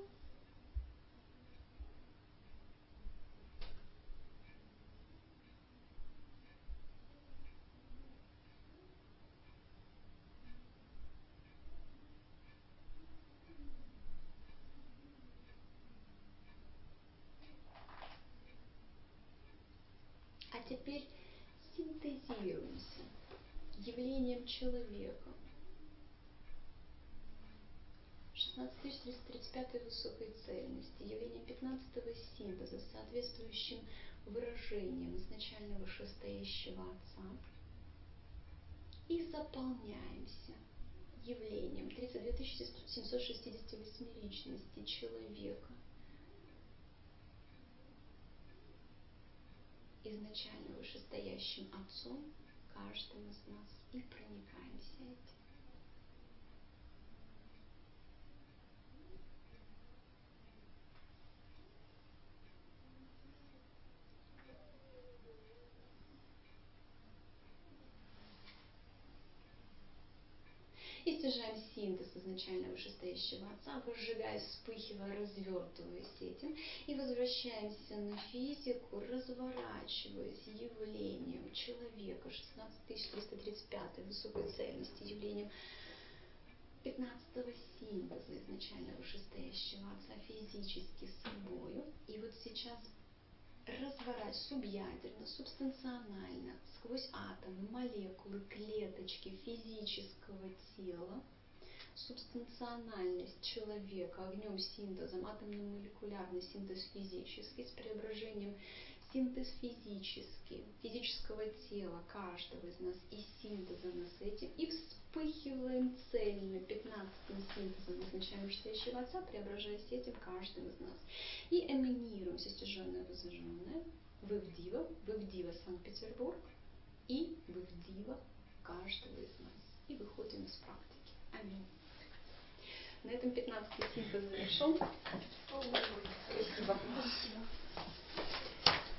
A: А теперь синтезируемся явлением человека. шестнадцать тысяч триста тридцать пять высокой цельности, явлением пятнадцатого синтеза, соответствующим выражением изначально вышестоящего Отца. И заполняемся явлением тридцать две тысячи семьсот шестьдесят восемь личности человека, изначально вышестоящим Отцом каждым из нас, и проникаемся этим. И стяжаем синтез изначально вышестоящего Отца, выжигая, вспыхивая, развертываясь этим, и возвращаемся на физику, разворачиваясь явлением человека шестнадцать тысяч триста тридцать пять высокой цельности, явлением пятнадцатого синтеза изначально вышестоящего Отца физически с собою. И вот сейчас разворачивать субъядерно, субстанционально, сквозь атомы, молекулы, клеточки физического тела, субстанциональность человека огнем, синтезом, атомно-молекулярный синтез физический, с преображением синтез физический, физического тела каждого из нас и синтезом с этим, и вспыхиваем цельно пятнадцатым синтезом изначально вышестоящего Отца, преображаясь этим каждым из нас. И эманируем все стяженное, возожженное в Ивдива, в Ивдива Санкт-Петербург и в Ивдива каждого из нас. И выходим из практики. Аминь. На этом пятнадцатый синтез завершен. Спасибо.